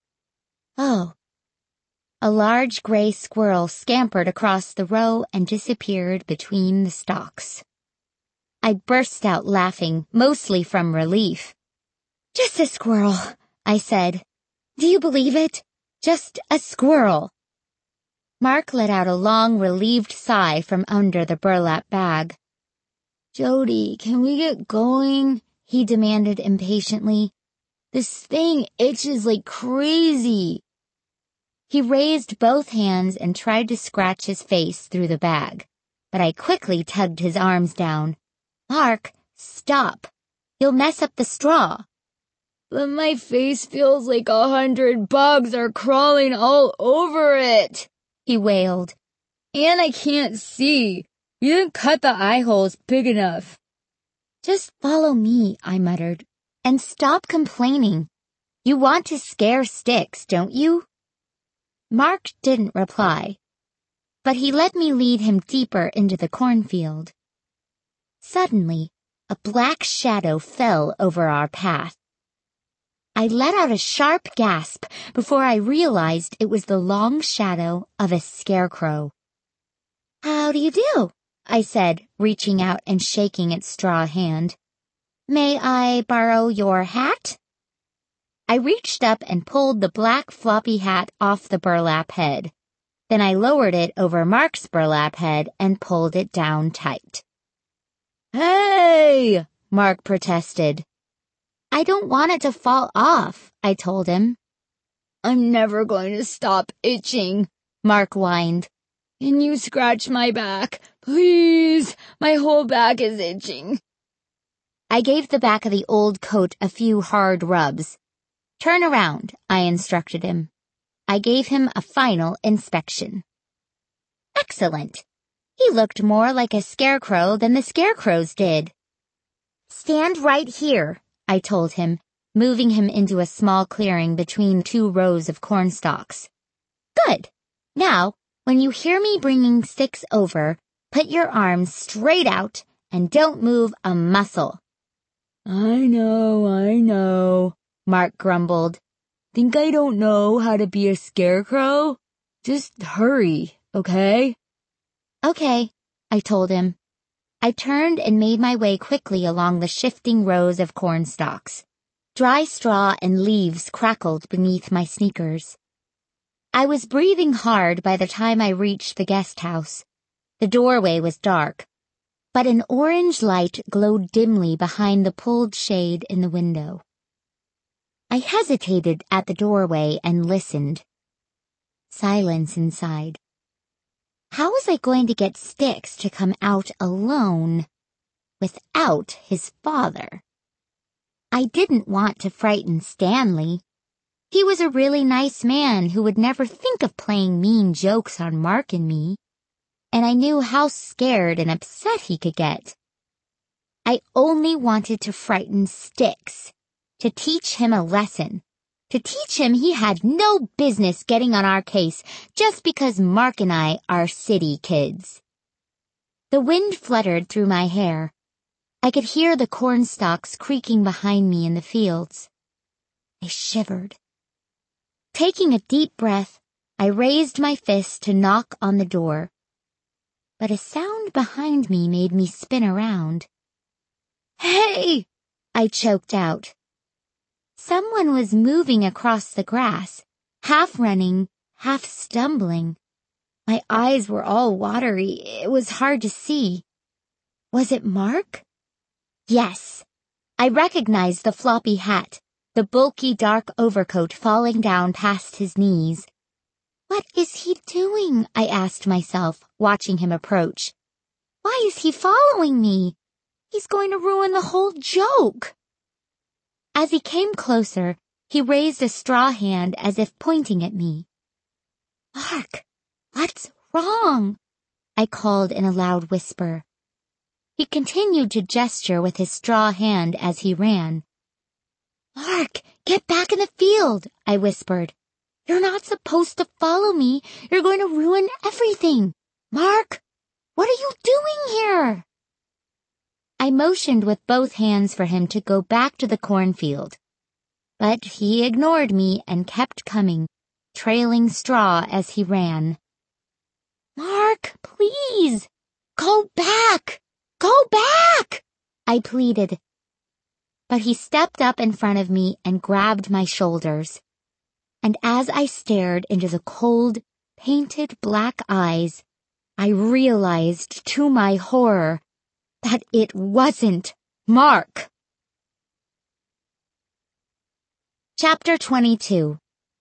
Oh. A large gray squirrel scampered across the row and disappeared between the stalks. I burst out laughing, mostly from relief. "Just a squirrel," I said. "Do you believe it? Just a squirrel." Mark let out a long, relieved sigh from under the burlap bag. "Jody, can we get going?" he demanded impatiently. "This thing itches like crazy." He raised both hands and tried to scratch his face through the bag, but I quickly tugged his arms down. "Mark, stop. You'll mess up the straw." "But my face feels like 100 bugs are crawling all over it," he wailed. "And I can't see. You didn't cut the eye holes big enough." "Just follow me," I muttered, "and stop complaining. You want to scare Sticks, don't you?" Mark didn't reply, but he let me lead him deeper into the cornfield. Suddenly, a black shadow fell over our path. I let out a sharp gasp before I realized it was the long shadow of a scarecrow. "How do you do?" I said, reaching out and shaking its straw hand. "May I borrow your hat?" I reached up and pulled the black floppy hat off the burlap head. Then I lowered it over Mark's burlap head and pulled it down tight. "Hey!" Mark protested. "I don't want it to fall off," I told him. "I'm never going to stop itching," Mark whined. "Can you scratch my back? Please, my whole back is itching." I gave the back of the old coat a few hard rubs. "Turn around," I instructed him. I gave him a final inspection. Excellent. He looked more like a scarecrow than the scarecrows did. "Stand right here," I told him, moving him into a small clearing between 2 rows of cornstalks. "Good. Now, when you hear me bringing Sticks over, put your arms straight out and don't move a muscle." I know, Mark grumbled. "Think I don't know how to be a scarecrow? Just hurry, okay?" "Okay," I told him. I turned and made my way quickly along the shifting rows of cornstalks. Dry straw and leaves crackled beneath my sneakers. I was breathing hard by the time I reached the guest house. The doorway was dark, but an orange light glowed dimly behind the pulled shade in the window. I hesitated at the doorway and listened. Silence inside. How was I going to get Sticks to come out alone, without his father? I didn't want to frighten Stanley. He was a really nice man who would never think of playing mean jokes on Mark and me, and I knew how scared and upset he could get. I only wanted to frighten Sticks, to teach him a lesson, to teach him he had no business getting on our case just because Mark and I are city kids. The wind fluttered through my hair. I could hear the cornstalks creaking behind me in the fields. I shivered. Taking a deep breath, I raised my fist to knock on the door. But a sound behind me made me spin around. "Hey!" I choked out. Someone was moving across the grass, half running, half stumbling. My eyes were all watery. It was hard to see. Was it Mark? Yes. I recognized the floppy hat, the bulky dark overcoat falling down past his knees. What is he doing? I asked myself, watching him approach. Why is he following me? He's going to ruin the whole joke. As he came closer, he raised a straw hand as if pointing at me. Mark, what's wrong? I called in a loud whisper. He continued to gesture with his straw hand as he ran. Mark, get back in the field, I whispered. You're not supposed to follow me. You're going to ruin everything. Mark, what are you doing here? I motioned with both hands for him to go back to the cornfield. But he ignored me and kept coming, trailing straw as he ran. Mark, please, go back! Go back! I pleaded. But he stepped up in front of me and grabbed my shoulders. And as I stared into the cold, painted black eyes, I realized to my horror that it wasn't Mark. Chapter 22.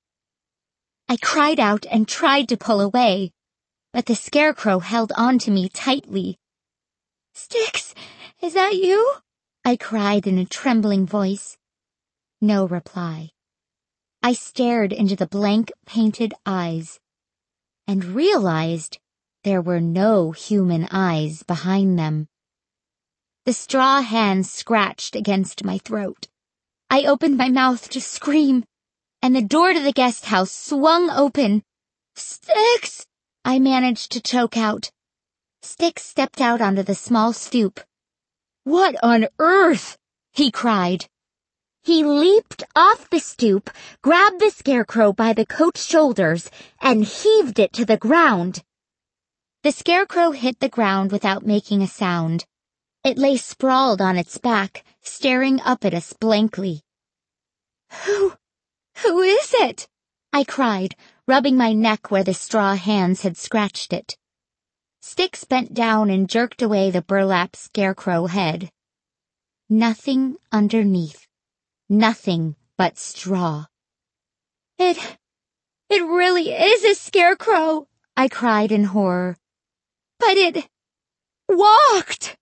I cried out and tried to pull away, but the scarecrow held on to me tightly. Sticks, is that you? I cried in a trembling voice. No reply. I stared into the blank, painted eyes and realized there were no human eyes behind them. The straw hand scratched against my throat. I opened my mouth to scream, and the door to the guest house swung open. Sticks! I managed to choke out. Sticks stepped out onto the small stoop. What on earth? He cried. He leaped off the stoop, grabbed the scarecrow by the coat's shoulders, and heaved it to the ground. The scarecrow hit the ground without making a sound. It lay sprawled on its back, staring up at us blankly. Who is it? I cried, rubbing my neck where the straw hands had scratched it. Sticks bent down and jerked away the burlap scarecrow head. Nothing underneath. Nothing but straw. It really is a scarecrow, I cried in horror. But it walked!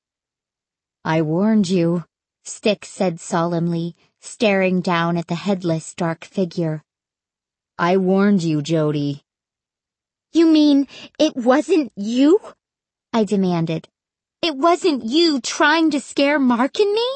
I warned you, Sticks said solemnly, staring down at the headless dark figure. I warned you, Jody. You mean it wasn't you? I demanded. It wasn't you trying to scare Mark and me?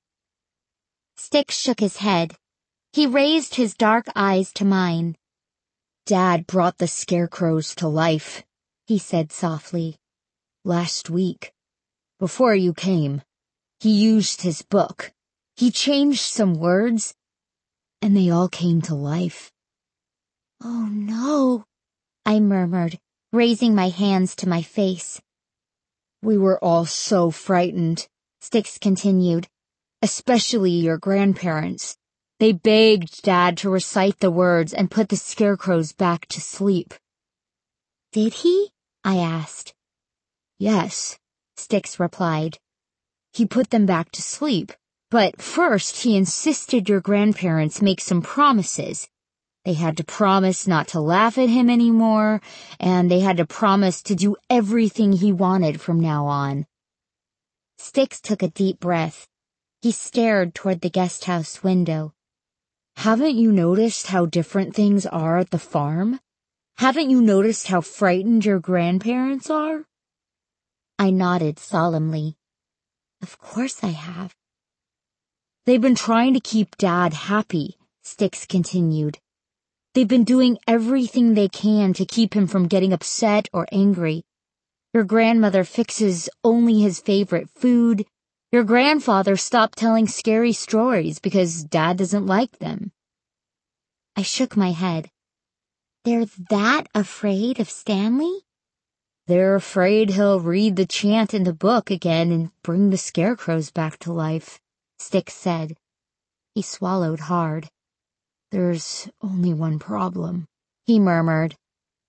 Sticks shook his head. He raised his dark eyes to mine. Dad brought the scarecrows to life, he said softly. Last week, before you came, he used his book. He changed some words, and they all came to life. Oh no, I murmured, raising my hands to my face. We were all so frightened, Sticks continued. Especially your grandparents. They begged Dad to recite the words and put the scarecrows back to sleep. Did he? I asked. Yes, Sticks replied. He put them back to sleep, but first he insisted your grandparents make some promises. They had to promise not to laugh at him anymore, and they had to promise to do everything he wanted from now on. Sticks took a deep breath. He stared toward the guest house window. Haven't you noticed how different things are at the farm? Haven't you noticed how frightened your grandparents are? I nodded solemnly. Of course I have. They've been trying to keep Dad happy, Sticks continued. They've been doing everything they can to keep him from getting upset or angry. Your grandmother fixes only his favorite food. Your grandfather stopped telling scary stories because Dad doesn't like them. I shook my head. They're that afraid of Stanley? They're afraid he'll read the chant in the book again and bring the scarecrows back to life, Sticks said. He swallowed hard. There's only one problem, he murmured.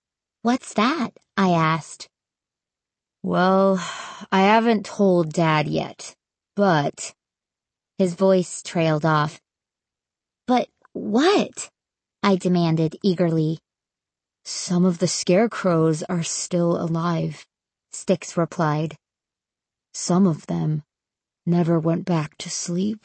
What's that? I asked. Well, I haven't told Dad yet, but... His voice trailed off. But what? I demanded eagerly. Some of the scarecrows are still alive, Styx replied. Some of them never went back to sleep.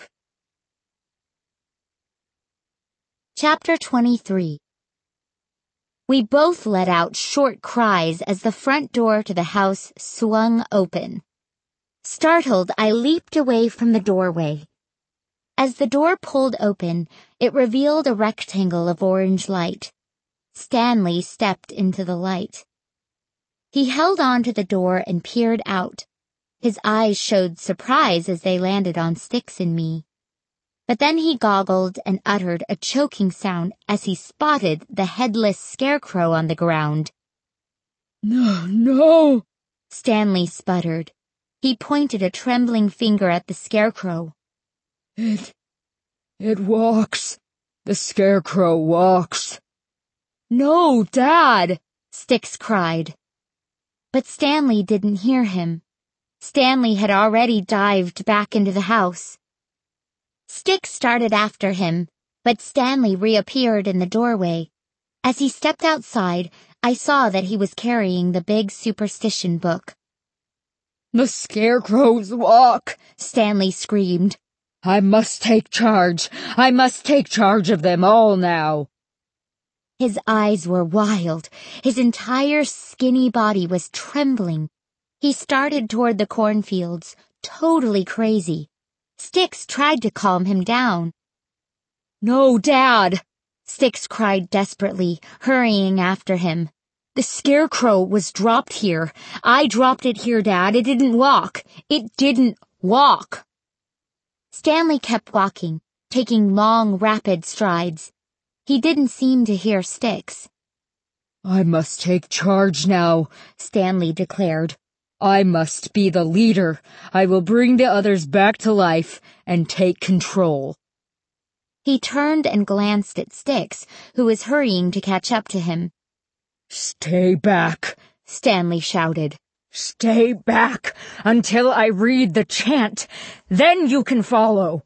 Chapter 23. We both let out short cries as the front door to the house swung open. Startled, I leaped away from the doorway. As the door pulled open, it revealed a rectangle of orange light. Stanley stepped into the light. He held on to the door and peered out. His eyes showed surprise as they landed on Styx and me. But then he goggled and uttered a choking sound as he spotted the headless scarecrow on the ground. No! Stanley sputtered. He pointed a trembling finger at the scarecrow. It walks. The scarecrow walks. No, Dad! Styx cried. But Stanley didn't hear him. Stanley had already dived back into the house. Styx started after him, but Stanley reappeared in the doorway. As he stepped outside, I saw that he was carrying the big superstition book. The scarecrows walk, Stanley screamed. I must take charge. I must take charge of them all now. His eyes were wild. His entire skinny body was trembling. He started toward the cornfields, totally crazy. Styx tried to calm him down. No, Dad! Styx cried desperately, hurrying after him. The scarecrow was dropped here. I dropped it here, Dad. It didn't walk. It didn't walk. Stanley kept walking, taking long, rapid strides. He didn't seem to hear Styx. I must take charge now, Stanley declared. I must be the leader. I will bring the others back to life and take control. He turned and glanced at Styx, who was hurrying to catch up to him. Stay back, Stanley shouted. Stay back until I read the chant. Then you can follow.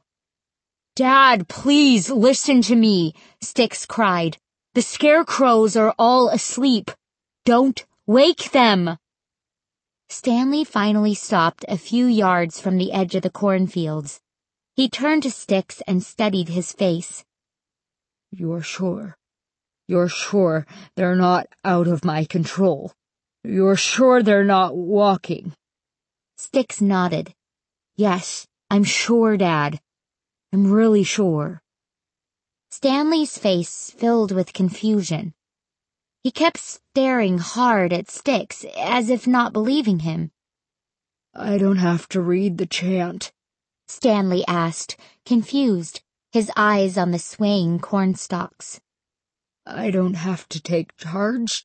Dad, please listen to me, Styx cried. The scarecrows are all asleep. Don't wake them. Stanley finally stopped a few yards from the edge of the cornfields. He turned to Styx and studied his face. You're sure? You're sure they're not out of my control? You're sure they're not walking? Styx nodded. Yes, I'm sure, Dad. I'm really sure. Stanley's face filled with confusion. He kept staring hard at Styx, as if not believing him. I don't have to read the chant, Stanley asked, confused, his eyes on the swaying cornstalks. I don't have to take charge?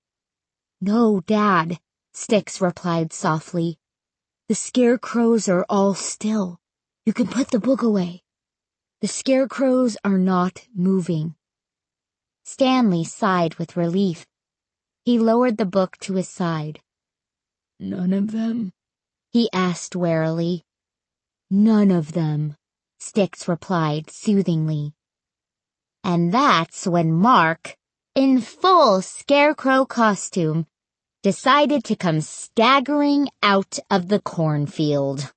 No, Dad, Styx replied softly. The scarecrows are all still. You can put the book away. The scarecrows are not moving. Stanley sighed with relief. He lowered the book to his side. None of them? He asked warily. None of them, Styx replied soothingly. And that's when Mark, in full scarecrow costume, decided to come staggering out of the cornfield.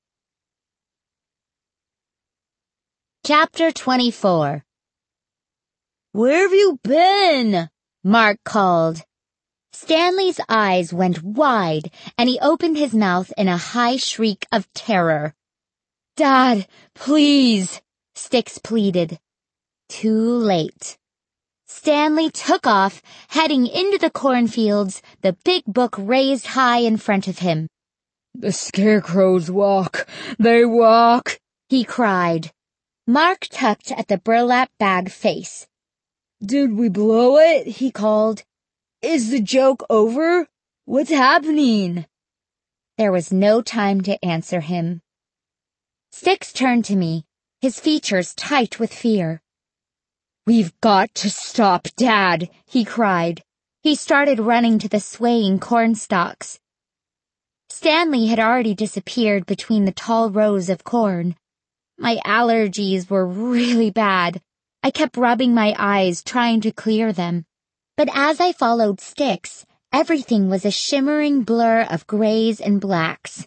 Chapter 24. Where have you been? Mark called. Stanley's eyes went wide, and he opened his mouth in a high shriek of terror. Dad, please, Styx pleaded. Too late. Stanley took off, heading into the cornfields, the big book raised high in front of him. The scarecrows walk. They walk, he cried. Mark tugged at the burlap bag face. Did we blow it? He called. Is the joke over? What's happening? There was no time to answer him. Styx turned to me, his features tight with fear. We've got to stop Dad, he cried. He started running to the swaying corn stalks. Stanley had already disappeared between the tall rows of corn. My allergies were really bad. I kept rubbing my eyes, trying to clear them. But as I followed Sticks, everything was a shimmering blur of grays and blacks.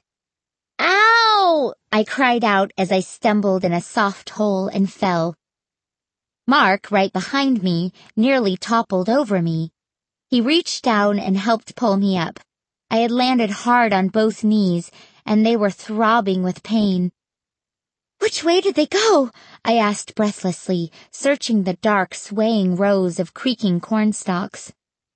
"Ow!" I cried out as I stumbled in a soft hole and fell. Mark, right behind me, nearly toppled over me. He reached down and helped pull me up. I had landed hard on both knees, and they were throbbing with pain. "Which way did they go?" I asked breathlessly, searching the dark, swaying rows of creaking cornstalks.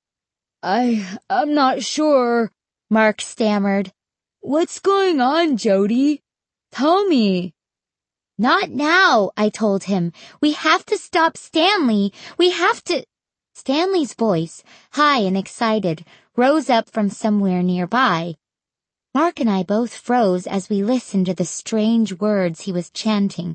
I'm not sure," Mark stammered. "What's going on, Jody? Tell me." "Not now," I told him. "We have to stop Stanley. We have to—" Stanley's voice, high and excited, rose up from somewhere nearby. Mark and I both froze as we listened to the strange words he was chanting.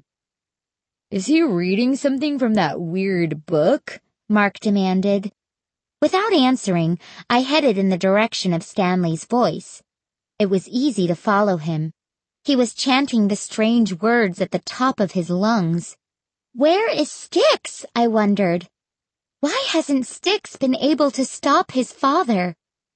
"Is he reading something from that weird book?" Mark demanded. Without answering, I headed in the direction of Stanley's voice. It was easy to follow him. He was chanting the strange words at the top of his lungs. Where is Sticks? I wondered. Why hasn't Sticks been able to stop his father?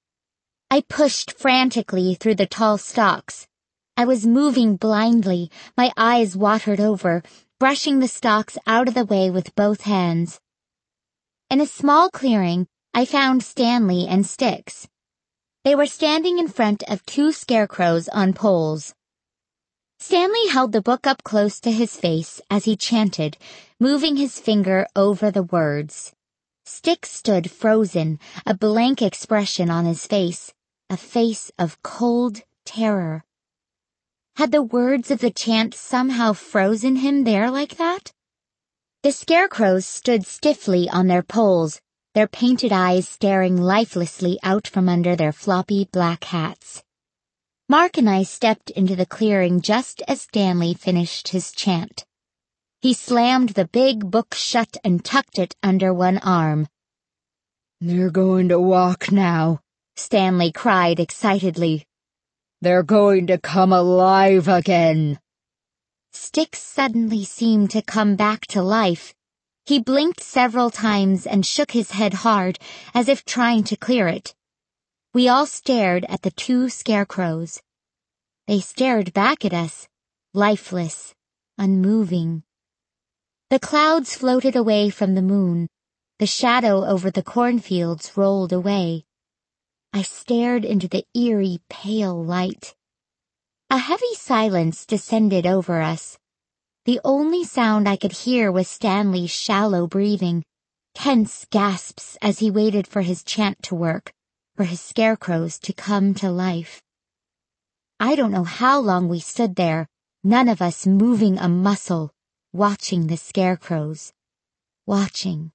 I pushed frantically through the tall stalks. I was moving blindly, my eyes watered over, brushing the stalks out of the way with both hands. In a small clearing, I found Stanley and Sticks. They were standing in front of two scarecrows on poles. Stanley held the book up close to his face as he chanted, moving his finger over the words. Sticks stood frozen, a blank expression on his face, a face of cold terror. Had the words of the chant somehow frozen him there like that? The scarecrows stood stiffly on their poles, their painted eyes staring lifelessly out from under their floppy black hats. Mark and I stepped into the clearing just as Stanley finished his chant. He slammed the big book shut and tucked it under one arm. "They're going to walk now," Stanley cried excitedly. "They're going to come alive again." Sticks suddenly seemed to come back to life. He blinked several times and shook his head hard, as if trying to clear it. We all stared at the two scarecrows. They stared back at us, lifeless, unmoving. The clouds floated away from the moon. The shadow over the cornfields rolled away. I stared into the eerie, pale light. A heavy silence descended over us. The only sound I could hear was Stanley's shallow breathing, tense gasps as he waited for his chant to work, for his scarecrows to come to life. I don't know how long we stood there, none of us moving a muscle, watching the scarecrows. Watching.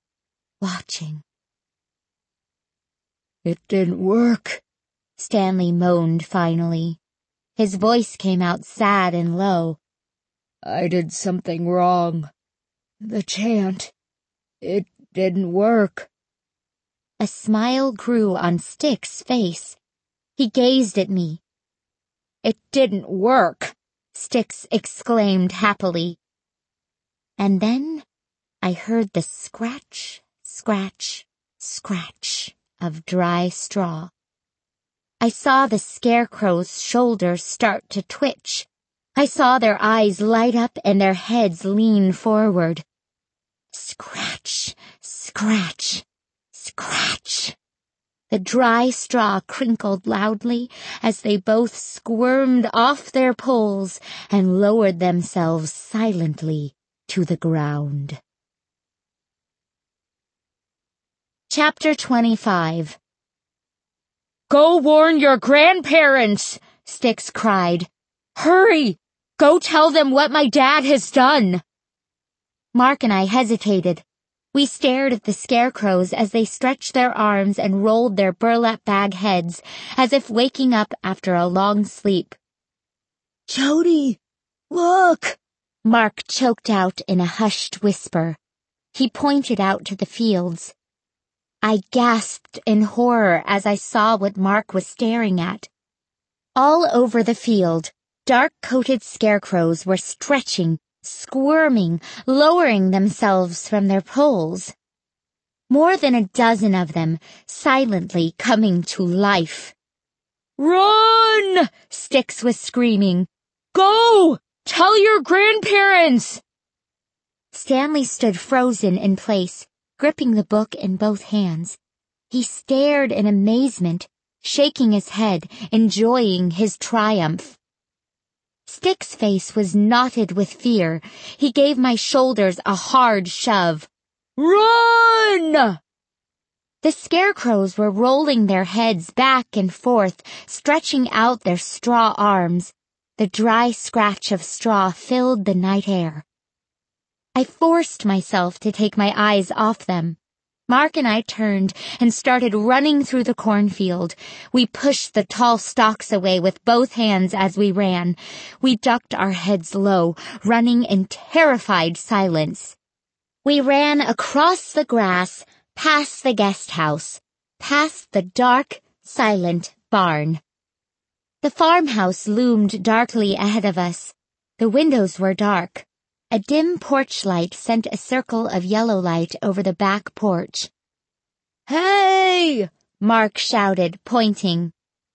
"It didn't work," Stanley moaned finally. His voice came out sad and low. "I did something wrong. The chant, it didn't work." A smile grew on Sticks' face. He gazed at me. "It didn't work," Sticks exclaimed happily. And then I heard the scratch, scratch, scratch of dry straw. I saw the scarecrow's shoulders start to twitch. I saw their eyes light up and their heads lean forward. Scratch, scratch, scratch. The dry straw crinkled loudly as they both squirmed off their poles and lowered themselves silently to the ground. Chapter 25. "Go warn your grandparents," Sticks cried. "Hurry! Go tell them what my dad has done." Mark and I hesitated. We stared at the scarecrows as they stretched their arms and rolled their burlap bag heads, as if waking up after a long sleep. "Jody, look!" Mark choked out in a hushed whisper. He pointed out to the fields. I gasped in horror as I saw what Mark was staring at. All over the field, dark-coated scarecrows were stretching, squirming, lowering themselves from their poles. More than a dozen of them, silently coming to life. "Run!" Styx was screaming. "Go! Tell your grandparents!" Stanley stood frozen in place, gripping the book in both hands. He stared in amazement, shaking his head, enjoying his triumph. Styx's face was knotted with fear. He gave my shoulders a hard shove. "Run!" The scarecrows were rolling their heads back and forth, stretching out their straw arms. The dry scratch of straw filled the night air. I forced myself to take my eyes off them. Mark and I turned and started running through the cornfield. We pushed the tall stalks away with both hands as we ran. We ducked our heads low, running in terrified silence. We ran across the grass, past the guest house, past the dark, silent barn. The farmhouse loomed darkly ahead of us. The windows were dark. A dim porch light sent a circle of yellow light over the back porch. "Hey!" Mark shouted, pointing.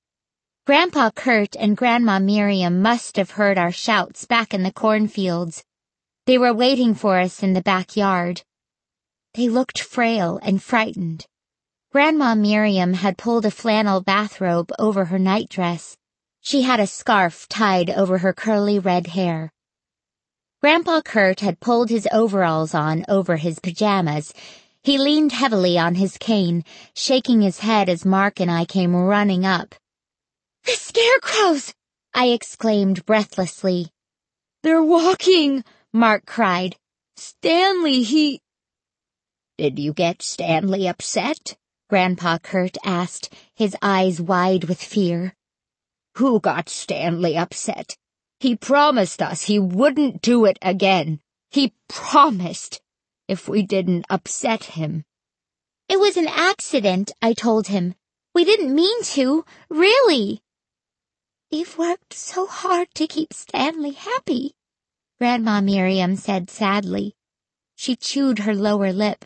Grandpa Kurt and Grandma Miriam must have heard our shouts back in the cornfields. They were waiting for us in the backyard. They looked frail and frightened. Grandma Miriam had pulled a flannel bathrobe over her nightdress. She had a scarf tied over her curly red hair. Grandpa Kurt had pulled his overalls on over his pajamas. He leaned heavily on his cane, shaking his head as Mark and I came running up. "The scarecrows!" I exclaimed breathlessly. "They're walking!" Mark cried. "Stanley, he—" "Did you get Stanley upset?" Grandpa Kurt asked, his eyes wide with fear. "Who got Stanley upset? He promised us he wouldn't do it again. He promised, if we didn't upset him." "It was an accident," I told him. "We didn't mean to, really." "You've worked so hard to keep Stanley happy," Grandma Miriam said sadly. She chewed her lower lip.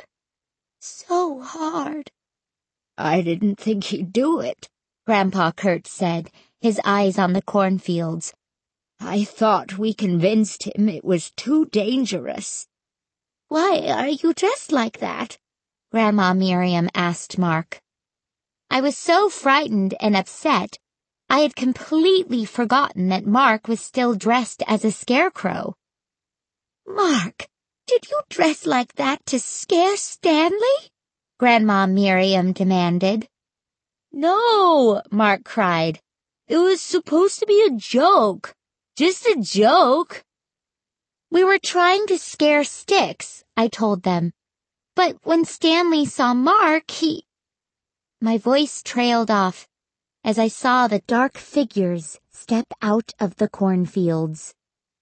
"So hard." "I didn't think he'd do it," Grandpa Kurt said, his eyes on the cornfields. "I thought we convinced him it was too dangerous." "Why are you dressed like that?" Grandma Miriam asked Mark. I was so frightened and upset, I had completely forgotten that Mark was still dressed as a scarecrow. "Mark, did you dress like that to scare Stanley?" Grandma Miriam demanded. "No," Mark cried. "It was supposed to be a joke. Just a joke." "We were trying to scare Styx," I told them. "But when Stanley saw Mark, he—" My voice trailed off as I saw the dark figures step out of the cornfields.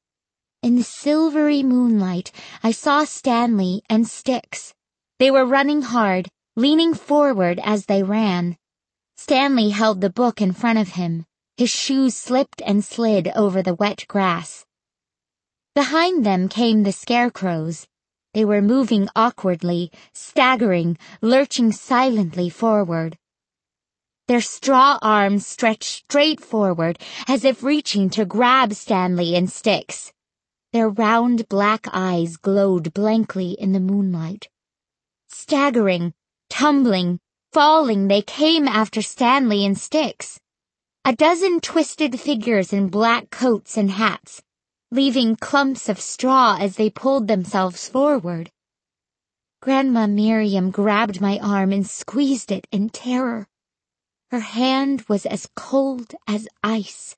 In the silvery moonlight, I saw Stanley and Styx. They were running hard, leaning forward as they ran. Stanley held the book in front of him. His shoes slipped and slid over the wet grass. Behind them came the scarecrows. They were moving awkwardly, staggering, lurching silently forward. Their straw arms stretched straight forward, as if reaching to grab Stanley and Styx. Their round black eyes glowed blankly in the moonlight. Staggering, tumbling, falling, they came after Stanley and Styx. A dozen twisted figures in black coats and hats, leaving clumps of straw as they pulled themselves forward. Grandma Miriam grabbed my arm and squeezed it in terror. Her hand was as cold as ice.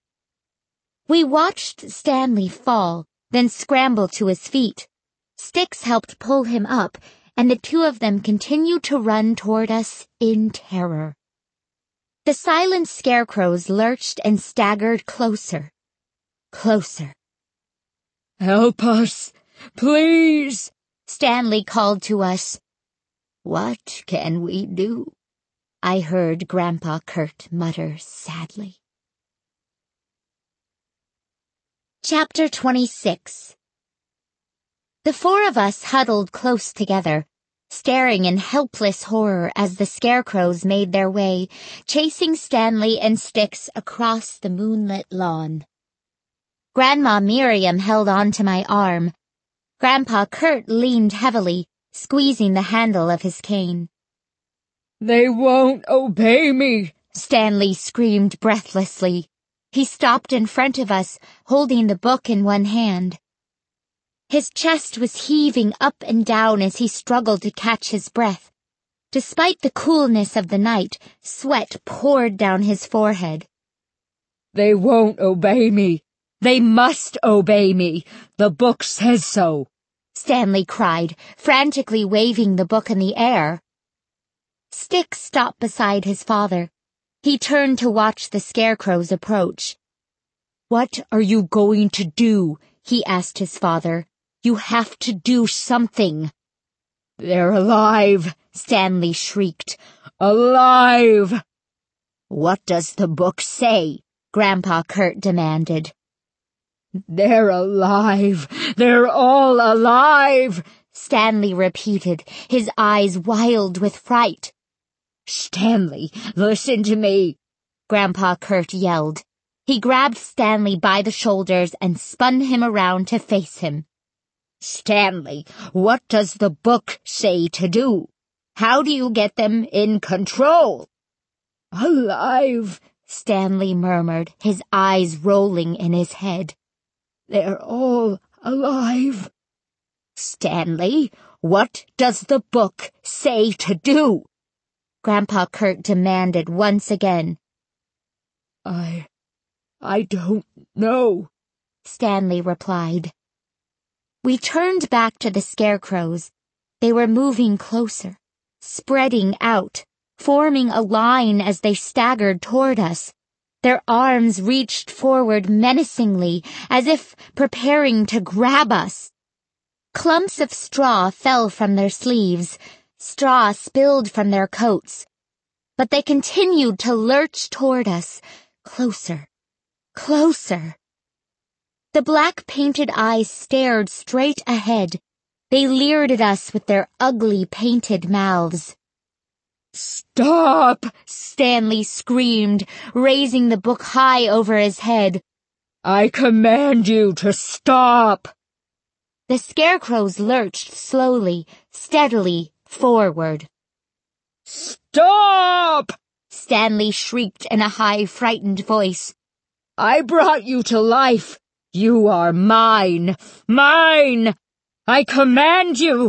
We watched Stanley fall, then scramble to his feet. Styx helped pull him up, and the two of them continued to run toward us in terror. The silent scarecrows lurched and staggered closer. Closer. "Help us, please," Stanley called to us. What can we do? I heard Grandpa Kurt mutter sadly. Chapter 26. The four of us huddled close together, staring in helpless horror as the scarecrows made their way, chasing Stanley and Styx across the moonlit lawn. Grandma Miriam held on to my arm. Grandpa Kurt leaned heavily, squeezing the handle of his cane. "They won't obey me," Stanley screamed breathlessly. He stopped in front of us, holding the book in one hand. His chest was heaving up and down as he struggled to catch his breath. Despite the coolness of the night, sweat poured down his forehead. "They won't obey me. They must obey me. The book says so," Stanley cried, frantically waving the book in the air. Styx stopped beside his father. He turned to watch the scarecrows approach. "What are you going to do?" he asked his father. "You have to do something." "They're alive," Stanley shrieked. "Alive!" "What does the book say?" Grandpa Kurt demanded. "They're alive. They're all alive," Stanley repeated, his eyes wild with fright. "Stanley, listen to me," Grandpa Kurt yelled. He grabbed Stanley by the shoulders and spun him around to face him. "Stanley, what does the book say to do? How do you get them in control?" "Alive," Stanley murmured, his eyes rolling in his head. "They're all alive." "Stanley, what does the book say to do?" Grandpa Kurt demanded once again. I don't know," Stanley replied. We turned back to the scarecrows. They were moving closer, spreading out, forming a line as they staggered toward us. Their arms reached forward menacingly, as if preparing to grab us. Clumps of straw fell from their sleeves. Straw spilled from their coats. But they continued to lurch toward us, closer, closer. The black-painted eyes stared straight ahead. They leered at us with their ugly painted mouths. "Stop!" Stanley screamed, raising the book high over his head. "I command you to stop!" The scarecrows lurched slowly, steadily forward. "Stop!" Stanley shrieked in a high, frightened voice. "I brought you to life. You are mine. Mine! I command you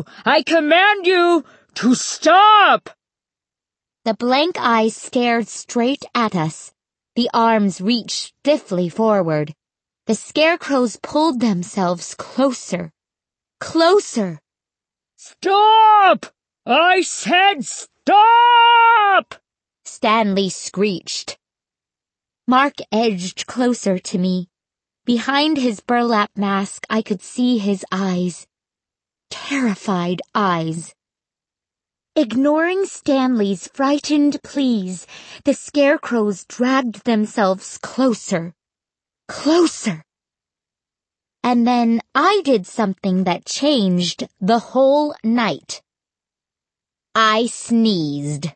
to stop!" The blank eyes stared straight at us. The arms reached stiffly forward. The scarecrows pulled themselves closer, closer. "Stop! I said stop!" Stanley screeched. Mark edged closer to me. Behind his burlap mask, I could see his eyes. Terrified eyes. Ignoring Stanley's frightened pleas, the scarecrows dragged themselves closer, closer. And then I did something that changed the whole night. I sneezed.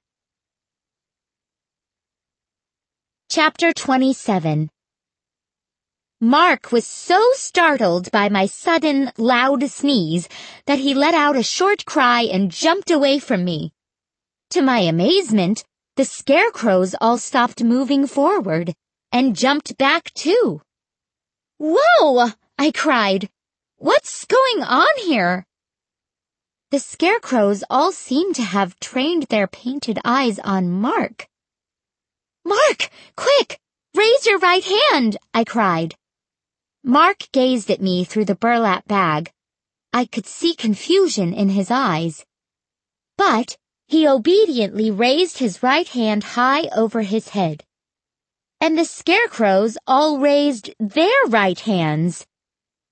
Chapter 27. Mark was so startled by my sudden, loud sneeze that he let out a short cry and jumped away from me. To my amazement, the scarecrows all stopped moving forward and jumped back too. "Whoa!" I cried. "What's going on here?" The scarecrows all seemed to have trained their painted eyes on Mark. "Mark, quick! Raise your right hand!" I cried. Mark gazed at me through the burlap bag. I could see confusion in his eyes. But he obediently raised his right hand high over his head. And the scarecrows all raised their right hands.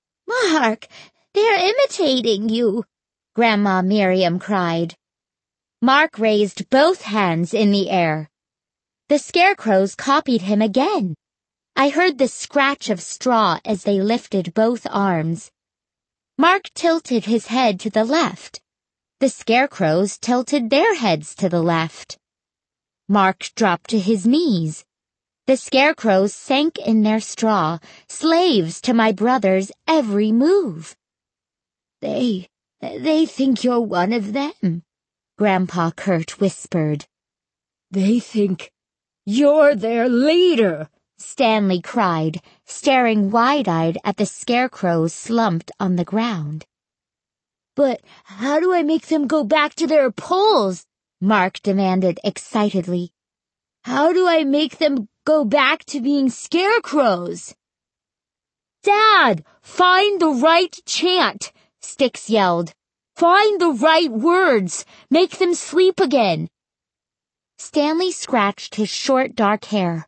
"Mark, they're imitating you," Grandma Miriam cried. Mark raised both hands in the air. The scarecrows copied him again. I heard the scratch of straw as they lifted both arms. Mark tilted his head to the left. The scarecrows tilted their heads to the left. Mark dropped to his knees. The scarecrows sank in their straw, slaves to my brother's every move. They think you're one of them, Grandpa Kurt whispered. They think you're their leader, Stanley cried, staring wide-eyed at the scarecrows slumped on the ground. But how do I make them go back to their poles? Mark demanded excitedly. How do I make them go back to being scarecrows? Dad, find the right chant, Styx yelled. Find the right words. Make them sleep again. Stanley scratched his short dark hair.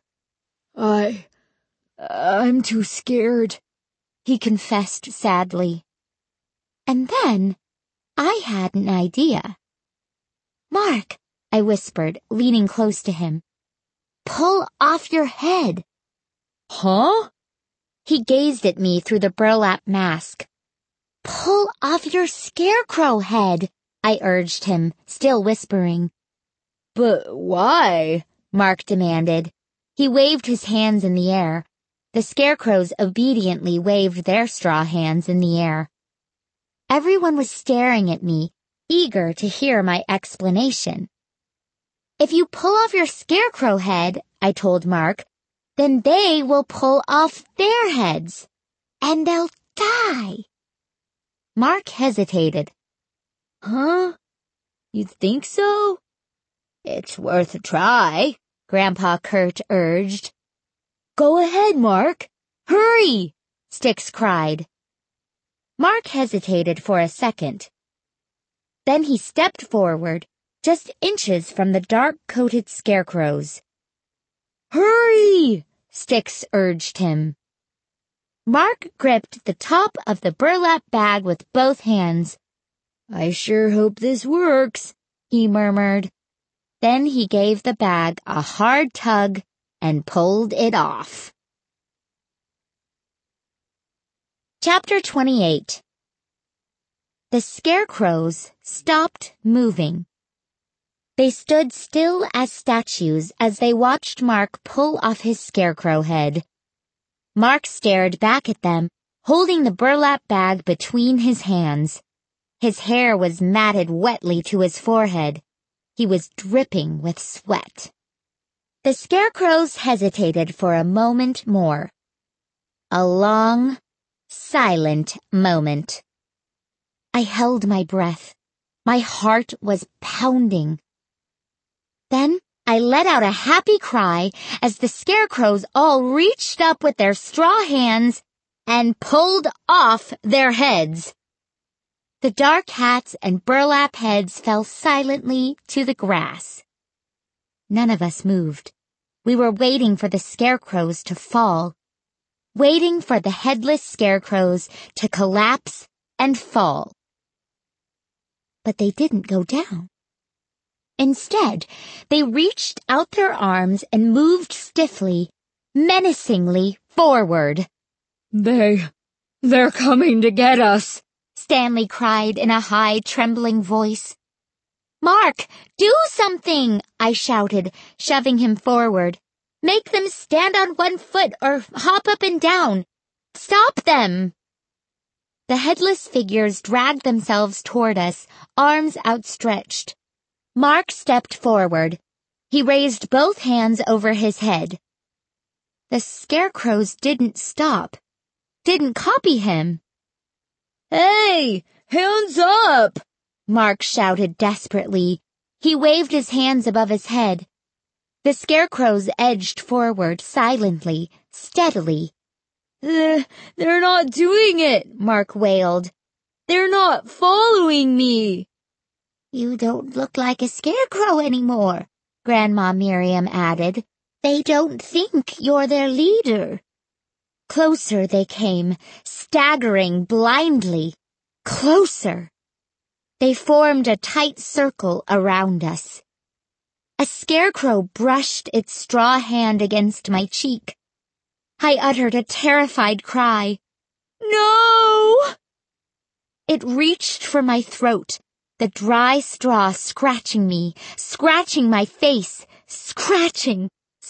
I'm too scared, he confessed sadly. And then I had an idea. Mark, I whispered, leaning close to him. Pull off your head. Huh? He gazed at me through the burlap mask. Pull off your scarecrow head, I urged him, still whispering. But why? Mark demanded. He waved his hands in the air. The scarecrows obediently waved their straw hands in the air. Everyone was staring at me, eager to hear my explanation. If you pull off your scarecrow head, I told Mark, then they will pull off their heads, and they'll die. Mark hesitated. Huh? You think so? It's worth a try, Grandpa Kurt urged. Go ahead, Mark. Hurry! Styx cried. Mark hesitated for a second. Then he stepped forward, just inches from the dark-coated scarecrows. Hurry! Styx urged him. Mark gripped the top of the burlap bag with both hands. I sure hope this works, he murmured. Then he gave the bag a hard tug and pulled it off. Chapter 28. The scarecrows stopped moving. They stood still as statues as they watched Mark pull off his scarecrow head. Mark stared back at them, holding the burlap bag between his hands. His hair was matted wetly to his forehead. He was dripping with sweat. The scarecrows hesitated for a moment more. A long, silent moment. I held my breath. My heart was pounding. Then I let out a happy cry as the scarecrows all reached up with their straw hands and pulled off their heads. The dark hats and burlap heads fell silently to the grass. None of us moved. We were waiting for the scarecrows to fall, waiting for the headless scarecrows to collapse and fall. But they didn't go down. Instead, they reached out their arms and moved stiffly, menacingly forward. They're coming to get us, Stanley cried in a high, trembling voice. Mark, do something, I shouted, shoving him forward. Make them stand on one foot or hop up and down. Stop them. The headless figures dragged themselves toward us, arms outstretched. Mark stepped forward. He raised both hands over his head. The scarecrows didn't stop, didn't copy him. Hey, hands up! Mark shouted desperately. He waved his hands above his head. The scarecrows edged forward silently, steadily. They're not doing it, Mark wailed. They're not following me. You don't look like a scarecrow anymore, Grandma Miriam added. They don't think you're their leader. Closer they came, staggering blindly. Closer. They formed a tight circle around us. A scarecrow brushed its straw hand against my cheek. I uttered a terrified cry. No! It reached for my throat, the dry straw scratching me, scratching my face, scratching.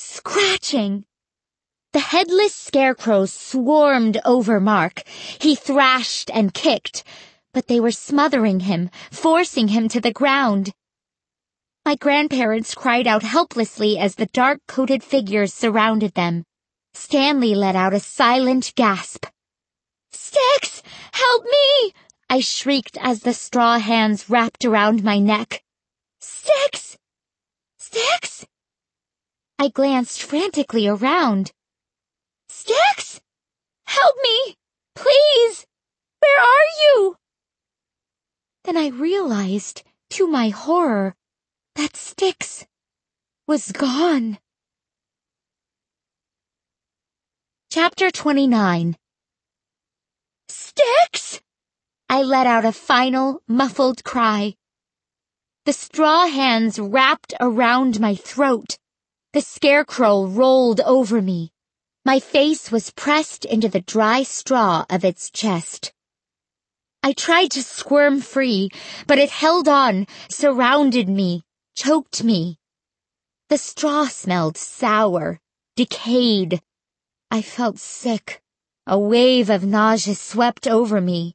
The headless scarecrows swarmed over Mark. He thrashed and kicked, but they were smothering him, forcing him to the ground. My grandparents cried out helplessly as the dark-coated figures surrounded them. Stanley let out a silent gasp. "Styx, help me!" I shrieked as the straw hands wrapped around my neck. "Styx! Styx!" I glanced frantically around. "Styx! Help me! Please! Where are you?" Then I realized, to my horror, that Styx was gone. Chapter 29. "Styx!" I let out a final, muffled cry. The straw hands wrapped around my throat. The scarecrow rolled over me. My face was pressed into the dry straw of its chest. I tried to squirm free, but it held on, surrounded me, choked me. The straw smelled sour, decayed. I felt sick. A wave of nausea swept over me.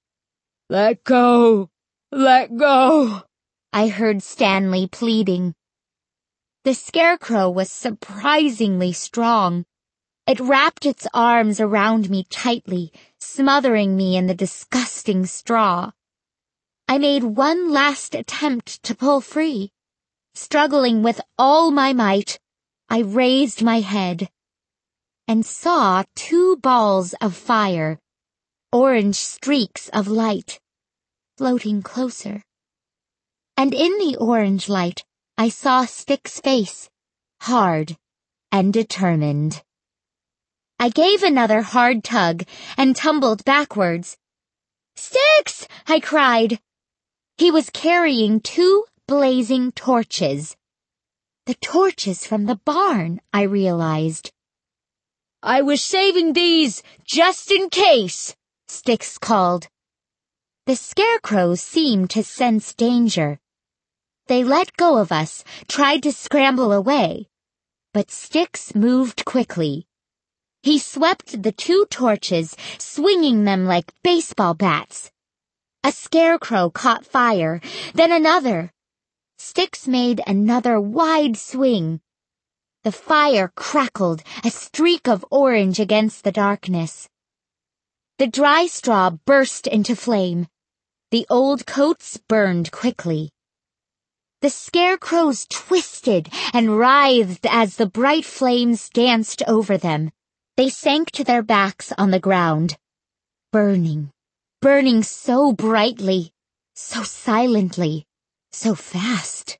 "Let go! Let go!" I heard Stanley pleading. The scarecrow was surprisingly strong. It wrapped its arms around me tightly, smothering me in the disgusting straw. I made one last attempt to pull free. Struggling with all my might, I raised my head and saw 2 balls of fire, orange streaks of light, floating closer. And in the orange light, I saw Styx's face, hard and determined. I gave another hard tug and tumbled backwards. "Styx!" I cried. He was carrying 2 blazing torches. The torches from the barn, I realized. "I was saving these just in case," Styx called. The scarecrows seemed to sense danger. They let go of us, tried to scramble away, but Styx moved quickly. He swept the 2 torches, swinging them like baseball bats. A scarecrow caught fire, then another. Styx made another wide swing. The fire crackled, a streak of orange against the darkness. The dry straw burst into flame. The old coats burned quickly. The scarecrows twisted and writhed as the bright flames danced over them. They sank to their backs on the ground, burning so brightly, so silently, so fast.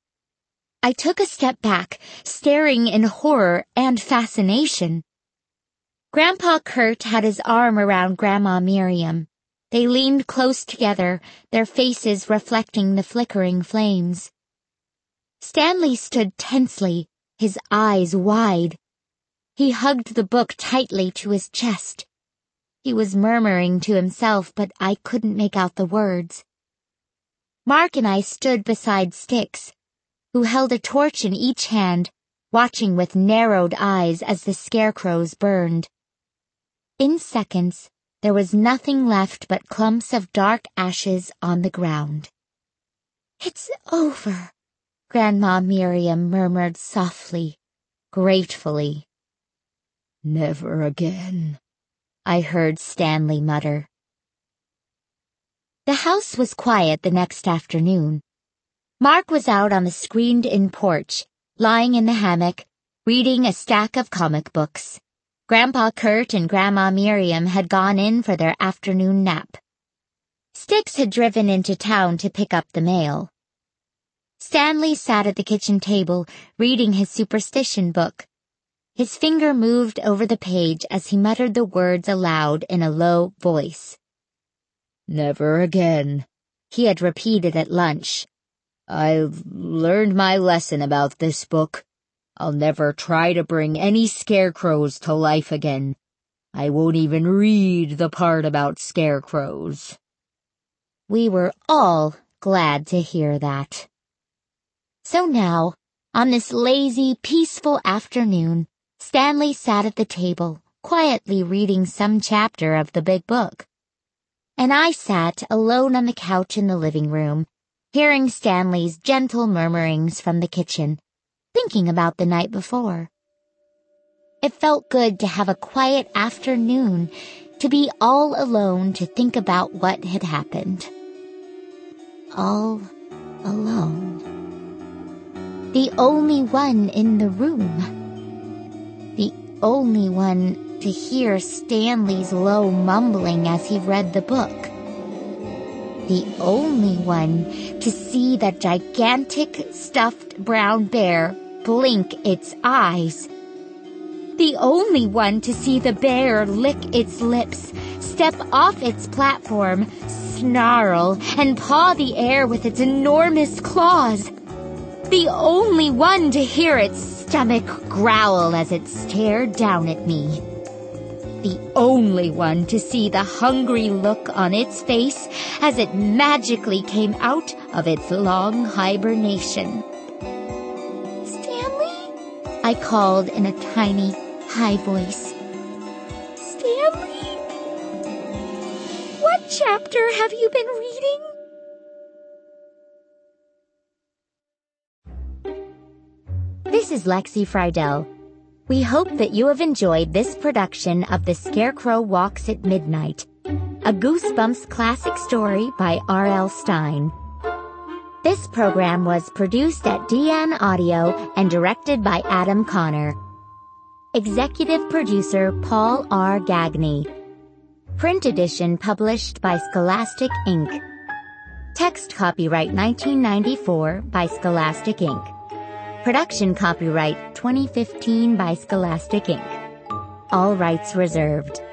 I took a step back, staring in horror and fascination. Grandpa Kurt had his arm around Grandma Miriam. They leaned close together, their faces reflecting the flickering flames. Stanley stood tensely, his eyes wide. He hugged the book tightly to his chest. He was murmuring to himself, but I couldn't make out the words. Mark and I stood beside Styx, who held a torch in each hand, watching with narrowed eyes as the scarecrows burned. In seconds, there was nothing left but clumps of dark ashes on the ground. "It's over," Grandma Miriam murmured softly, gratefully. "Never again," I heard Stanley mutter. The house was quiet the next afternoon. Mark was out on the screened-in porch, lying in the hammock, reading a stack of comic books. Grandpa Kurt and Grandma Miriam had gone in for their afternoon nap. Styx had driven into town to pick up the mail. Stanley sat at the kitchen table, reading his superstition book. His finger moved over the page as he muttered the words aloud in a low voice. "Never again. He had repeated at lunch. "I've learned my lesson about this book. I'll never try to bring any scarecrows to life again. I won't even read the part about scarecrows." We were all glad to hear that. So now, on this lazy, peaceful afternoon, Stanley sat at the table, quietly reading some chapter of the big book. And I sat alone on the couch in the living room, hearing Stanley's gentle murmurings from the kitchen, thinking about the night before. It felt good to have a quiet afternoon, to be all alone to think about what had happened. All alone. The only one in the room. The only one to hear Stanley's low mumbling as he read the book. The only one to see that gigantic stuffed brown bear blink its eyes. The only one to see the bear lick its lips, step off its platform, snarl, and paw the air with its enormous claws. The only one to hear its stomach growl as it stared down at me. The only one to see the hungry look on its face as it magically came out of its long hibernation. "Stanley?" I called in a tiny, high voice. "Stanley? What chapter have you been reading?" This is Lexi Friedel. We hope that you have enjoyed this production of The Scarecrow Walks at Midnight, a Goosebumps classic story by R.L. Stine. This program was produced at DN Audio and directed by Adam Connor. Executive producer Paul R. Gagney. Print edition published by Scholastic Inc. Text copyright 1994 by Scholastic Inc. Production copyright 2015 by Scholastic Inc. All rights reserved.